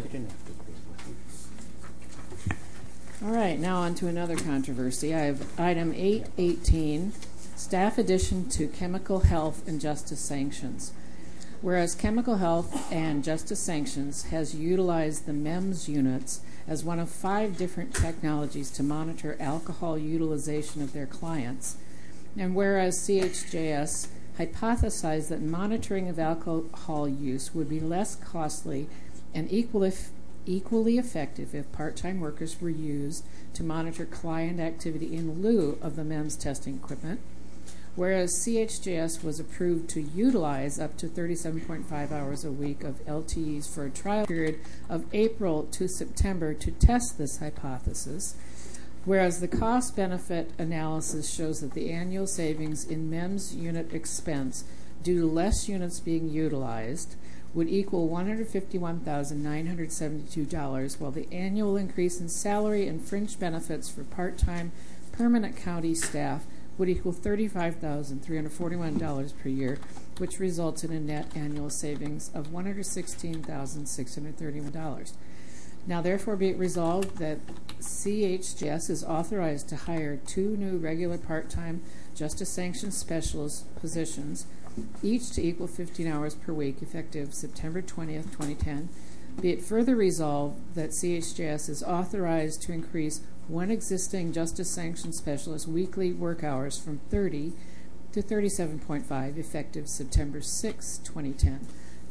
All right, now on to another controversy. I have item eight eighteen, staff addition to chemical health and justice sanctions. Whereas chemical health and justice sanctions has utilized the M E M S units as one of five different technologies to monitor alcohol utilization of their clients, and whereas C H J S hypothesized that monitoring of alcohol use would be less costly and equally equally effective if part-time workers were used to monitor client activity in lieu of the M E M S testing equipment, whereas C H J S was approved to utilize up to thirty-seven point five hours a week of L T Es for a trial period of April to September to test this hypothesis, whereas the cost-benefit analysis shows that the annual savings in M E M S unit expense due to less units being utilized would equal one hundred fifty-one thousand nine hundred seventy-two dollars, while the annual increase in salary and fringe benefits for part-time permanent county staff would equal thirty-five thousand three hundred forty-one dollars per year, which results in a net annual savings of one hundred sixteen thousand six hundred thirty-one dollars. Now, therefore, be it resolved that C H J S is authorized to hire two new regular part-time justice sanction specialist positions, each to equal fifteen hours per week, effective September twentieth, twenty ten. Be it further resolved that C H J S is authorized to increase one existing justice sanction specialist weekly work hours from thirty to thirty-seven point five, effective September sixth, twenty ten.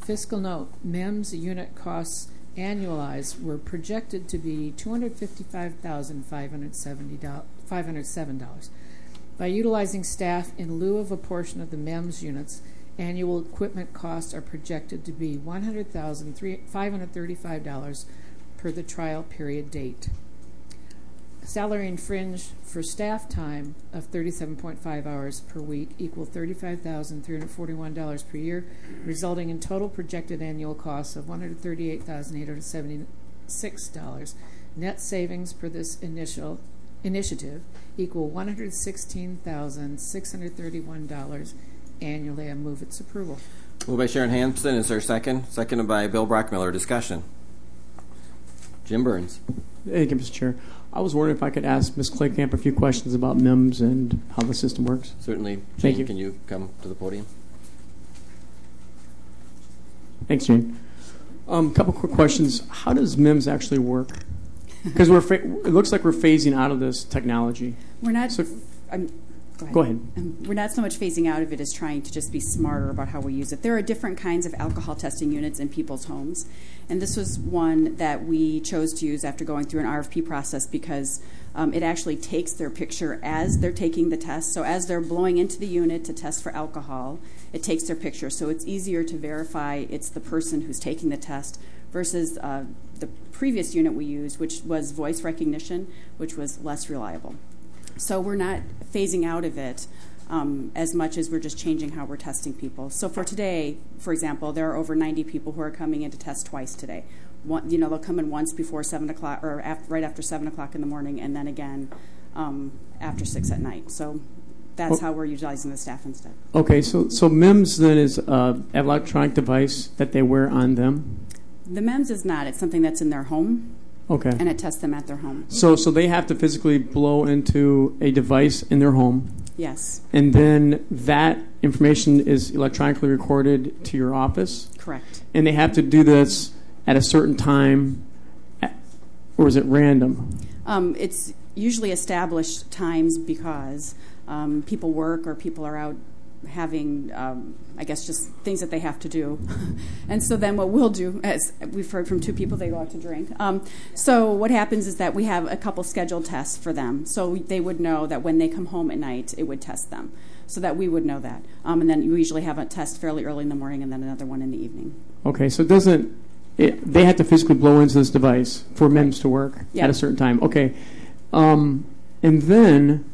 fiscal note, M E M S unit costs annualized were projected to be two hundred fifty-five thousand five hundred seven dollars. By utilizing staff in lieu of a portion of the M E M S units, annual equipment costs are projected to be one hundred thousand five hundred thirty-five dollars per the trial period date. Salary and fringe for staff time of thirty-seven point five hours per week equal thirty-five thousand three hundred forty-one dollars per year, resulting in total projected annual costs of one hundred thirty-eight thousand eight hundred seventy-six dollars. Net savings per this initial initiative equal one hundred sixteen thousand six hundred thirty-one dollars annually. I move its approval. Moved by Sharon Hampson. Is there a second? Seconded by Bill Brockmiller. Discussion. Jim Burns. Thank you, Mister Chair. I was wondering if I could ask Miz Claycamp a few questions about M E M S and how the system works. Certainly. Jane, Thank you. Can you come to the podium? Thanks, Jane. A um, couple quick questions. How does M E M S actually work? Because we're fa- it looks like we're phasing out of this technology. We're not. So, I'm, go ahead. Go ahead. Um, we're not so much phasing out of it as trying to just be smarter about how we use it. There are different kinds of alcohol testing units in people's homes, and this was one that we chose to use after going through an R F P process because um, it actually takes their picture as they're taking the test. So as they're blowing into the unit to test for alcohol, it takes their picture. So it's easier to verify it's the person who's taking the test versus uh, the previous unit we used, which was voice recognition, which was less reliable. So we're not phasing out of it um, as much as we're just changing how we're testing people. So for today, for example, there are over ninety people who are coming in to test twice today. One, you know, they'll come in once before seven o'clock, or after, right after seven o'clock in the morning, and then again um, after six at night. So that's how we're utilizing the staff instead. Okay, so so M E M S then is an electronic device that they wear on them? The M E M S is not. It's something that's in their home. Okay. And it tests them at their home. So so they have to physically blow into a device in their home. Yes. And then that information is electronically recorded to your office? Correct. And they have to do this at a certain time, or is it random? Um, it's usually established times because um, people work or people are out having, um, I guess, just things that they have to do. And so then what we'll do, as we've heard from two people, they go out to drink. Um, so what happens is that we have a couple scheduled tests for them. So they would know that when they come home at night, it would test them. So that we would know that. Um, and then we usually have a test fairly early in the morning and then another one in the evening. Okay, so it doesn't, it, they have to physically blow into this device for M E M S to work Yeah. at a certain time. Okay. Um, and then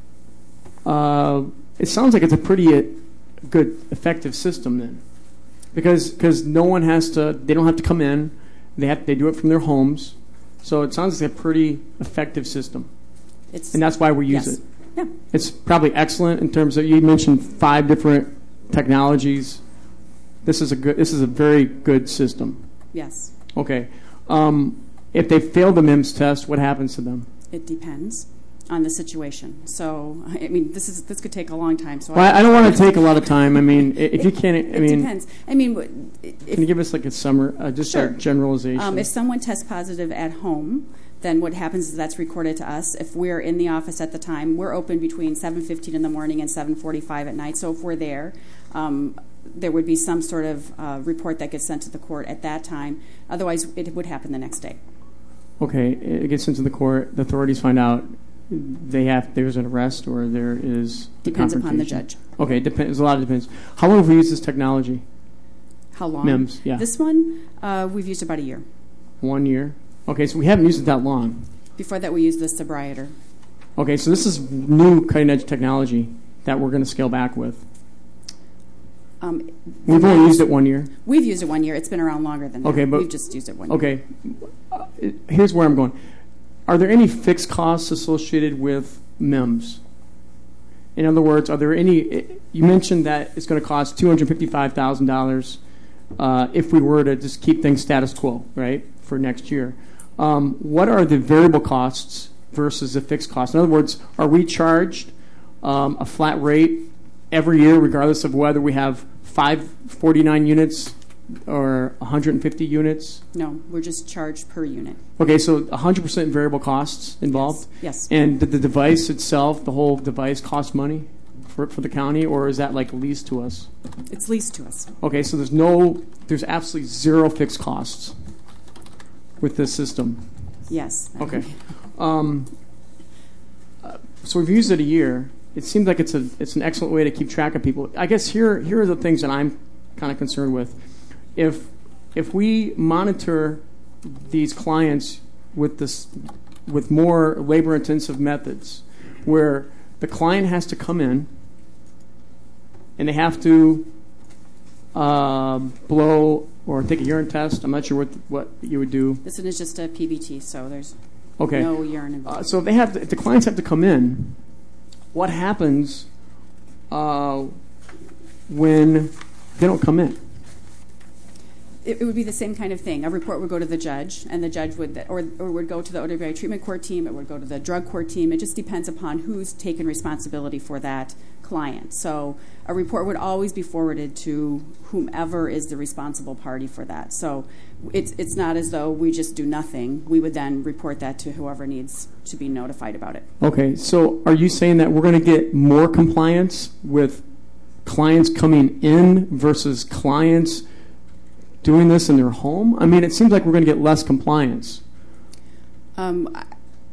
uh, it sounds like it's a pretty uh, good, effective system then. Because cause no one has to, they don't have to come in. They have, they do it from their homes. So it sounds like a pretty effective system. It's, and that's why we use yes. it. Yeah. It's probably excellent in terms of, you mentioned five different technologies. This is a good, this is a very good system. Yes. Okay. Um, if they fail the M E M S test, what happens to them? It depends on the situation. So, I mean, this is this could take a long time. So Well, I, I don't want to take a lot of time. I mean, i- if you can't, I it mean, depends. I mean, w- if, can you give us like a summer, uh, just Sure. a generalization? Um, if someone tests positive at home, then what happens is that's recorded to us. If we're in the office at the time, we're open between seven fifteen in the morning and seven forty-five at night. So if we're there, um, there would be some sort of uh, report that gets sent to the court at that time. Otherwise, it would happen the next day. Okay, it gets into the court. The authorities find out they have there's an arrest or there is a Depends upon the confrontation. judge. Okay, depends. A lot of depends. How long have we used this technology? How long? M E M S, yeah. This one, uh, we've used about a year. One year. Okay, so we haven't used it that long. Before that, we used the Sobriator. Okay, so this is new cutting edge technology that we're going to scale back with. Um, We've only used it one year. We've used it one year. It's been around longer than that. Okay, but we've just used it one year. Okay, uh, here's where I'm going. Are there any fixed costs associated with M E M S? In other words, are there any? You mentioned that it's going to cost two hundred fifty-five thousand dollars uh, if we were to just keep things status quo, right, for next year. Um, what are the variable costs versus the fixed costs? In other words, are we charged um, a flat rate every year, regardless of whether we have five forty-nine units or one hundred fifty units? No, we're just charged per unit. Okay, so one hundred percent variable costs involved? Yes. Yes. And did the device itself, the whole device, cost money? for, for the county, or is that like leased to us? It's leased to us. Okay, so there's no, there's absolutely zero fixed costs with this system. Yes. Okay. Um, uh, so we've used it a year. It seems like it's a it's an excellent way to keep track of people. I guess here here are the things that I'm kind of concerned with. If if we monitor these clients with this with more labor intensive methods, where the client has to come in and they have to uh, blow or take a urine test. I'm not sure what what you would do. This one is just a P B T, so there's okay. no urine involved. Uh, so if they have to, if the clients have to come in, what happens uh, when they don't come in? It, it would be the same kind of thing. A report would go to the judge, and the judge would, or, or would go to the O W I treatment court team. It would go to the drug court team. It just depends upon who's taken responsibility for that client. So a report would always be forwarded to whomever is the responsible party for that. So it's it's not as though we just do nothing. We would then report that to whoever needs to be notified about it. Okay, so are you saying that we're going to get more compliance with clients coming in versus clients doing this in their home? I mean, it seems like we're going to get less compliance. Um, I,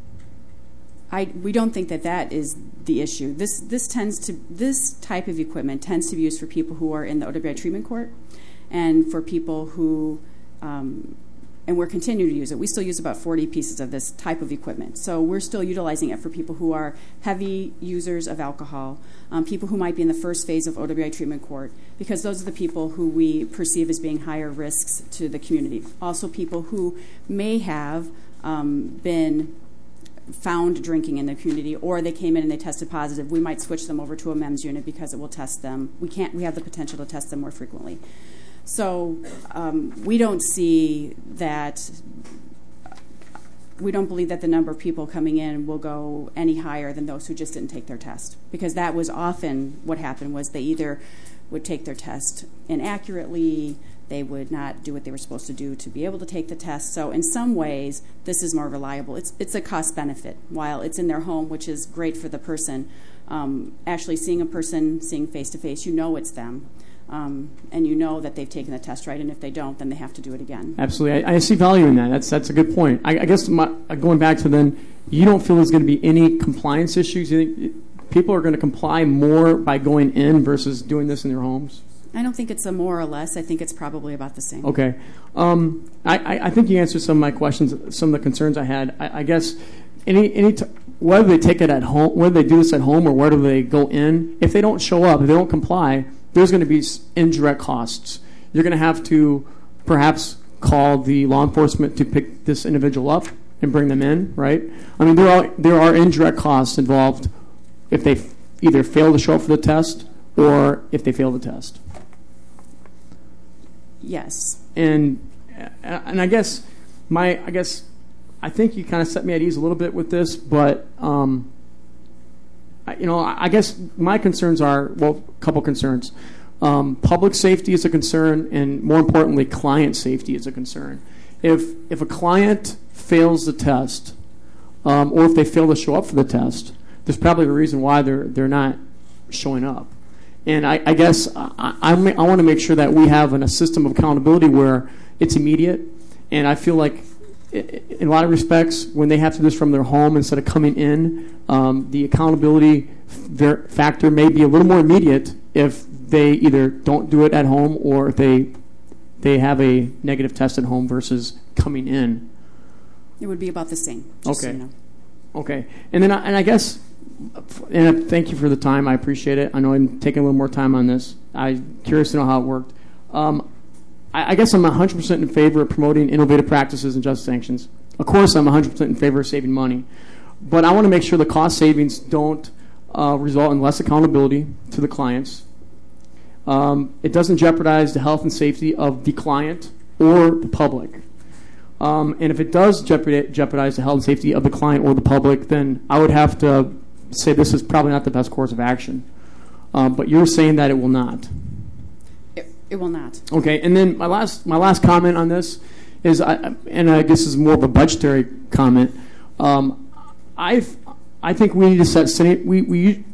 I we don't think that that is the issue. This this tends to this type of equipment tends to be used for people who are in the O W I treatment court, and for people who, um, and we're continuing to use it. We still use about forty pieces of this type of equipment. So we're still utilizing it for people who are heavy users of alcohol, um, people who might be in the first phase of O W I treatment court, because those are the people who we perceive as being higher risks to the community. Also people who may have um, been found drinking in the community, or they came in and they tested positive. We might switch them over to a M E M S unit because it will test them. We can't. We have the potential to test them more frequently. So um, we don't see that. We don't believe that the number of people coming in will go any higher than those who just didn't take their test, because that was often what happened. Was they either would take their test inaccurately, they would not do what they were supposed to do to be able to take the test. So in some ways, this is more reliable. It's it's a cost benefit. While it's in their home, which is great for the person, um, actually seeing a person, seeing face-to-face, you know it's them. Um, and you know that they've taken the test right, and if they don't, then they have to do it again. Absolutely. I, I see value in that. That's that's a good point. I, I guess my, going back to then, you don't feel there's going to be any compliance issues? You think people are going to comply more by going in versus doing this in their homes? I don't think it's a more or less. I think it's probably about the same. Okay. Um, I, I, I think you answered some of my questions, some of the concerns I had. I, I guess any any t- whether they take it at home, whether they do this at home, or whether they go in, if they don't show up, if they don't comply, there's going to be indirect costs. You're going to have to perhaps call the law enforcement to pick this individual up and bring them in, right? I mean, there are there are indirect costs involved if they f- either fail to show up for the test or if they fail the test. Yes. And and I guess my I guess I think you kind of set me at ease a little bit with this, but um, I, you know I guess my concerns are well, a couple concerns. Um, public safety is a concern, and more importantly, client safety is a concern. If if a client fails the test, um, or if they fail to show up for the test, there's probably a reason why they're they're not showing up. And I, I guess I, I, I want to make sure that we have an, a system of accountability where it's immediate. And I feel like, in a lot of respects, when they have to do this from their home instead of coming in, um, the accountability f- factor may be a little more immediate if they either don't do it at home or if they they have a negative test at home versus coming in. It would be about the same. Just Okay. So you know. Okay. And then I, and I guess. And thank you for the time. I appreciate it. I know I'm taking a little more time on this. I'm curious to know how it worked. Um, I, I guess I'm one hundred percent in favor of promoting innovative practices and just sanctions. Of course, I'm one hundred percent in favor of saving money. But I want to make sure the cost savings don't uh, result in less accountability to the clients. Um, it doesn't jeopardize the health and safety of the client or the public. Um, and if it does jeopardize the health and safety of the client or the public, then I would have to say this is probably not the best course of action. Um, but you're saying that it will not. It, it will not. Okay, and then my last my last comment on this is, I, and I guess this is more of a budgetary comment. Um, I I think we need to set we we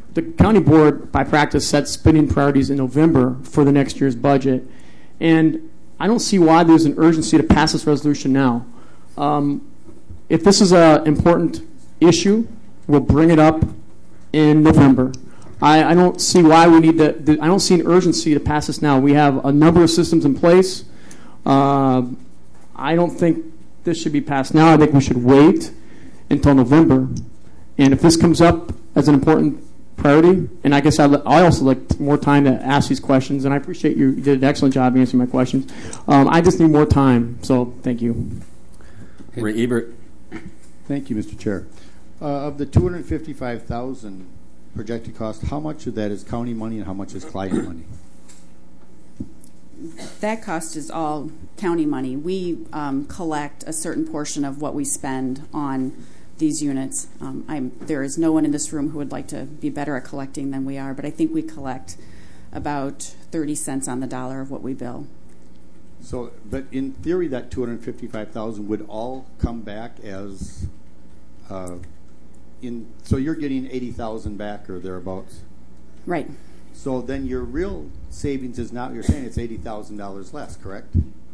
the county board, by practice, sets spending priorities in November for the next year's budget. And I don't see why there's an urgency to pass this resolution now. Um, if this is an important issue, we'll bring it up in November. I, I don't see why we need to, the, I don't see an urgency to pass this now. We have a number of systems in place. Uh, I don't think this should be passed now. I think we should wait until November. And if this comes up as an important priority, and I guess I, I also like more time to ask these questions, and I appreciate you, you did an excellent job answering my questions. Um, I just need more time, so thank you. Ray Ebert. Thank you, Mister Chair. Uh, of the two hundred fifty-five thousand projected cost, how much of that is county money and how much is client money? That cost is all county money. We um, collect a certain portion of what we spend on these units. Um, I'm, there is no one in this room who would like to be better at collecting than we are, but I think we collect about thirty cents on the dollar of what we bill. So, but in theory, that two hundred fifty-five thousand would all come back as uh, in. So you're getting eighty thousand back or thereabouts. Right. So then your real savings is now, you're saying it's eighty thousand dollars less, correct?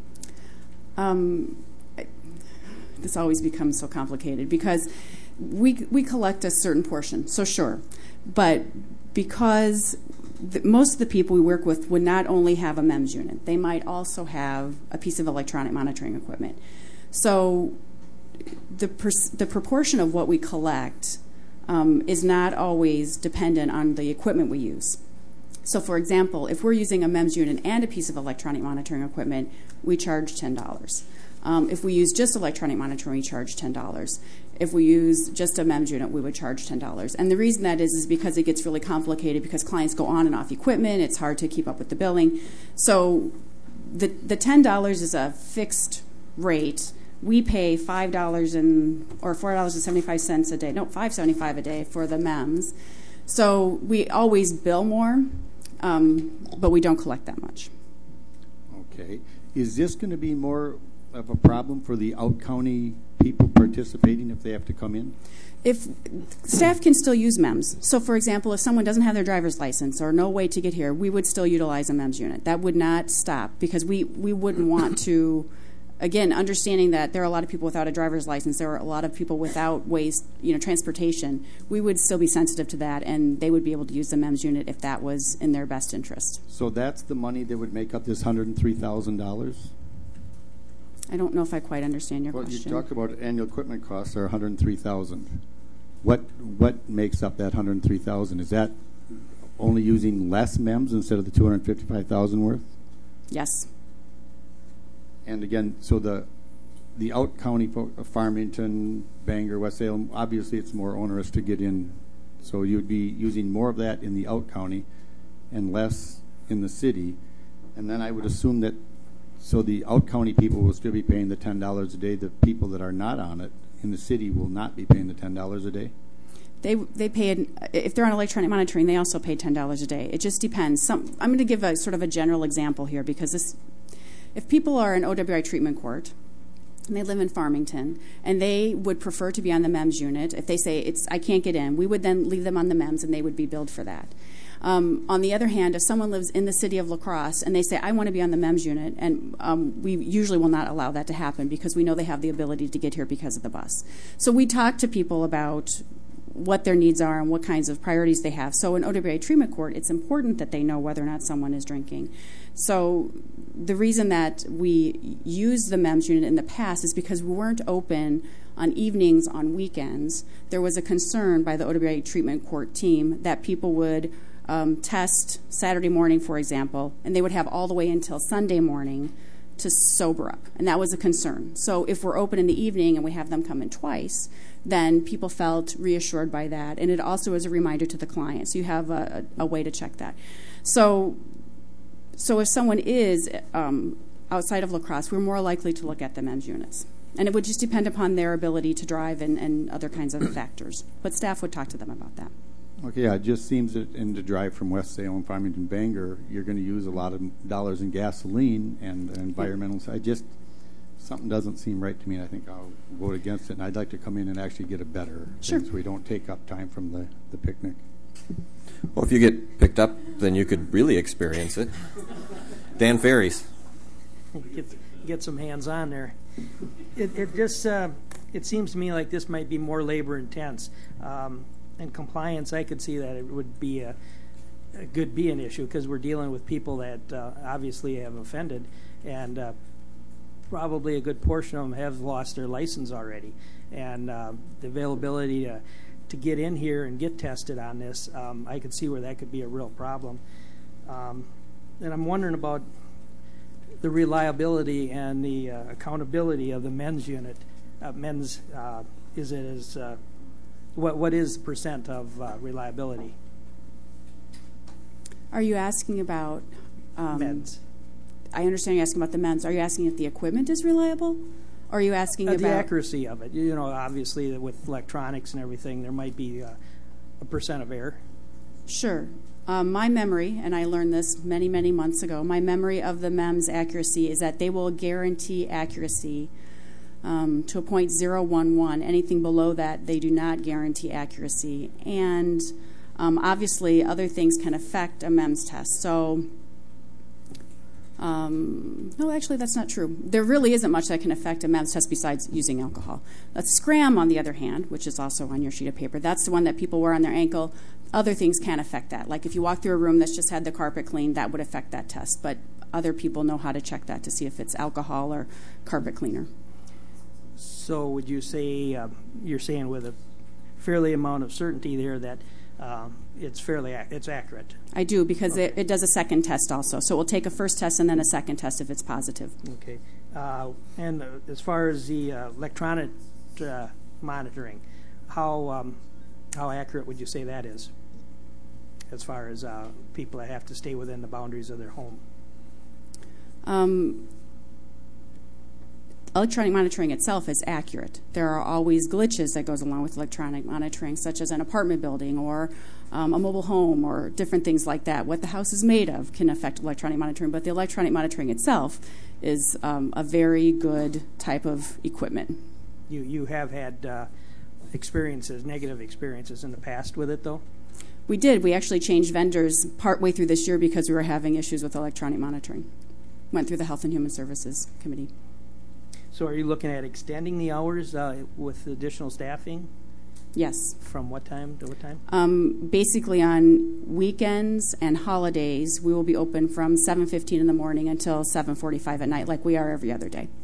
Um, I, this always becomes so complicated because we we collect a certain portion, so sure. But because the, most of the people we work with would not only have a M E M S unit, they might also have a piece of electronic monitoring equipment. So the, pers- the proportion of what we collect um, is not always dependent on the equipment we use. So, for example, if we're using a M E M S unit and a piece of electronic monitoring equipment, we charge ten dollars. Um, if we use just electronic monitoring, we charge ten dollars. If we use just a M E M S unit, we would charge ten dollars. And the reason that is is because it gets really complicated because clients go on and off equipment. It's hard to keep up with the billing. So the the ten dollars is a fixed rate. We pay five dollars and or four dollars and seventy-five cents a day. No, five dollars and seventy-five cents a day for the M E M S. So we always bill more. Um, but we don't collect that much. Okay. Is this going to be more of a problem for the out-county people participating if they have to come in? If staff can still use M E M S. So, for example, if someone doesn't have their driver's license or no way to get here, we would still utilize a M E M S unit. That would not stop because we, we wouldn't want to, again, understanding that there are a lot of people without a driver's license, there are a lot of people without ways, you know, transportation, we would still be sensitive to that, and they would be able to use the M E M S unit if that was in their best interest. So that's the money that would make up this one hundred three thousand dollars? I don't know if I quite understand your well, question. You talk about annual equipment costs are one hundred three thousand dollars. What what makes up that one hundred three thousand dollars? Is that only using less M E M S instead of the two hundred fifty-five thousand dollars worth? Yes. And again, so the the out county, Farmington, Bangor, West Salem, obviously it's more onerous to get in. So you'd be using more of that in the out county and less in the city. And then I would assume that, so the out county people will still be paying the ten dollars a day. The people that are not on it in the city will not be paying the ten dollars a day? They they pay, an, if they're on electronic monitoring, they also pay ten dollars a day. It just depends. Some, I'm going to give a sort of a general example here because this, if people are in O W I treatment court and they live in Farmington and they would prefer to be on the M E M S unit, if they say it's I can't get in, we would then leave them on the M E M S and they would be billed for that. Um, on the other hand, if someone lives in the city of La Crosse and they say, I want to be on the M E M S unit, and um, we usually will not allow that to happen because we know they have the ability to get here because of the bus. So we talk to people about what their needs are and what kinds of priorities they have. So in O W I treatment court, it's important that they know whether or not someone is drinking. So the reason that we used the M E M S unit in the past is because we weren't open on evenings, on weekends. There was a concern by the O W I treatment court team that people would um, test Saturday morning, for example, and they would have all the way until Sunday morning to sober up, and that was a concern. So if we're open in the evening and we have them come in twice, then people felt reassured by that, and it also is a reminder to the client. So you have a, a, a way to check that. So, so if someone is um, outside of La Crosse, we're more likely to look at the M E M S units, and it would just depend upon their ability to drive and, and other kinds of factors. But staff would talk to them about that. Okay, yeah, it just seems that in the drive from West Salem, Farmington, Bangor, you're going to use a lot of dollars in gasoline and, and environmental. I just, something doesn't seem right to me, and I think I'll vote against it. And I'd like to come in and actually get a better sure. thing so we don't take up time from the, the picnic. Well, if you get picked up, then you could really experience it. Dan Ferries. Get, get some hands on there. It, it just uh, it seems to me like this might be more labor intense. Um, and compliance, I could see that it would be a, a could be an issue because we're dealing with people that uh, obviously have offended, and uh, probably a good portion of them have lost their license already. And uh, the availability to to get in here and get tested on this, um, I could see where that could be a real problem. Um, and I'm wondering about the reliability and the uh, accountability of the men's unit. Uh, men's, uh, is it as, uh, what what is the percent of uh, reliability? Are you asking about um, men's? I understand you're asking about the men's. Are you asking if the equipment is reliable? Or are you asking uh, about the accuracy of it? You know, obviously with electronics and everything, there might be uh, a percent of error. Sure. Um, my memory, and I learned this many, many months ago, my memory of the M E M S accuracy is that they will guarantee accuracy um, to a point zero one one. Anything below that, they do not guarantee accuracy. And um, obviously, other things can affect a M E M S test. So, um, no, actually, that's not true. There really isn't much that can affect a M E M S test besides using alcohol. A SCRAM, on the other hand, which is also on your sheet of paper, that's the one that people wear on their ankle. Other things can affect that. Like if you walk through a room that's just had the carpet cleaned, that would affect that test. But other people know how to check that to see if it's alcohol or carpet cleaner. So would you say, uh, you're saying with a fairly amount of certainty there that uh, it's fairly, ac- it's accurate? I do, because okay. it, it does a second test also. So we'll take a first test and then a second test if it's positive. Okay. Uh, and uh, as far as the uh, electronic uh, monitoring, how um, how accurate would you say that is as far as uh, people that have to stay within the boundaries of their home? Um, electronic monitoring itself is accurate. There are always glitches that goes along with electronic monitoring, such as an apartment building or um, a mobile home or different things like that. What the house is made of can affect electronic monitoring, but the electronic monitoring itself is um, a very good type of equipment. You you have had uh, experiences, negative experiences in the past with it, though? We did. We actually changed vendors partway through this year because we were having issues with electronic monitoring. Went through the Health and Human Services Committee. So are you looking at extending the hours uh, with additional staffing? Yes. From what time to what time? Um, basically on weekends and holidays, we will be open from seven fifteen in the morning until seven forty-five at night, like we are every other day.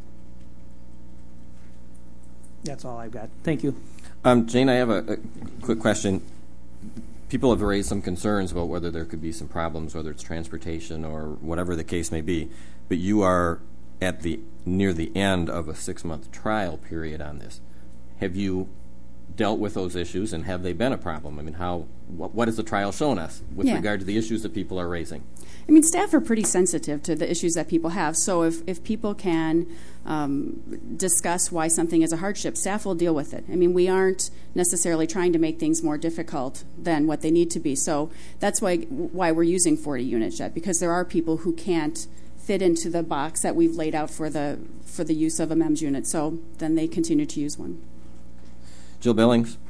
That's all I've got. Thank you. Um, Jane, I have a, a quick question. People have raised some concerns about whether there could be some problems, whether it's transportation or whatever the case may be. But you are at the near the end of a six-month trial period on this. Have you dealt with those issues, and have they been a problem? I mean, how? What, what has the trial shown us with yeah. regard to the issues that people are raising? I mean, staff are pretty sensitive to the issues that people have. So if, if people can um, discuss why something is a hardship, staff will deal with it. I mean, we aren't necessarily trying to make things more difficult than what they need to be. So that's why why we're using forty units yet, because there are people who can't fit into the box that we've laid out for the for the use of a M E M S unit. So then they continue to use one. Jill Billings.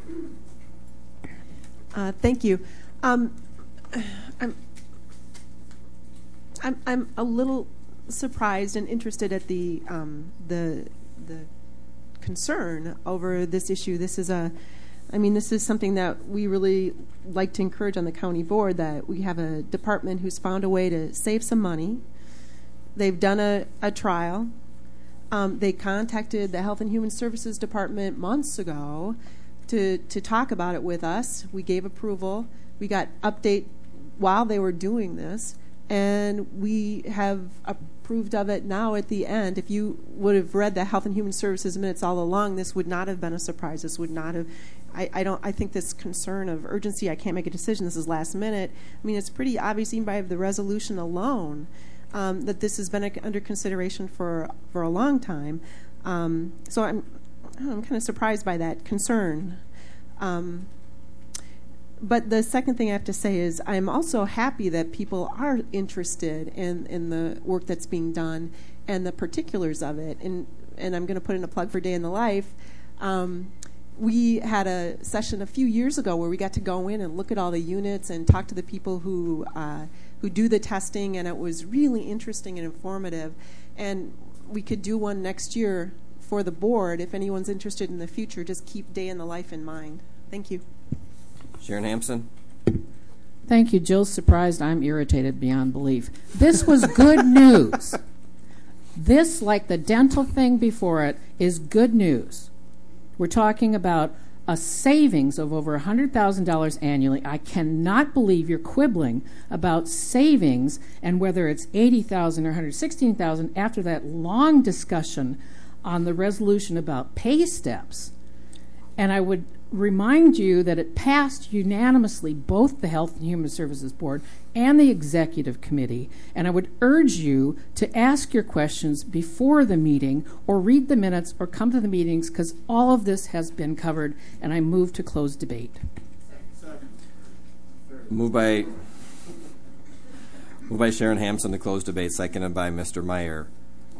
Uh, thank you. Um, I'm, I'm I'm a little surprised and interested at the um, the the concern over this issue. This is a, I mean, this is something that we really like to encourage on the county board, that we have a department who's found a way to save some money. They've done a, a trial. Um, they contacted the Health and Human Services Department months ago to to talk about it with us. We gave approval. We got update while they were doing this, and we have approved of it now at the end. If you would have read the Health and Human Services minutes all along, this would not have been a surprise. This would not have. I, I don't. I think this concern of urgency. I can't make a decision. This is last minute. I mean, it's pretty obvious even by the resolution alone. Um, that this has been a, under consideration for for a long time, um, so I'm I'm kind of surprised by that concern. Um, but the second thing I have to say is I'm also happy that people are interested in, in the work that's being done and the particulars of it. And and I'm going to put in a plug for Day in the Life. Um, we had a session a few years ago where we got to go in and look at all the units and talk to the people who uh, who do the testing, and it was really interesting and informative. And we could do one next year for the board. If anyone's interested in the future, just keep Day in the Life in mind. Thank you. Sharon Hampson. Thank you. Jill's surprised. I'm irritated beyond belief. This was good news. This, like the dental thing before it, is good news. We're talking about a savings of over one hundred thousand dollars annually. I cannot believe you're quibbling about savings and whether it's eighty thousand dollars or one hundred sixteen thousand dollars after that long discussion on the resolution about pay steps. And I would remind you that it passed unanimously both the Health and Human Services Board and the Executive Committee, and I would urge you to ask your questions before the meeting or read the minutes or come to the meetings, because all of this has been covered, and I move to close debate. Moved by, moved by Sharon Hampson to close debate, seconded by Mister Meyer.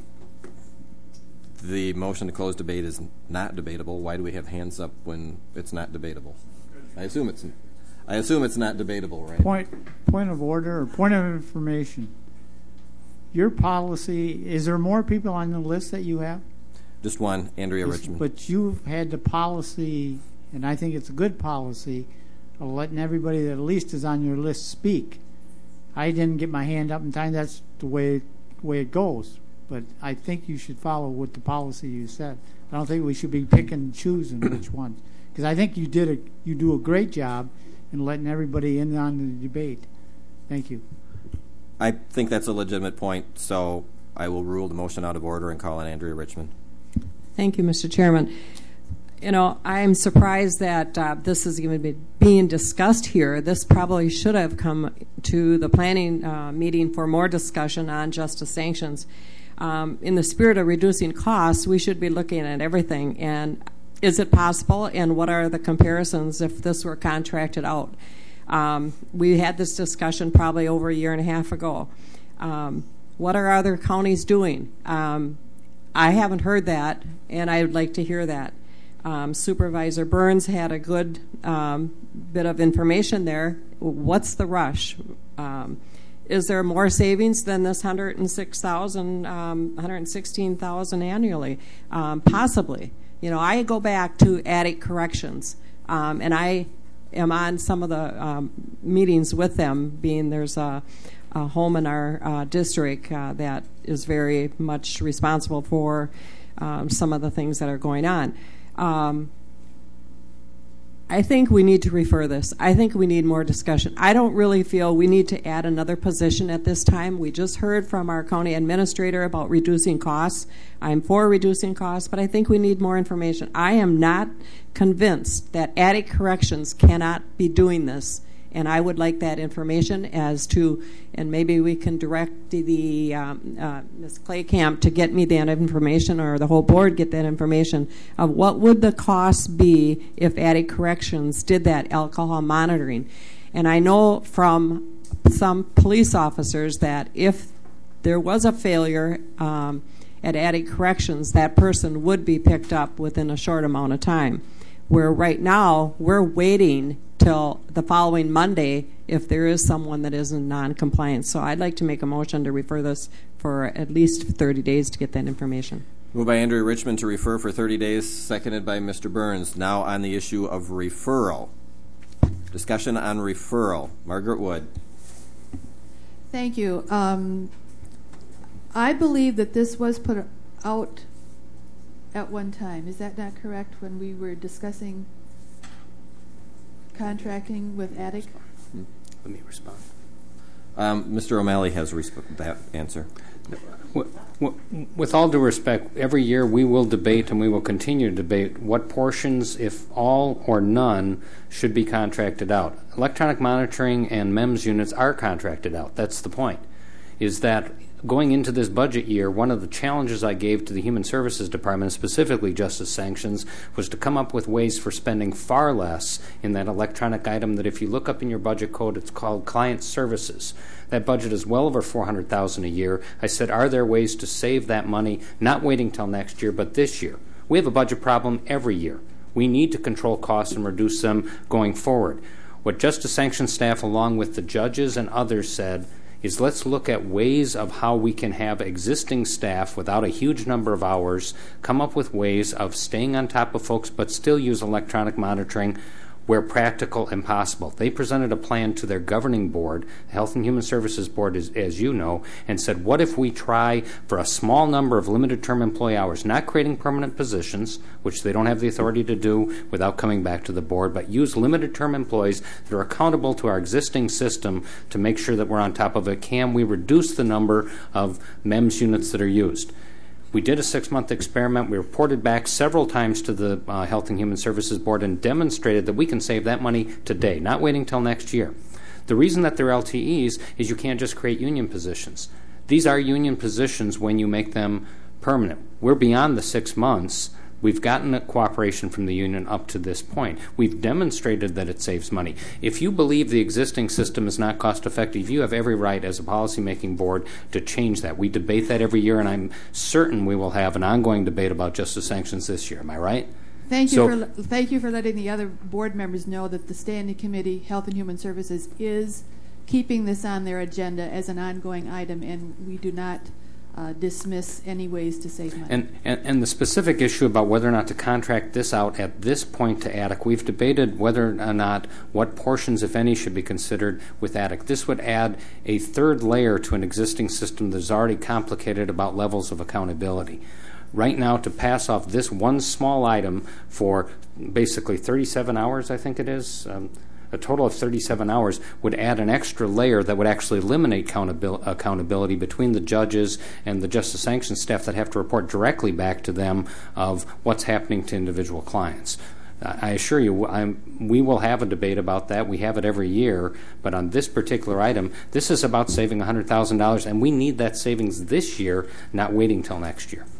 The motion to close debate is not debatable. Why do we have hands up when it's not debatable? I assume it's I assume it's not debatable, right? Point point of order or point of information. Your policy, is there more people on the list that you have? Just one, Andrea Richmond. But you've had the policy, and I think it's a good policy, of letting everybody that at least is on your list speak. I didn't get my hand up in time. That's the way way it goes. But I think you should follow what the policy you said. I don't think we should be picking and choosing which ones, because I think you did a you do a great job in letting everybody in on the debate. Thank you. I think that's a legitimate point, so I will rule the motion out of order and call on Andrea Richmond. Thank you, Mister Chairman. You know, I am surprised that uh, this is going to be being discussed here. This probably should have come to the planning uh, meeting for more discussion on justice sanctions. Um, in the spirit of reducing costs, we should be looking at everything. And is it possible? And what are the comparisons if this were contracted out? Um, we had this discussion probably over a year and a half ago. Um, what are other counties doing? Um, I haven't heard that, and I would like to hear that. Um, Supervisor Burns had a good um, bit of information there. What's the rush? Um, Is there more savings than this one hundred six thousand, um, one hundred sixteen thousand annually? Um, possibly. You know, I go back to attic corrections, um, and I am on some of the um, meetings with them, being there's a, a home in our uh, district uh, that is very much responsible for um, some of the things that are going on. Um, I think we need to refer this. I think we need more discussion. I don't really feel we need to add another position at this time. We just heard from our county administrator about reducing costs. I'm for reducing costs, but I think we need more information. I am not convinced that attic corrections cannot be doing this, and I would like that information as to, and maybe we can direct the um, uh, Miz Claycamp to get me that information, or the whole board get that information of what would the cost be if attic corrections did that alcohol monitoring. And I know from some police officers that if there was a failure um, at attic corrections, that person would be picked up within a short amount of time. Where right now we're waiting till the following Monday if there is someone that is in non-compliance. So I'd like to make a motion to refer this for at least thirty days to get that information. Moved by Andrea Richmond to refer for thirty days, seconded by Mister Burns. Now on the issue of referral. Discussion on referral. Margaret Wood. Thank you. Um, I believe that this was put out at one time. Is that not correct when we were discussing contracting with attic? Let me respond. Um, Mister O'Malley has resp- that answer. With all due respect, every year we will debate and we will continue to debate what portions, if all or none, should be contracted out. Electronic monitoring and M E M S units are contracted out. That's the point, is that going into this budget year, one of the challenges I gave to the Human Services Department, specifically Justice Sanctions, was to come up with ways for spending far less in that electronic item that if you look up in your budget code, it's called Client Services. That budget is well over four hundred thousand dollars a year. I said, are there ways to save that money, not waiting till next year, but this year? We have a budget problem every year. We need to control costs and reduce them going forward. What justice sanction staff, along with the judges and others, said is let's look at ways of how we can have existing staff without a huge number of hours come up with ways of staying on top of folks but still use electronic monitoring where practical and possible. They presented a plan to their governing board, the Health and Human Services Board, as, as you know, and said, what if we try for a small number of limited-term employee hours, not creating permanent positions, which they don't have the authority to do without coming back to the board, but use limited-term employees that are accountable to our existing system to make sure that we're on top of it. Can we reduce the number of M E M S units that are used? We did a six-month experiment. We reported back several times to the uh, Health and Human Services Board and demonstrated that we can save that money today, not waiting until next year. The reason that they're L T Es is you can't just create union positions. These are union positions when you make them permanent. We're beyond the six months. We've gotten a cooperation from the union up to this point. We've demonstrated that it saves money. If you believe the existing system is not cost effective, you have every right as a policymaking board to change that. We debate that every year, and I'm certain we will have an ongoing debate about justice sanctions this year. Am I right? Thank you, so, for, thank you for letting the other board members know that the Standing Committee, Health and Human Services, is keeping this on their agenda as an ongoing item, and we do not Uh, dismiss any ways to save money. And, and, and the specific issue about whether or not to contract this out at this point to A D C, we've debated whether or not what portions, if any, should be considered with A D C. This would add a third layer to an existing system that's already complicated about levels of accountability. Right now, to pass off this one small item for basically thirty-seven hours, I think it is, um, a total of thirty-seven hours, would add an extra layer that would actually eliminate accountabil- accountability between the judges and the justice sanction staff that have to report directly back to them of what's happening to individual clients. Uh, I assure you, I'm, we will have a debate about that. We have it every year. But on this particular item, this is about saving one hundred thousand dollars, and we need that savings this year, not waiting till next year.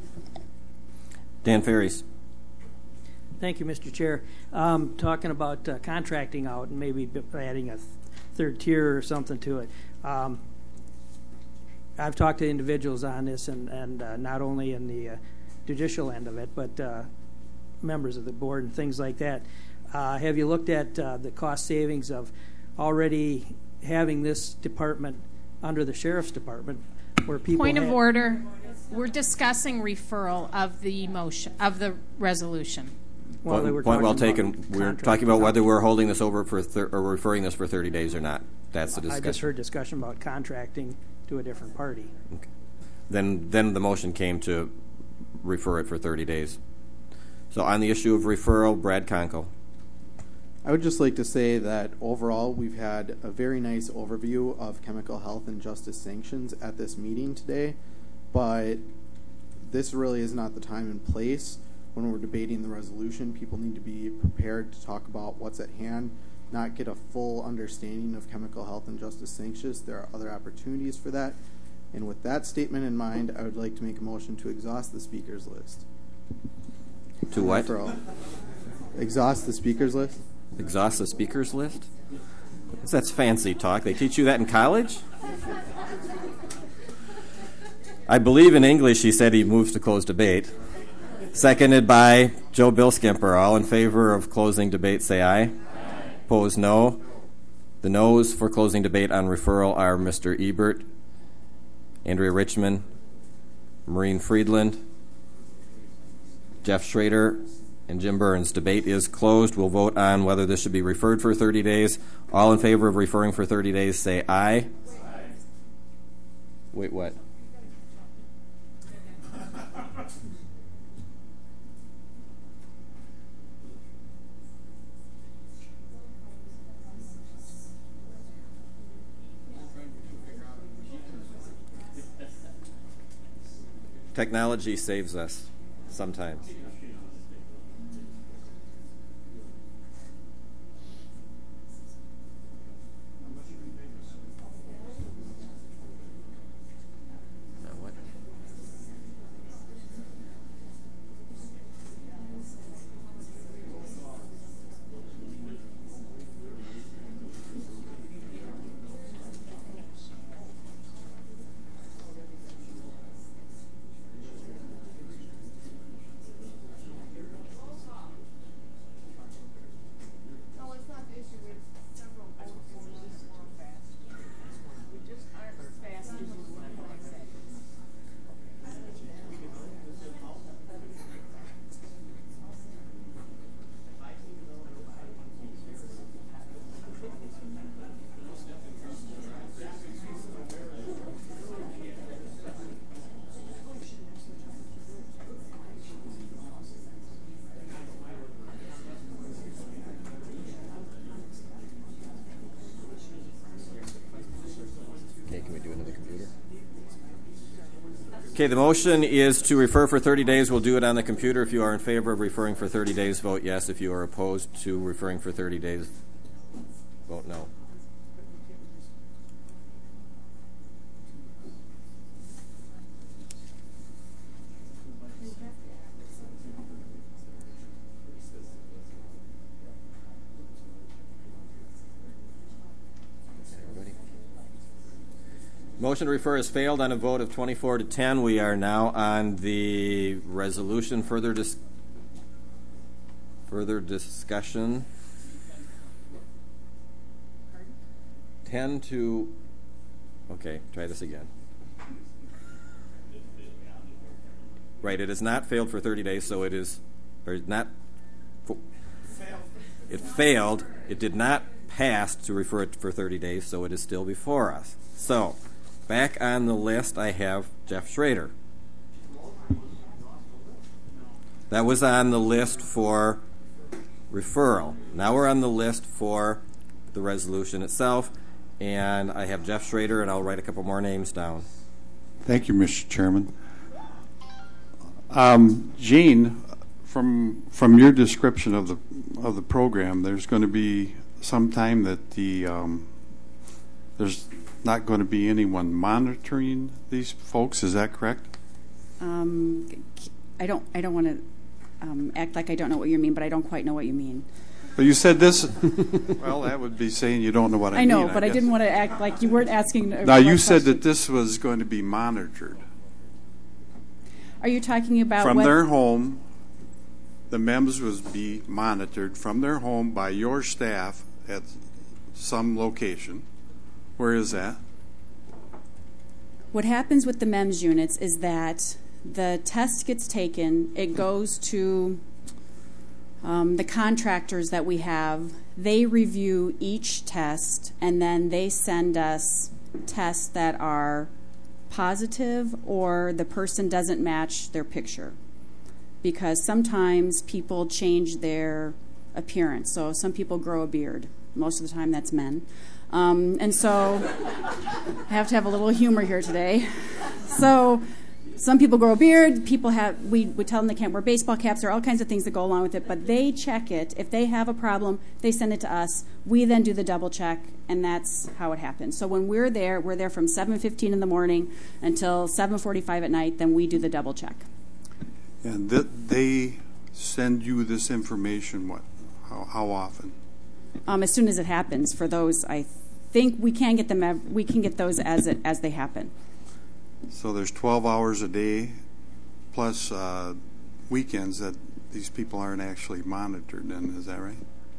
Dan Ferries. Thank you, Mister Chair. Um, talking about uh, contracting out and maybe adding a th- third tier or something to it. Um, I've talked to individuals on this, and, and uh, not only in the uh, judicial end of it, but uh, members of the board and things like that. Uh, have you looked at uh, the cost savings of already having this department under the sheriff's department, where people Point of have- order. We're discussing referral of the motion of the resolution. Well, point point well taken. We're talking about whether we're holding this over for thir- or referring this for thirty days or not. That's the discussion. I just heard discussion about contracting to a different party. Okay. Then, then the motion came to refer it for thirty days. So on the issue of referral, Brad Conkle. I would just like to say that overall we've had a very nice overview of chemical health and justice sanctions at this meeting today, but this really is not the time and place. When we're debating the resolution, people need to be prepared to talk about what's at hand, not get a full understanding of chemical health and justice sanctions. There are other opportunities for that. And with that statement in mind, I would like to make a motion to exhaust the speakers list. To what? Exhaust the speakers list. Exhaust the speakers list? That's fancy talk. They teach you that in college? I believe in English he said he moves to close debate. Seconded by Joe Bilskemper. All in favor of closing debate, say aye. Aye. Opposed, no. The noes for closing debate on referral are Mister Ebert, Andrea Richmond, Maureen Friedland, Jeff Schrader, and Jim Burns. Debate is closed. We'll vote on whether this should be referred for thirty days. All in favor of referring for thirty days, say aye. Aye. Wait, what? Technology saves us sometimes. Can we do it on the computer? Okay, the motion is to refer for thirty days. We'll do it on the computer. If you are in favor of referring for thirty days, vote yes. If you are opposed to referring for thirty days, vote no. Motion to refer has failed on a vote of twenty-four to ten. We are now on the resolution. Further dis- further discussion. ten to. Okay, try this again. Right, it has not failed for thirty days, so it is, or not. It failed. It did not pass to refer it for thirty days, so it is still before us. So. Back on the list, I have Jeff Schrader. That was on the list for referral. Now we're on the list for the resolution itself, and I have Jeff Schrader, and I'll write a couple more names down. Thank you, Mister Chairman. Um, Gene, from from your description of the of the program, there's going to be some time that the um, there's not going to be anyone monitoring these folks. Is that correct? Um, I don't. I don't want to um, act like I don't know what you mean, but I don't quite know what you mean. But you said this. Well, that would be saying you don't know what I, I know, mean. but I, I didn't want to act like you weren't asking. Now you said question. that this was going to be monitored. Are you talking about from what their home? The M E M S was be monitored from their home by your staff at some location. Where is that? What happens with the M E M S units is that the test gets taken, it goes to um, the contractors that we have. They review each test, and then they send us tests that are positive or the person doesn't match their picture. Because sometimes people change their appearance. So some people grow a beard. Most of the time that's men. Um, and so I have to have a little humor here today. So some people grow a beard. People have, we, we tell them they can't wear baseball caps. There are all kinds of things that go along with it. But they check it. If they have a problem, they send it to us. We then do the double check, and that's how it happens. So when we're there, we're there from seven fifteen in the morning until seven forty-five at night. Then we do the double check. And th- they send you this information, what, how, how often? Um, as soon as it happens. For those, I think we can get them. Ev- we can get those as it as they happen. So there's twelve hours a day, plus uh, weekends that these people aren't actually monitored. Then is that right?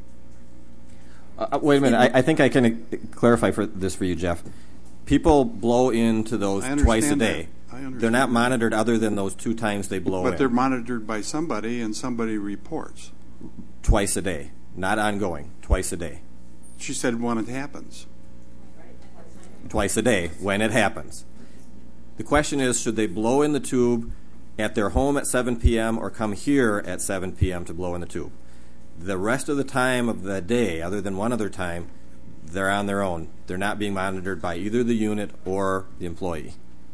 Uh, wait a minute. I, I think I can clarify for this for you, Jeff. People blow into those twice a day. I understand. They're not monitored other than those two times they blow but in. They're monitored by somebody, and somebody reports. Twice a day. Not ongoing, twice a day. She said when it happens. Twice a day, when it happens. The question is, should they blow in the tube at their home at seven p.m. or come here at seven p.m. to blow in the tube? The rest of the time of the day, other than one other time, they're on their own. They're not being monitored by either the unit or the employee.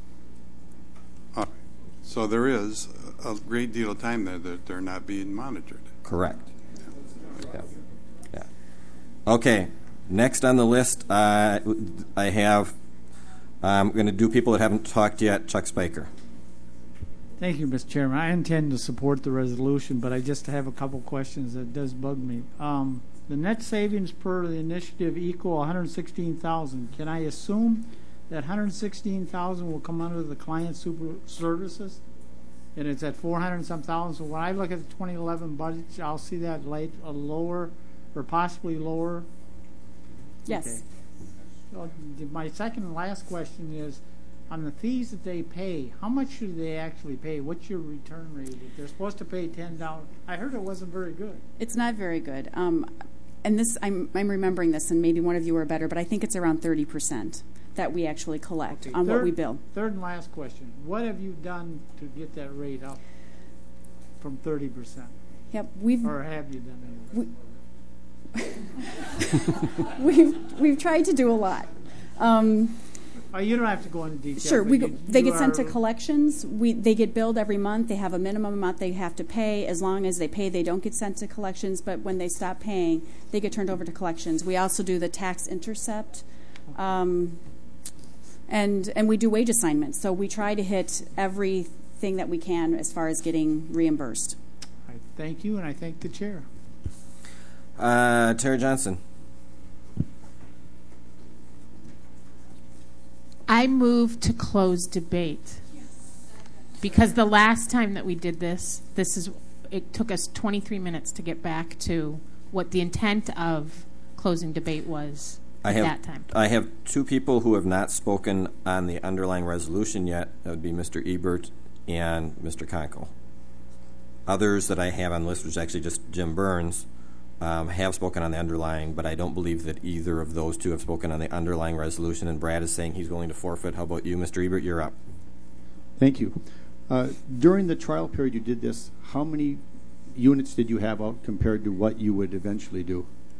Uh, so there is a great deal of time there that they're not being monitored. Correct. Yeah. Yeah. Okay. Next on the list, uh, I have. I'm going to do people that haven't talked yet. Chuck Spiker. Thank you, Mister Chairman. I intend to support the resolution, but I just have a couple questions that does bug me. Um, the net savings per the initiative equal one hundred sixteen thousand. Can I assume that one hundred sixteen thousand will come under the client super services? And it's at four hundred and some thousand. So when I look at the twenty eleven budget, I'll see that late, a lower or possibly lower. Yes. Okay. So my second and last question is, on the fees that they pay, how much do they actually pay? What's your return rate? If they're supposed to pay ten dollars, I heard it wasn't very good. It's not very good. Um, and this, I'm, I'm remembering this, and maybe one of you are better, but I think it's around thirty percent that we actually collect Okay. on third, what we bill. Third and last question. What have you done to get that rate up from thirty percent? Yep, we've... Or have you done anything? We, we've, we've tried to do a lot. Um, Oh, you don't have to go into detail. Sure, we go, you, they you get sent to are- collections. We they get billed every month. They have a minimum amount they have to pay. As long as they pay, they don't get sent to collections. But when they stop paying, they get turned over to collections. We also do the tax intercept, um, and and we do wage assignments. So we try to hit everything that we can as far as getting reimbursed. I thank you, and I thank the chair. Uh, Tara Johnson. I move to close debate. Because the last time that we did this, this is it took us twenty-three minutes to get back to what the intent of closing debate was I at have, that time. I have two people who have not spoken on the underlying resolution yet. That would be Mister Ebert and Mister Conkle. Others that I have on the list, which is actually just Jim Burns, um, have spoken on the underlying, but I don't believe that either of those two have spoken on the underlying resolution, and Brad is saying he's willing to forfeit. How about you, Mister Ebert? You're up. Thank you. Uh, during the trial period you did this, how many units did you have out compared to what you would eventually do?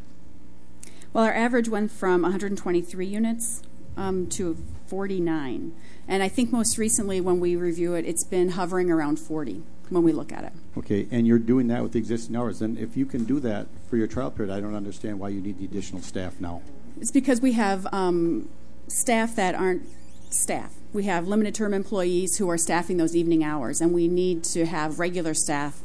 Well, our average went from one hundred twenty-three units um, to forty-nine. And I think most recently when we review it, it's been hovering around forty when we look at it. Okay, and you're doing that with the existing hours. And if you can do that for your trial period, I don't understand why you need the additional staff now. It's because we have um, staff that aren't staff. We have limited term employees who are staffing those evening hours, and we need to have regular staff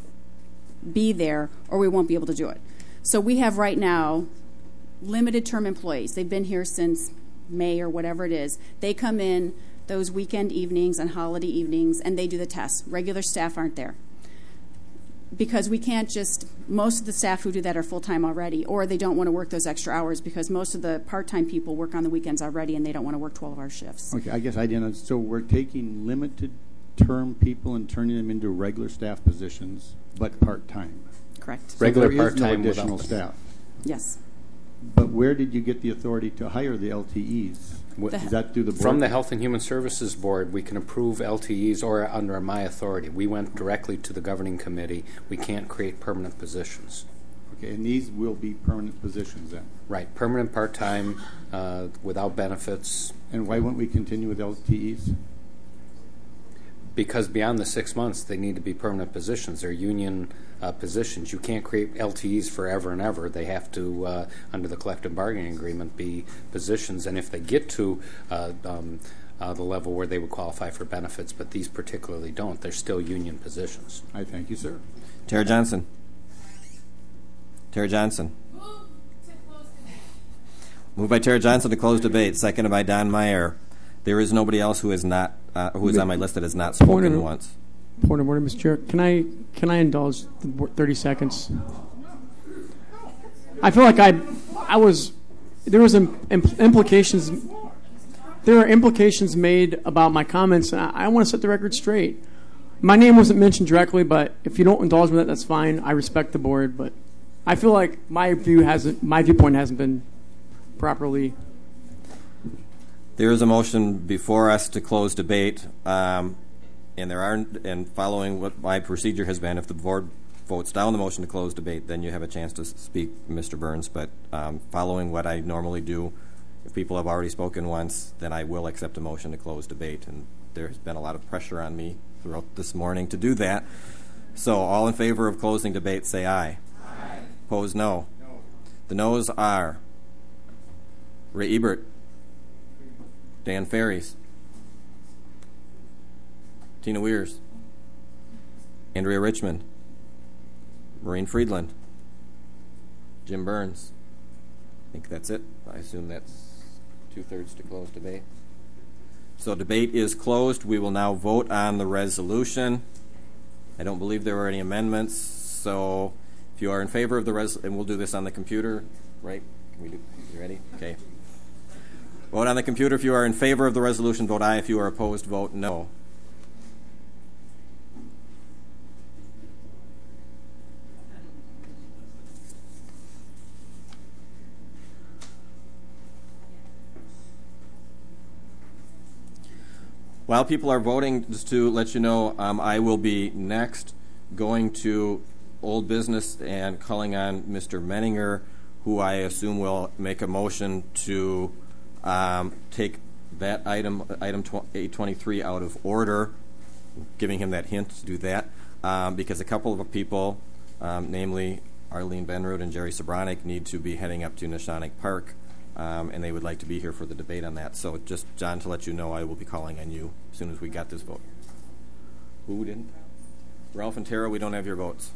be there or we won't be able to do it. So we have right now limited term employees. They've been here since May or whatever it is. They come in those weekend evenings and holiday evenings, and they do the tests. Regular staff aren't there. Because we can't just, most of the staff who do that are full-time already, or they don't want to work those extra hours because most of the part-time people work on the weekends already and they don't want to work twelve-hour shifts. Okay, I guess I didn't. So we're taking limited term people and turning them into regular staff positions, but part-time. Correct. So Regular there is no part-time additional without- staff. Yes. But where did you get the authority to hire the L T Es? What- Is that through the board? From the Health and Human Services Board, we can approve L T Es or under my authority. We went directly to the governing committee. We can't create permanent positions. Okay, and these will be permanent positions then? Right, permanent part-time, uh, without benefits. And why wouldn't we continue with L T Es? Because beyond the six months, they need to be permanent positions. They're union uh, positions. You can't create L T Es forever and ever. They have to, uh, under the collective bargaining agreement, be positions. And if they get to uh, um, uh, the level where they would qualify for benefits, but these particularly don't, they're still union positions. I thank you, sir. Tara Johnson. Tara Johnson. Moved by Tara Johnson to close debate, seconded by Don Meyer. There is nobody else who is not uh, who is on my list that has not spoken of, once. Point of order, Mister Chair. Can I can I indulge the board thirty seconds? I feel like I I was there was im- implications there are implications made about my comments, and I, I want to set the record straight. My name wasn't mentioned directly, but if you don't indulge me, that that's fine. I respect the board, but I feel like my view hasn't my viewpoint hasn't been properly. There is a motion before us to close debate, um, and there aren't. And following what my procedure has been, if the board votes down the motion to close debate, then you have a chance to speak, Mister Burns. But um, following what I normally do, if people have already spoken once, then I will accept a motion to close debate. And there has been a lot of pressure on me throughout this morning to do that. So, all in favor of closing debate, say aye. Aye. Opposed, no. No. The noes are Ray Ebert, Dan Ferries, Tina Weirs, Andrea Richmond, Maureen Friedland, Jim Burns. I think that's it. I assume that's two-thirds to close debate. So debate is closed. We will now vote on the resolution. I don't believe there were any amendments, so if you are in favor of the res, and we'll do this on the computer, right? Can we do? You ready? Okay. Vote on the computer if you are in favor of the resolution. Vote aye. If you are opposed, vote no. While people are voting, just to let you know, um, I will be next going to old business and calling on Mister Menninger, who I assume will make a motion to um, take that item, item eight twenty-three, out of order, giving him that hint to do that, um, because a couple of people, um, namely Arlene Benrud and Jerry Sobranic, need to be heading up to Neshonoc Park, um, and they would like to be here for the debate on that. So just, John, to let you know, I will be calling on you as soon as we got this vote. Who didn't? Ralph and Tara, we don't have your votes.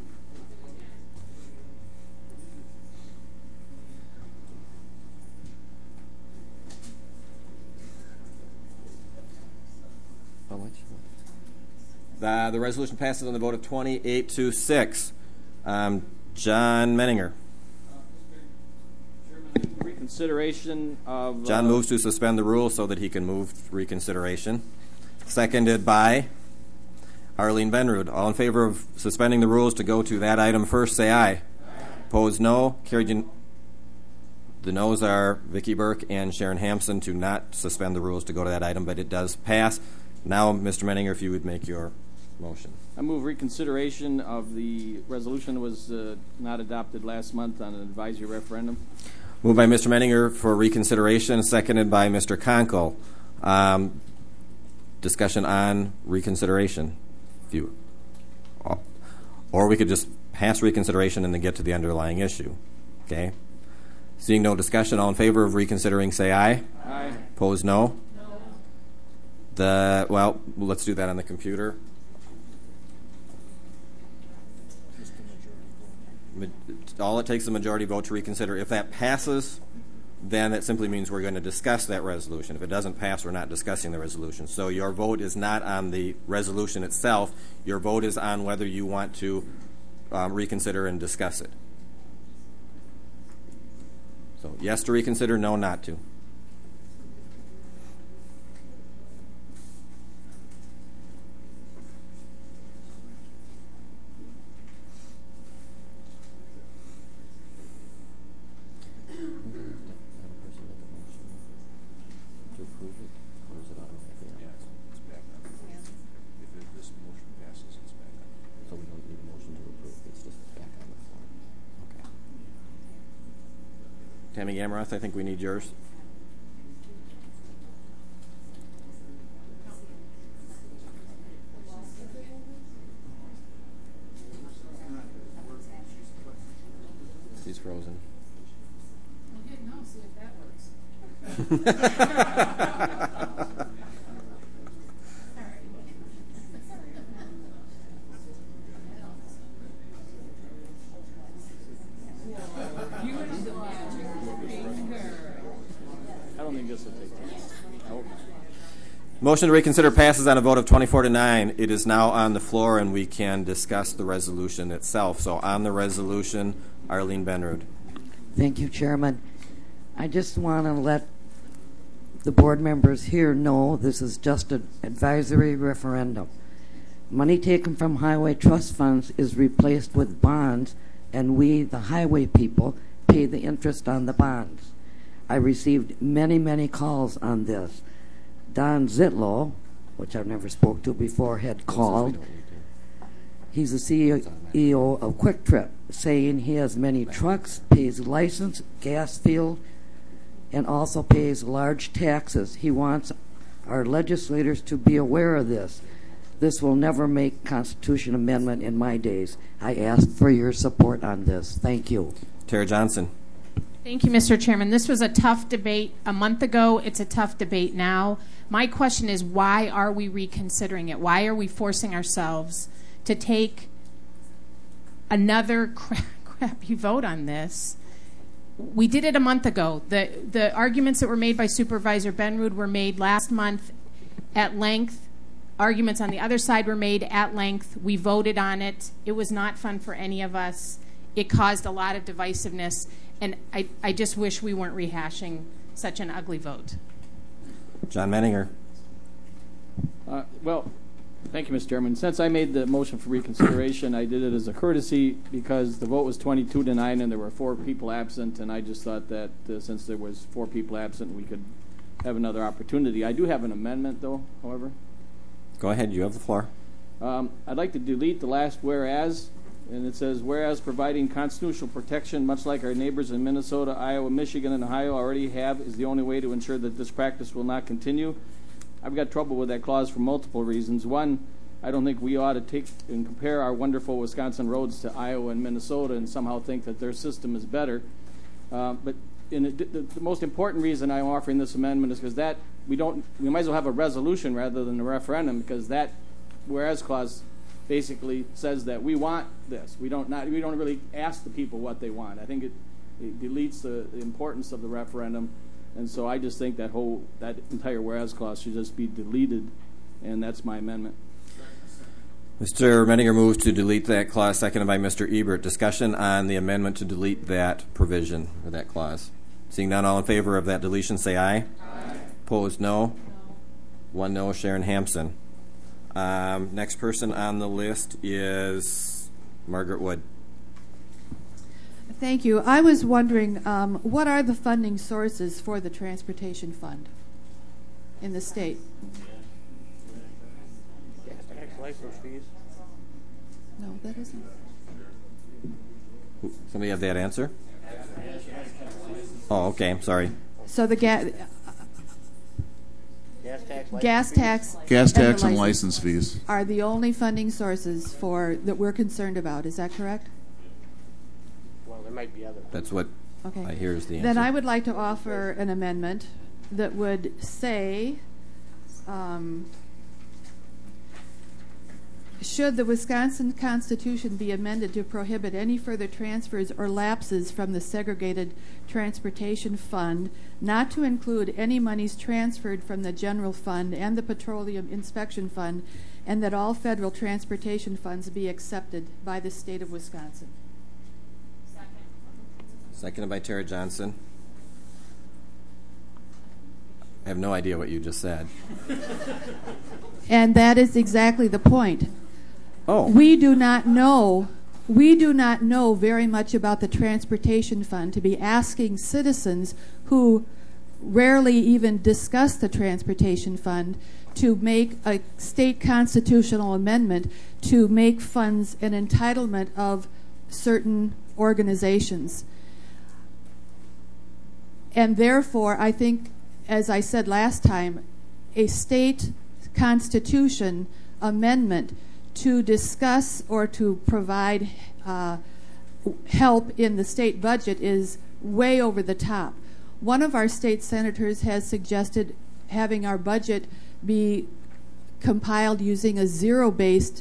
I'll let you know. The, the resolution passes on the vote of twenty-eight to six. Um, John Menninger. Reconsideration of... John uh, moves to suspend the rules so that he can move reconsideration. Seconded by Arlene Benrud. All in favor of suspending the rules to go to that item first, say aye. Aye. Opposed, no. Carried. Un- the noes are Vicki Burke and Sharon Hampson to not suspend the rules to go to that item, but it does pass. Now, Mister Menninger, if you would make your motion. I move reconsideration of the resolution that was uh, not adopted last month on an advisory referendum. Moved by Mister Menninger for reconsideration, seconded by Mister Conkle. Um, discussion on reconsideration. If you, or we could just pass reconsideration and then get to the underlying issue. Okay? Seeing no discussion, all in favor of reconsidering, say aye. Aye. Opposed, no. The well, let's do that on the computer. All it takes is a majority vote to reconsider. If that passes, then it simply means we're going to discuss that resolution. If it doesn't pass, we're not discussing the resolution. So your vote is not on the resolution itself. Your vote is on whether you want to um, reconsider and discuss it. So yes to reconsider, no not to. Tammy Gamroth, I think we need yours. She's frozen. No, see if that works. Motion to reconsider passes on a vote of twenty-four to nine. It is now on the floor, and we can discuss the resolution itself. So on the resolution, Arlene Benrud. Thank you, Chairman. I just want to let the board members here know this is just an advisory referendum. Money taken from highway trust funds is replaced with bonds, and we, the highway people, pay the interest on the bonds. I received many, many calls on this. Don Zitlow, which I've never spoke to before, had called. He's the C E O of Quick Trip, saying he has many trucks, pays license, gas field, and also pays large taxes. He wants our legislators to be aware of this. This will never make Constitution amendment in my days. I ask for your support on this. Thank you. Tara Johnson. Thank you, Mister Chairman. This was a tough debate a month ago. It's a tough debate now. My question is, why are we reconsidering it? Why are we forcing ourselves to take another cra- crappy vote on this? We did it a month ago. The the arguments that were made by Supervisor Benrud were made last month at length. Arguments on the other side were made at length. We voted on it. It was not fun for any of us. It caused a lot of divisiveness. And I, I just wish we weren't rehashing such an ugly vote. John Menninger. Uh, well, thank you, Mister Chairman. Since I made the motion for reconsideration, I did it as a courtesy because the vote was twenty-two to nine and there were four people absent, and I just thought that uh, since there was four people absent, we could have another opportunity. I do have an amendment, though, however. Go ahead. You have the floor. Um, I'd like to delete the last whereas And it says, whereas providing constitutional protection, much like our neighbors in Minnesota, Iowa, Michigan, and Ohio already have, is the only way to ensure that this practice will not continue. I've got trouble with that clause for multiple reasons. One, I don't think we ought to take and compare our wonderful Wisconsin roads to Iowa and Minnesota and somehow think that their system is better. Uh, but in a, the, the most important reason I'm offering this amendment is because that we don't we might as well have a resolution rather than a referendum, because that whereas clause basically says that we want this. We don't not we don't really ask the people what they want. I think it, it deletes the, the importance of the referendum, and so I just think that whole that entire whereas clause should just be deleted, and that's my amendment. Mister Menninger moves to delete that clause, seconded by Mister Ebert. Discussion on the amendment to delete that provision or that clause. Seeing none, all in favor of that deletion, say aye. Aye. Opposed, no. no. One no, Sharon Hampson. Um, next person on the list is Margaret Wood. Thank you. I was wondering, um, what are the funding sources for the transportation fund in the state? License fees. No, that isn't. Somebody have that answer? Oh, okay. Sorry. So the ga- gas tax, gas tax, gas tax and, and license fees are the only funding sources for that we're concerned about. Is that correct? Well, there might be other. That's what okay. I hear is the answer. Then I would like to offer an amendment that would say. Um, Should the Wisconsin Constitution be amended to prohibit any further transfers or lapses from the segregated transportation fund, not to include any monies transferred from the general fund and the petroleum inspection fund, and that all federal transportation funds be accepted by the state of Wisconsin? Second. Seconded by Tara Johnson. I have no idea what you just said. And that is exactly the point. Oh. We do not know, we do not know very much about the transportation fund to be asking citizens who rarely even discuss the transportation fund to make a state constitutional amendment to make funds an entitlement of certain organizations. And therefore, I think, as I said last time, a state constitution amendment to discuss or to provide uh, help in the state budget is way over the top. One of our state senators has suggested having our budget be compiled using a zero-based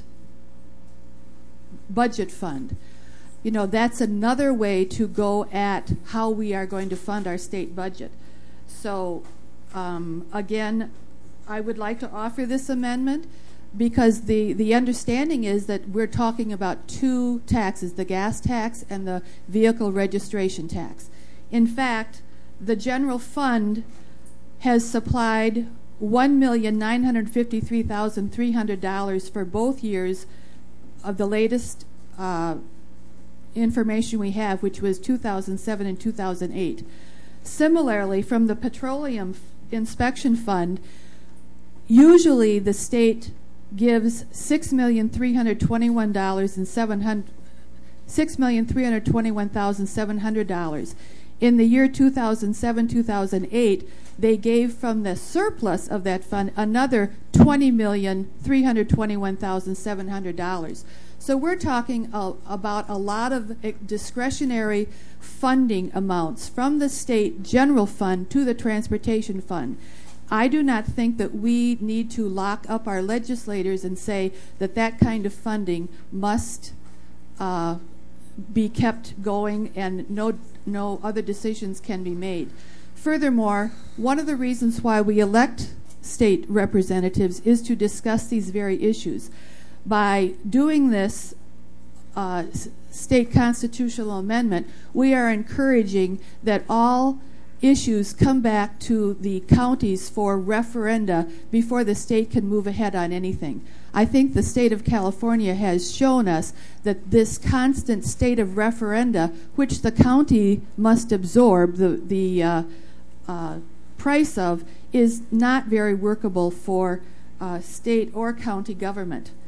budget fund. You know, that's another way to go at how we are going to fund our state budget. So, um, again, I would like to offer this amendment because the, the understanding is that we're talking about two taxes, the gas tax and the vehicle registration tax. In fact, the general fund has supplied one million nine hundred fifty-three thousand three hundred dollars for both years of the latest uh, information we have, which was two thousand seven and two thousand eight. Similarly, from the Petroleum Inspection Fund, usually the state gives six million three hundred twenty-one dollars and seven hundred six million three hundred twenty-one thousand seven hundred dollars. In the year two thousand seven, two thousand eight, they gave from the surplus of that fund another twenty million three hundred twenty-one thousand seven hundred dollars. So we're talking uh, about a lot of uh, discretionary funding amounts from the state general fund to the transportation fund. I do not think that we need to lock up our legislators and say that that kind of funding must uh, be kept going and no, no other decisions can be made. Furthermore, one of the reasons why we elect state representatives is to discuss these very issues. By doing this uh, s- state constitutional amendment, we are encouraging that all issues come back to the counties for referenda before the state can move ahead on anything. I think the state of California has shown us that this constant state of referenda, which the county must absorb the, the uh, uh, price of, is not very workable for uh, state or county government.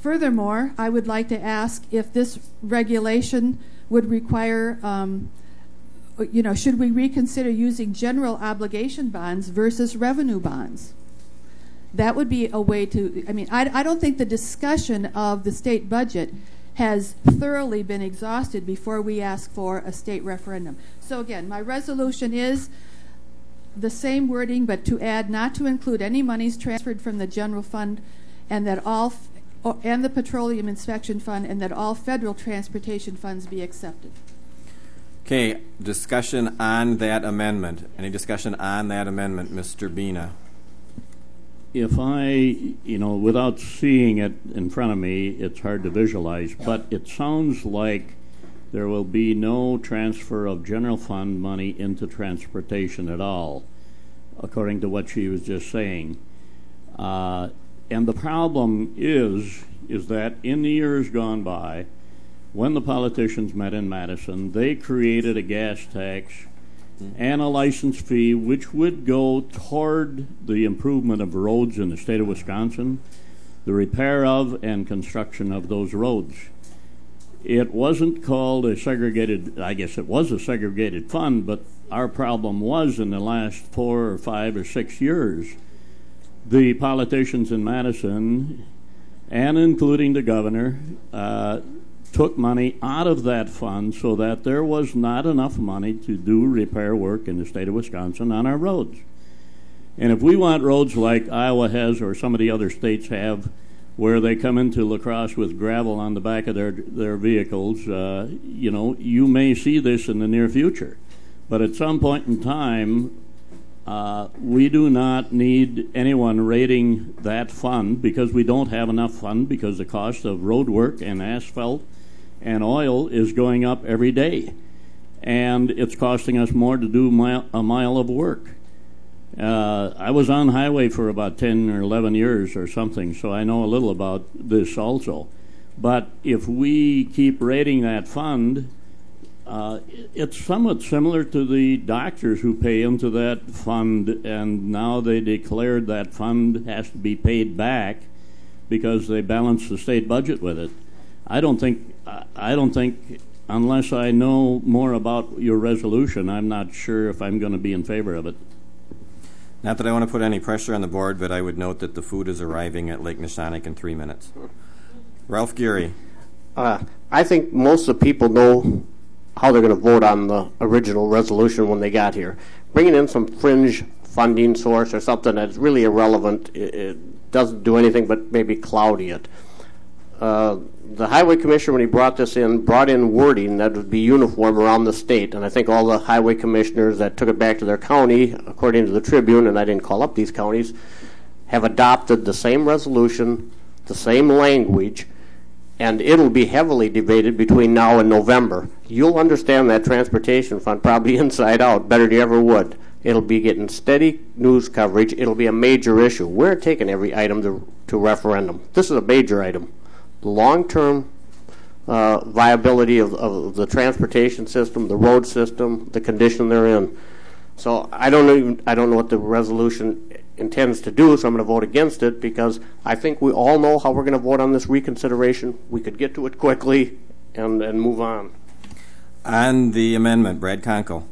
Furthermore, I would like to ask if this regulation would require, um, you know, should we reconsider using general obligation bonds versus revenue bonds? That would be a way to, I mean, I, I don't think the discussion of the state budget has thoroughly been exhausted before we ask for a state referendum. So again, my resolution is the same wording, but to add not to include any monies transferred from the general fund and that all f- and the petroleum inspection fund, and that all federal transportation funds be accepted. Okay, discussion on that amendment. Any discussion on that amendment, Mister Bina? If I, you know, without seeing it in front of me, it's hard to visualize, but it sounds like there will be no transfer of general fund money into transportation at all, according to what she was just saying. Uh, and the problem is, is that in the years gone by, when the politicians met in Madison, they created a gas tax and a license fee which would go toward the improvement of roads in the state of Wisconsin, the repair of and construction of those roads. It wasn't called a segregated, I guess it was a segregated fund, but our problem was in the last four or five or six years, the politicians in Madison, and including the governor, uh, took money out of that fund so that there was not enough money to do repair work in the state of Wisconsin on our roads. And if we want roads like Iowa has or some of the other states have, where they come into La Crosse with gravel on the back of their their vehicles, uh, you know, you may see this in the near future. But at some point in time, uh, we do not need anyone raiding that fund because we don't have enough fund because the cost of road work and asphalt and oil is going up every day. And it's costing us more to do mile, a mile of work. Uh, I was on highway for about ten or eleven years or something, so I know a little about this also. But if we keep raiding that fund, uh, it's somewhat similar to the doctors who pay into that fund, and now they declared that fund has to be paid back because they balance the state budget with it. I don't think, I don't think, unless I know more about your resolution, I'm not sure if I'm going to be in favor of it. Not that I want to put any pressure on the board, but I would note that the food is arriving at Lake Neshonoc in three minutes. Ralph Geary. Uh, I think most of the people know how they're going to vote on the original resolution when they got here. Bringing in some fringe funding source or something that's really irrelevant, it, it doesn't do anything but maybe cloudy it. Uh, the highway commissioner, when he brought this in, brought in wording that would be uniform around the state, and I think all the highway commissioners that took it back to their county, according to the Tribune, and I didn't call up these counties, have adopted the same resolution, the same language, and it'll be heavily debated between now and November. You'll understand that transportation fund probably inside out better than you ever would. It'll be getting steady news coverage. It'll be a major issue. We're taking every item to, to referendum. This is a major item. The long-term uh, viability of, of the transportation system, the road system, the condition they're in. So I don't even I don't know what the resolution intends to do, so I'm going to vote against it because I think we all know how we're going to vote on this reconsideration. We could get to it quickly and, and move on. On the amendment, Brad Conkle.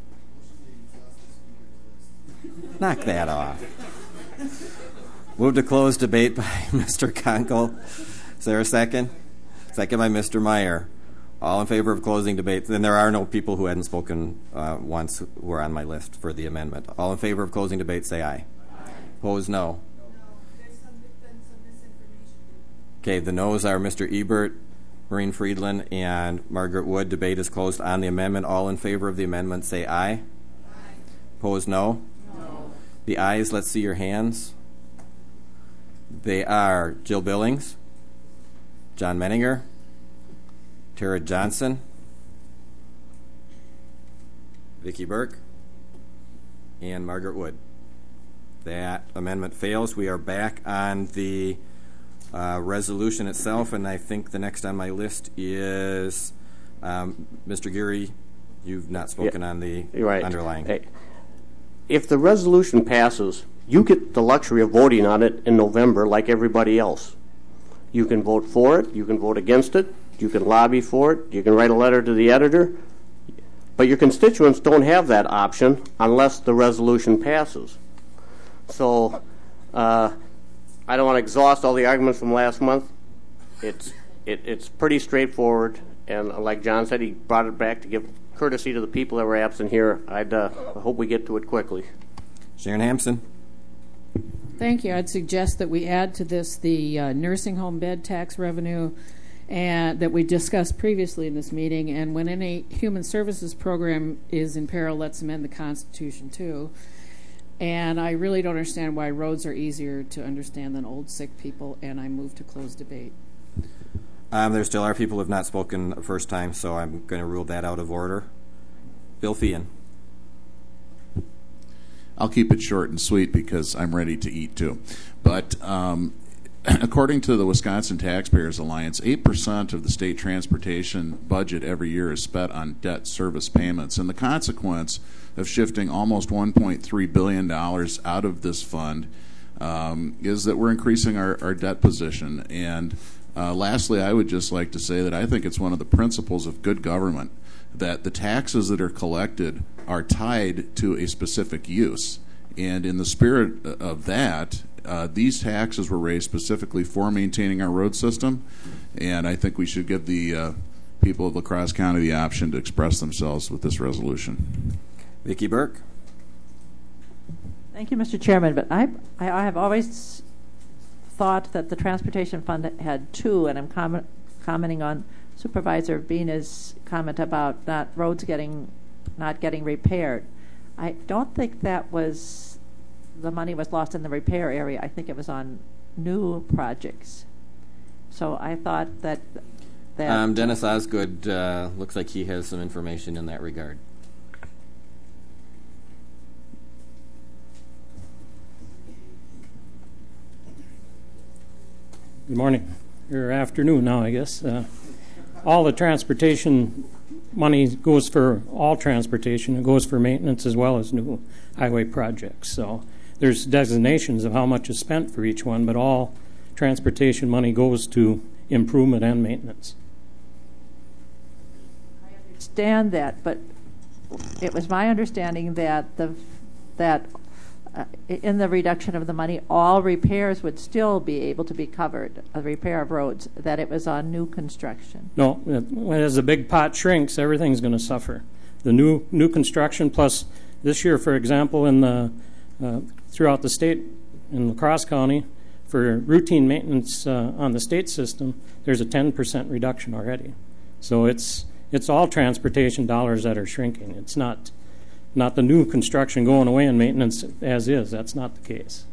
Knock that off. Move to close debate by Mister Conkle. Is there a second? Second by Mister Meyer. All in favor of closing debate? Then there are no people who hadn't spoken uh, once who are on my list for the amendment. All in favor of closing debate, say aye. Aye. Opposed, no. No. There's some, been some misinformation. Okay, the no's are Mister Ebert, Maureen Friedland, and Margaret Wood. Debate is closed on the amendment. All in favor of the amendment, say aye. Aye. Opposed, no. No. The ayes, let's see your hands. They are Jill Billings, John Menninger, Tara Johnson, Vicki Burke, and Margaret Wood. That amendment fails. We are back on the uh, resolution itself, and I think the next on my list is um, Mister Geary. You've not spoken yeah, on the right. underlying. Hey, if the resolution passes, you get the luxury of voting on it in November like everybody else. You can vote for it. You can vote against it. You can lobby for it. You can write a letter to the editor. But your constituents don't have that option unless the resolution passes. So uh, I don't want to exhaust all the arguments from last month. It's, it, it's pretty straightforward. And like John said, he brought it back to give courtesy to the people that were absent here. I'd uh, hope we get to it quickly. Sharon Hampson. Thank you. I'd suggest that we add to this the uh, nursing home bed tax revenue and that we discussed previously in this meeting. And when any human services program is in peril, let's amend the Constitution too. And I really don't understand why roads are easier to understand than old sick people. And I move to close debate. Um, there still are people who have not spoken the first time, so I'm going to rule that out of order. Bill Feehan. I'll keep it short and sweet because I'm ready to eat too. But um, according to the Wisconsin Taxpayers Alliance, eight percent of the state transportation budget every year is spent on debt service payments. And the consequence of shifting almost one point three billion dollars out of this fund um, is that we're increasing our, our debt position. And uh, lastly, I would just like to say that I think it's one of the principles of good government that the taxes that are collected are tied to a specific use. And in the spirit of that, uh, these taxes were raised specifically for maintaining our road system. And I think we should give the uh, people of La Crosse County the option to express themselves with this resolution. Vicki Burke. Thank you, Mister Chairman. But I, I, I have always thought that the Transportation Fund had two, and I'm com- commenting on Supervisor Bina's comment about not roads getting not getting repaired. I don't think that was the money was lost in the repair area. I think it was on new projects. So I thought that that um, Dennis Osgood uh, looks like he has some information in that regard. Good morning, or afternoon now, I guess. Uh, all the transportation money goes for all transportation. It goes for maintenance as well as new highway projects. So there's designations of how much is spent for each one, but all transportation money goes to improvement and maintenance. I understand that, but it was my understanding that the that uh, in the reduction of the money, all repairs would still be able to be covered, a repair of roads, that it was on new construction. No, as the big pot shrinks, everything's going to suffer. The new new construction, plus this year, for example, in the uh, throughout the state, in La Crosse County, for routine maintenance uh, on the state system, there's a ten percent reduction already. So it's it's all transportation dollars that are shrinking. It's not not the new construction going away and maintenance as is. That's not the case.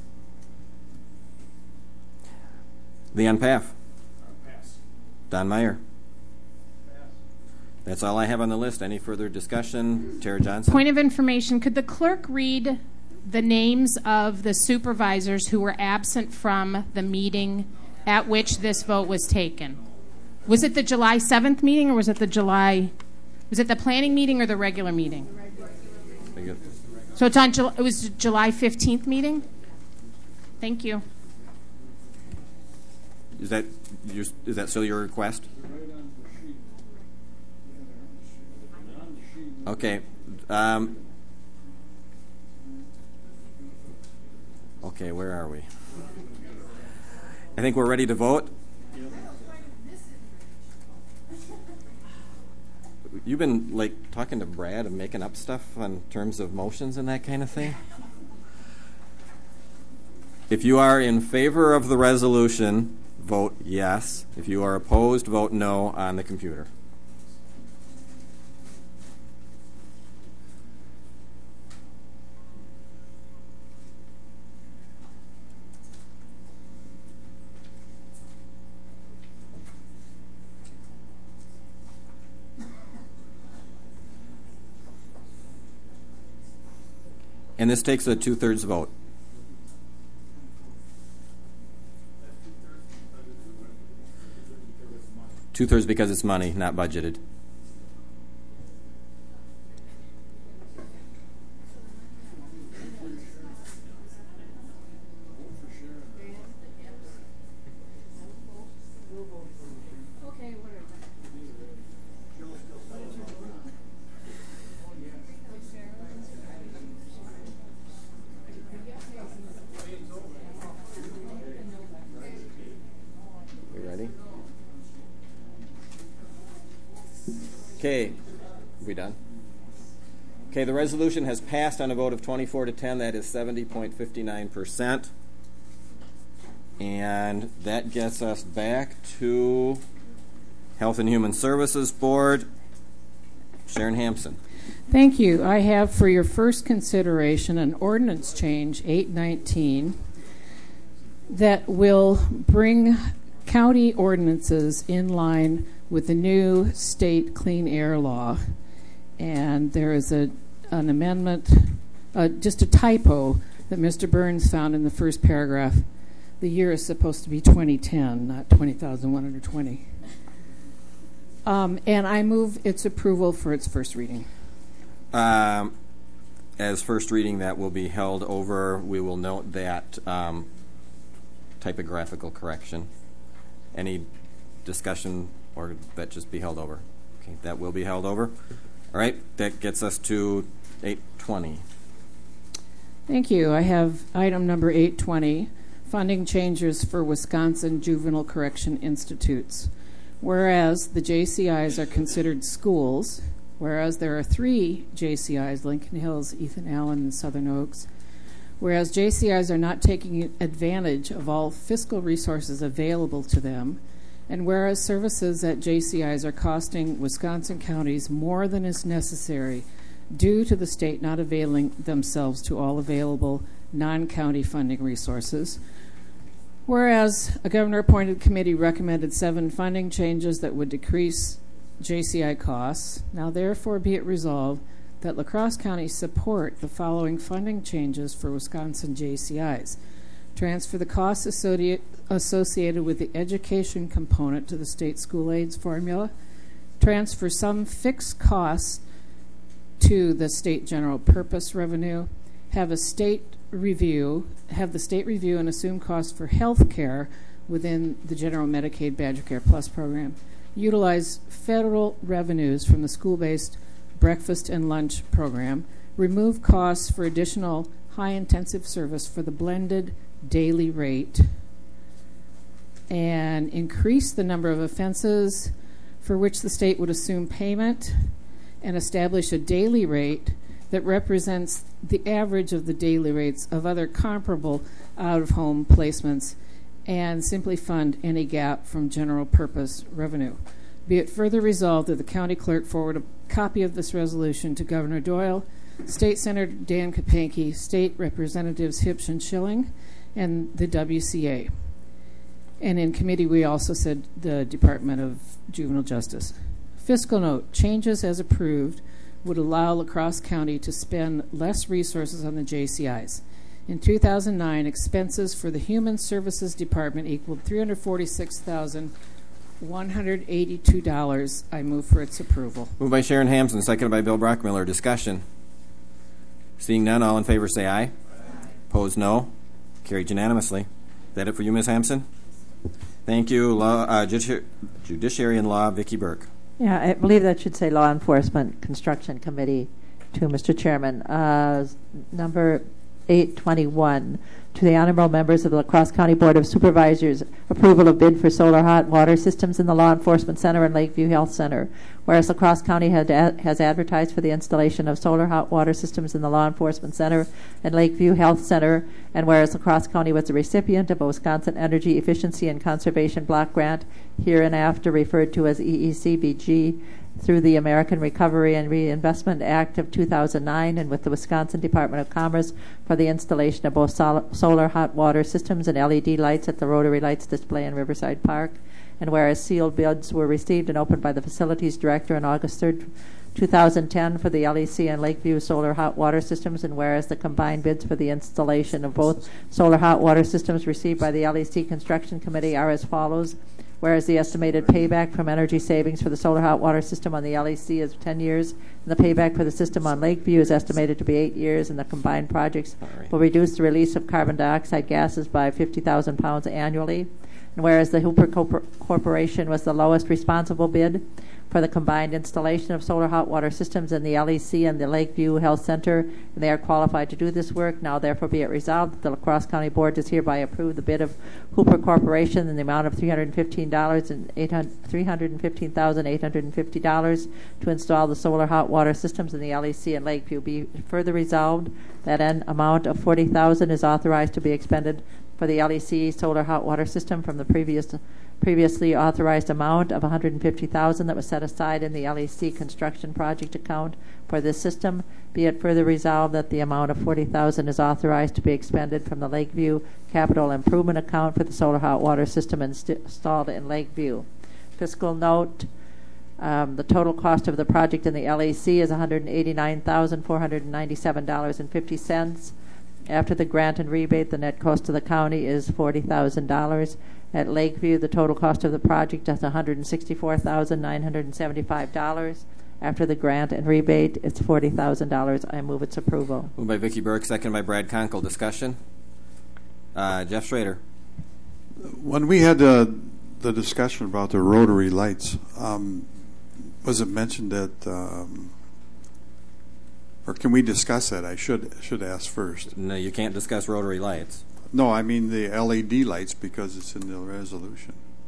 Leon Paff. Pass. Don Meyer. Pass. That's all I have on the list. Any further discussion? Tara Johnson. Point of information, could the clerk read the names of the supervisors who were absent from the meeting at which this vote was taken? Was it the July seventh meeting or was it the July, was it the planning meeting or the regular meeting? So it's on, it was July fifteenth meeting? Thank you. Is that your, is that still your request? Okay. Um, okay, where are we? I think we're ready to vote. You've been like talking to Brad and making up stuff on terms of motions and that kind of thing. If you are in favor of the resolution, vote yes. If you are opposed, vote no on the computer. And this takes a two-thirds vote. Two-thirds because it's money, not budgeted. Okay, we done? Okay, the resolution has passed on a vote of twenty-four to ten. That is seventy point five nine percent. And that gets us back to Health and Human Services Board. Sharon Hampson. Thank you. I have for your first consideration an ordinance change, eight nineteen, that will bring county ordinances in line with the new state clean air law. And there is a an amendment, uh, just a typo that Mister Burns found in the first paragraph. The year is supposed to be twenty ten, not twenty thousand one hundred twenty. Um, and I move its approval for its first reading. Um, as first reading, that will be held over. We will note that um, typographical correction. Any discussion, or that just be held over? Okay, that will be held over. All right, that gets us to eight twenty. Thank you. I have item number eight twenty, funding changes for Wisconsin Juvenile Correction Institutes. Whereas the J C Is are considered schools, whereas there are three J C Is, Lincoln Hills, Ethan Allen, and Southern Oaks, whereas J C Is are not taking advantage of all fiscal resources available to them, and whereas services at J C Is are costing Wisconsin counties more than is necessary due to the state not availing themselves to all available non-county funding resources, whereas a governor-appointed committee recommended seven funding changes that would decrease J C I costs, now therefore be it resolved that La Crosse County support the following funding changes for Wisconsin J C Is. Transfer the costs associated associated with the education component to the state school aids formula. Transfer some fixed costs to the state general purpose revenue. Have a state review, have the state review and assume costs for health care within the general Medicaid Badger Care Plus program. Utilize federal revenues from the school-based breakfast and lunch program. Remove costs for additional high-intensive service for the blended daily rate, and increase the number of offenses for which the state would assume payment, and establish a daily rate that represents the average of the daily rates of other comparable out-of-home placements, and simply fund any gap from general purpose revenue. Be it further resolved that the county clerk forward a copy of this resolution to Governor Doyle, State Senator Dan Kapanke, State Representatives Hipsch and Schilling, and the W C A. And in committee, we also said the Department of Juvenile Justice. Fiscal note, changes as approved would allow La Crosse County to spend less resources on the J C Is. In two thousand nine, expenses for the Human Services Department equaled three hundred forty-six thousand one hundred eighty-two dollars. I move for its approval. Moved by Sharon Hampson, seconded by Bill Brockmiller. Discussion. Seeing none, all in favor say aye. Aye. Opposed, no. Carried unanimously. Is that it for you, Miz Hampson? Thank you. Law, uh, Judici- Judiciary and Law, Vicki Burke. Yeah, I believe that should say Law Enforcement Construction Committee to Mister Chairman. Uh, number eight twenty-one, to the honorable members of the La Crosse County Board of Supervisors, approval of bid for solar hot water systems in the Law Enforcement Center and Lakeview Health Center. Whereas La Crosse County had a- has advertised for the installation of solar hot water systems in the Law Enforcement Center and Lakeview Health Center, and whereas La Crosse County was the recipient of a Wisconsin Energy Efficiency and Conservation Block Grant, hereinafter referred to as E E C B G, through the American Recovery and Reinvestment Act of two thousand nine, and with the Wisconsin Department of Commerce for the installation of both sol- solar hot water systems and L E D lights at the Rotary Lights display in Riverside Park. And whereas sealed bids were received and opened by the Facilities Director on August third, two thousand ten for the L E C and Lakeview solar hot water systems, and whereas the combined bids for the installation of both solar hot water systems received by the L E C Construction Committee are as follows. Whereas the estimated payback from energy savings for the solar hot water system on the L E C is ten years, and the payback for the system on Lakeview is estimated to be eight years, and the combined projects right. will reduce the release of carbon dioxide gases by fifty thousand pounds annually. And whereas the Hooper Corp- Corporation was the lowest responsible bid for the combined installation of solar hot water systems in the L E C and the Lakeview Health Center, and they are qualified to do this work. Now, therefore, be it resolved that the La Crosse County Board does hereby approve the bid of Hooper Corporation in the amount of three hundred fifteen thousand eight hundred fifty dollars to install the solar hot water systems in the L E C and Lakeview. Be further resolved that an amount of forty thousand dollars is authorized to be expended for the L E C solar hot water system from the previous previously authorized amount of one hundred fifty thousand dollars that was set aside in the L E C construction project account for this system. Be it further resolved that the amount of forty thousand dollars is authorized to be expended from the Lakeview capital improvement account for the solar hot water system inst- installed in Lakeview. Fiscal note, um, the total cost of the project in the L E C is one hundred eighty-nine thousand four hundred ninety-seven dollars and fifty cents. After the grant and rebate, the net cost to the county is forty thousand dollars. At Lakeview, the total cost of the project is one hundred sixty-four thousand nine hundred seventy-five dollars. After the grant and rebate, it's forty thousand dollars. I move its approval. Moved by Vicki Burke, second by Brad Conkle. Discussion? Uh, Jeff Schrader. When we had uh, the discussion about the rotary lights, um, was it mentioned that, um, or can we discuss that? I should should ask first. No, you can't discuss rotary lights. No, I mean the L E D lights because it's in the resolution.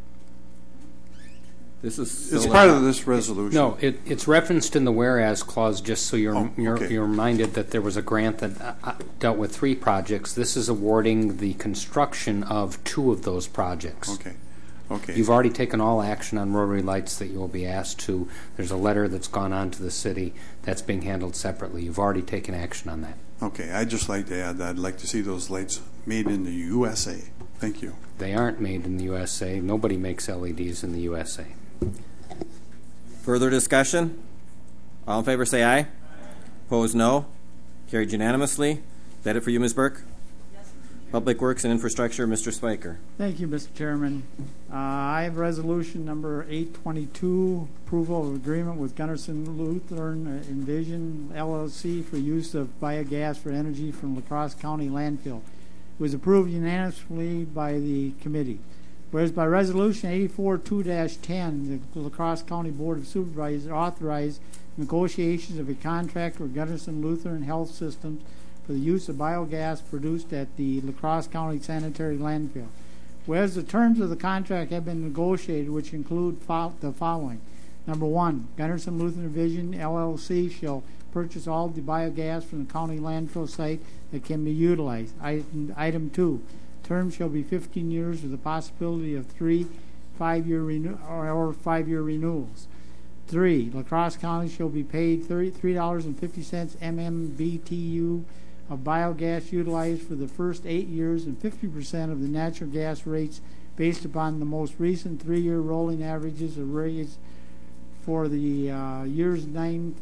This is it's part of this resolution. No, it, it's referenced in the whereas clause just so you're, oh, you're, okay. you're reminded that there was a grant that uh, dealt with three projects. This is awarding the construction of two of those projects. Okay. Okay. You've already taken all action on rotary lights that you will be asked to. There's a letter that's gone on to the city that's being handled separately. You've already taken action on that. Okay, I'd just like to add that I'd like to see those lights made in the U S A. Thank you. They aren't made in the U S A. Nobody makes L E Ds in the U S A. Further discussion? All in favor say aye. Aye. Opposed, no. Carried unanimously. Is that it for you, Miz Burke? Yes. Public Works and Infrastructure, Mister Spiker. Thank you, Mister Chairman. Uh, I have resolution number eight twenty-two, approval of agreement with Gunderson Lutheran Envision L L C for use of biogas for energy from La Crosse County landfill. It was approved unanimously by the committee. Whereas by Resolution eighty-four two dash ten, the La Crosse County Board of Supervisors authorized negotiations of a contract with Gunderson Lutheran Health Systems for the use of biogas produced at the La Crosse County Sanitary Landfill. Whereas the terms of the contract have been negotiated, which include fo- the following. Number one, Gunderson Lutheran Vision L L C shall purchase all the biogas from the county landfill site that can be utilized. Item, item two, term shall be fifteen years with the possibility of three five-year renew- or, or five-year renewals. Three, La Crosse County shall be paid thirty-three dollars and fifty cents M M B T U of biogas utilized for the first eight years and fifty percent of the natural gas rates based upon the most recent three-year rolling averages of rates for the uh, years nine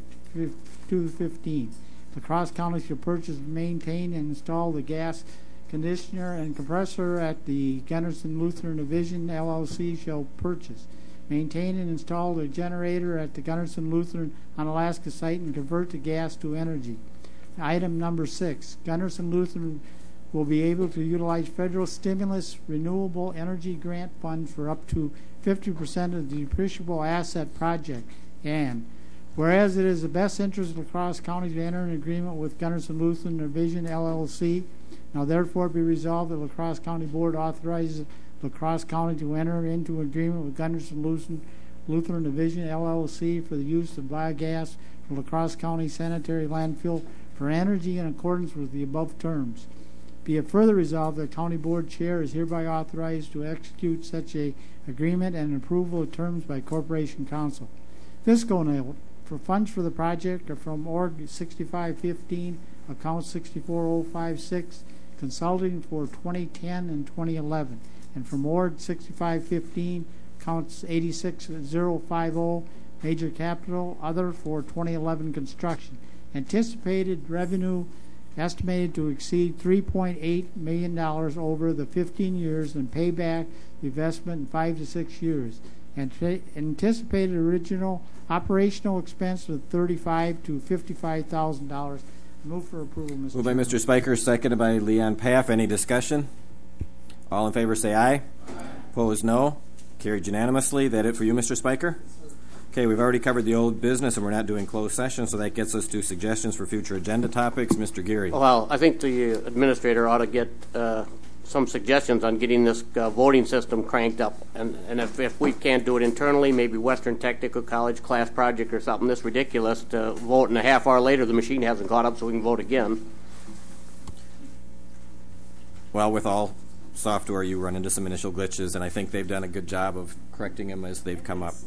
to fifteen. La Crosse County shall purchase, maintain, and install the gas conditioner and compressor at the Gunderson Lutheran Division L L C shall purchase. Maintain and install the generator at the Gunderson Lutheran Onalaska site and convert the gas to energy. Item number six, Gunderson Lutheran will be able to utilize federal stimulus renewable energy grant funds for up to fifty percent of the depreciable asset project. And whereas it is the best interest of La Crosse County to enter an agreement with Gunderson Lutheran Division L L C, now therefore be resolved that La Crosse County Board authorizes La Crosse County to enter into an agreement with Gunderson Lutheran, Lutheran Division L L C for the use of biogas from La Crosse County Sanitary Landfill for energy in accordance with the above terms. Be it further resolved that County Board Chair is hereby authorized to execute such a agreement and approval of terms by Corporation Council. Fiscal note for funds for the project are from Org sixty-five fifteen, account sixty-four oh five six, consulting for twenty ten and twenty eleven, and from Org sixty-five fifteen, accounts eighty-six oh five oh, major capital, other for twenty eleven construction. Anticipated revenue estimated to exceed three point eight million dollars over the fifteen years and pay back the investment in five to six years. And anticipated original operational expense of thirty-five to fifty-five thousand dollars. Move for approval, Mister Moved by Mister Spiker, seconded by Leon Paff. Any discussion? All in favor say aye. Aye. Opposed, no. Carried unanimously. That it for you, Mister Spiker? Okay, we've already covered the old business, and we're not doing closed session, so that gets us to suggestions for future agenda topics. Mister Geary. Well, I think the administrator ought to get uh, some suggestions on getting this uh, voting system cranked up. And, and if, if we can't do it internally, maybe Western Technical College class project or something this ridiculous to vote, and a half hour later the machine hasn't caught up so we can vote again. Well, with all software, you run into some initial glitches, and I think they've done a good job of correcting them as they've come up.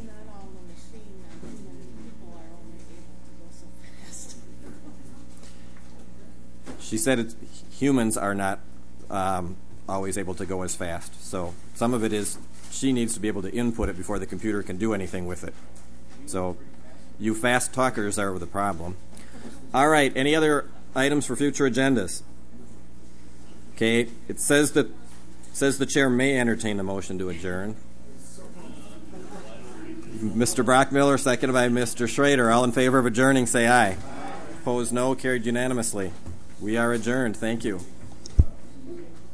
She said it's, humans are not um, always able to go as fast. So some of it is she needs to be able to input it before the computer can do anything with it. So you fast talkers are the problem. All right, any other items for future agendas? Okay, it says that says the chair may entertain the motion to adjourn. Mister Brockmiller, seconded by Mister Schrader. All in favor of adjourning, say aye. Aye. Opposed, no. Carried unanimously. We are adjourned. Thank you.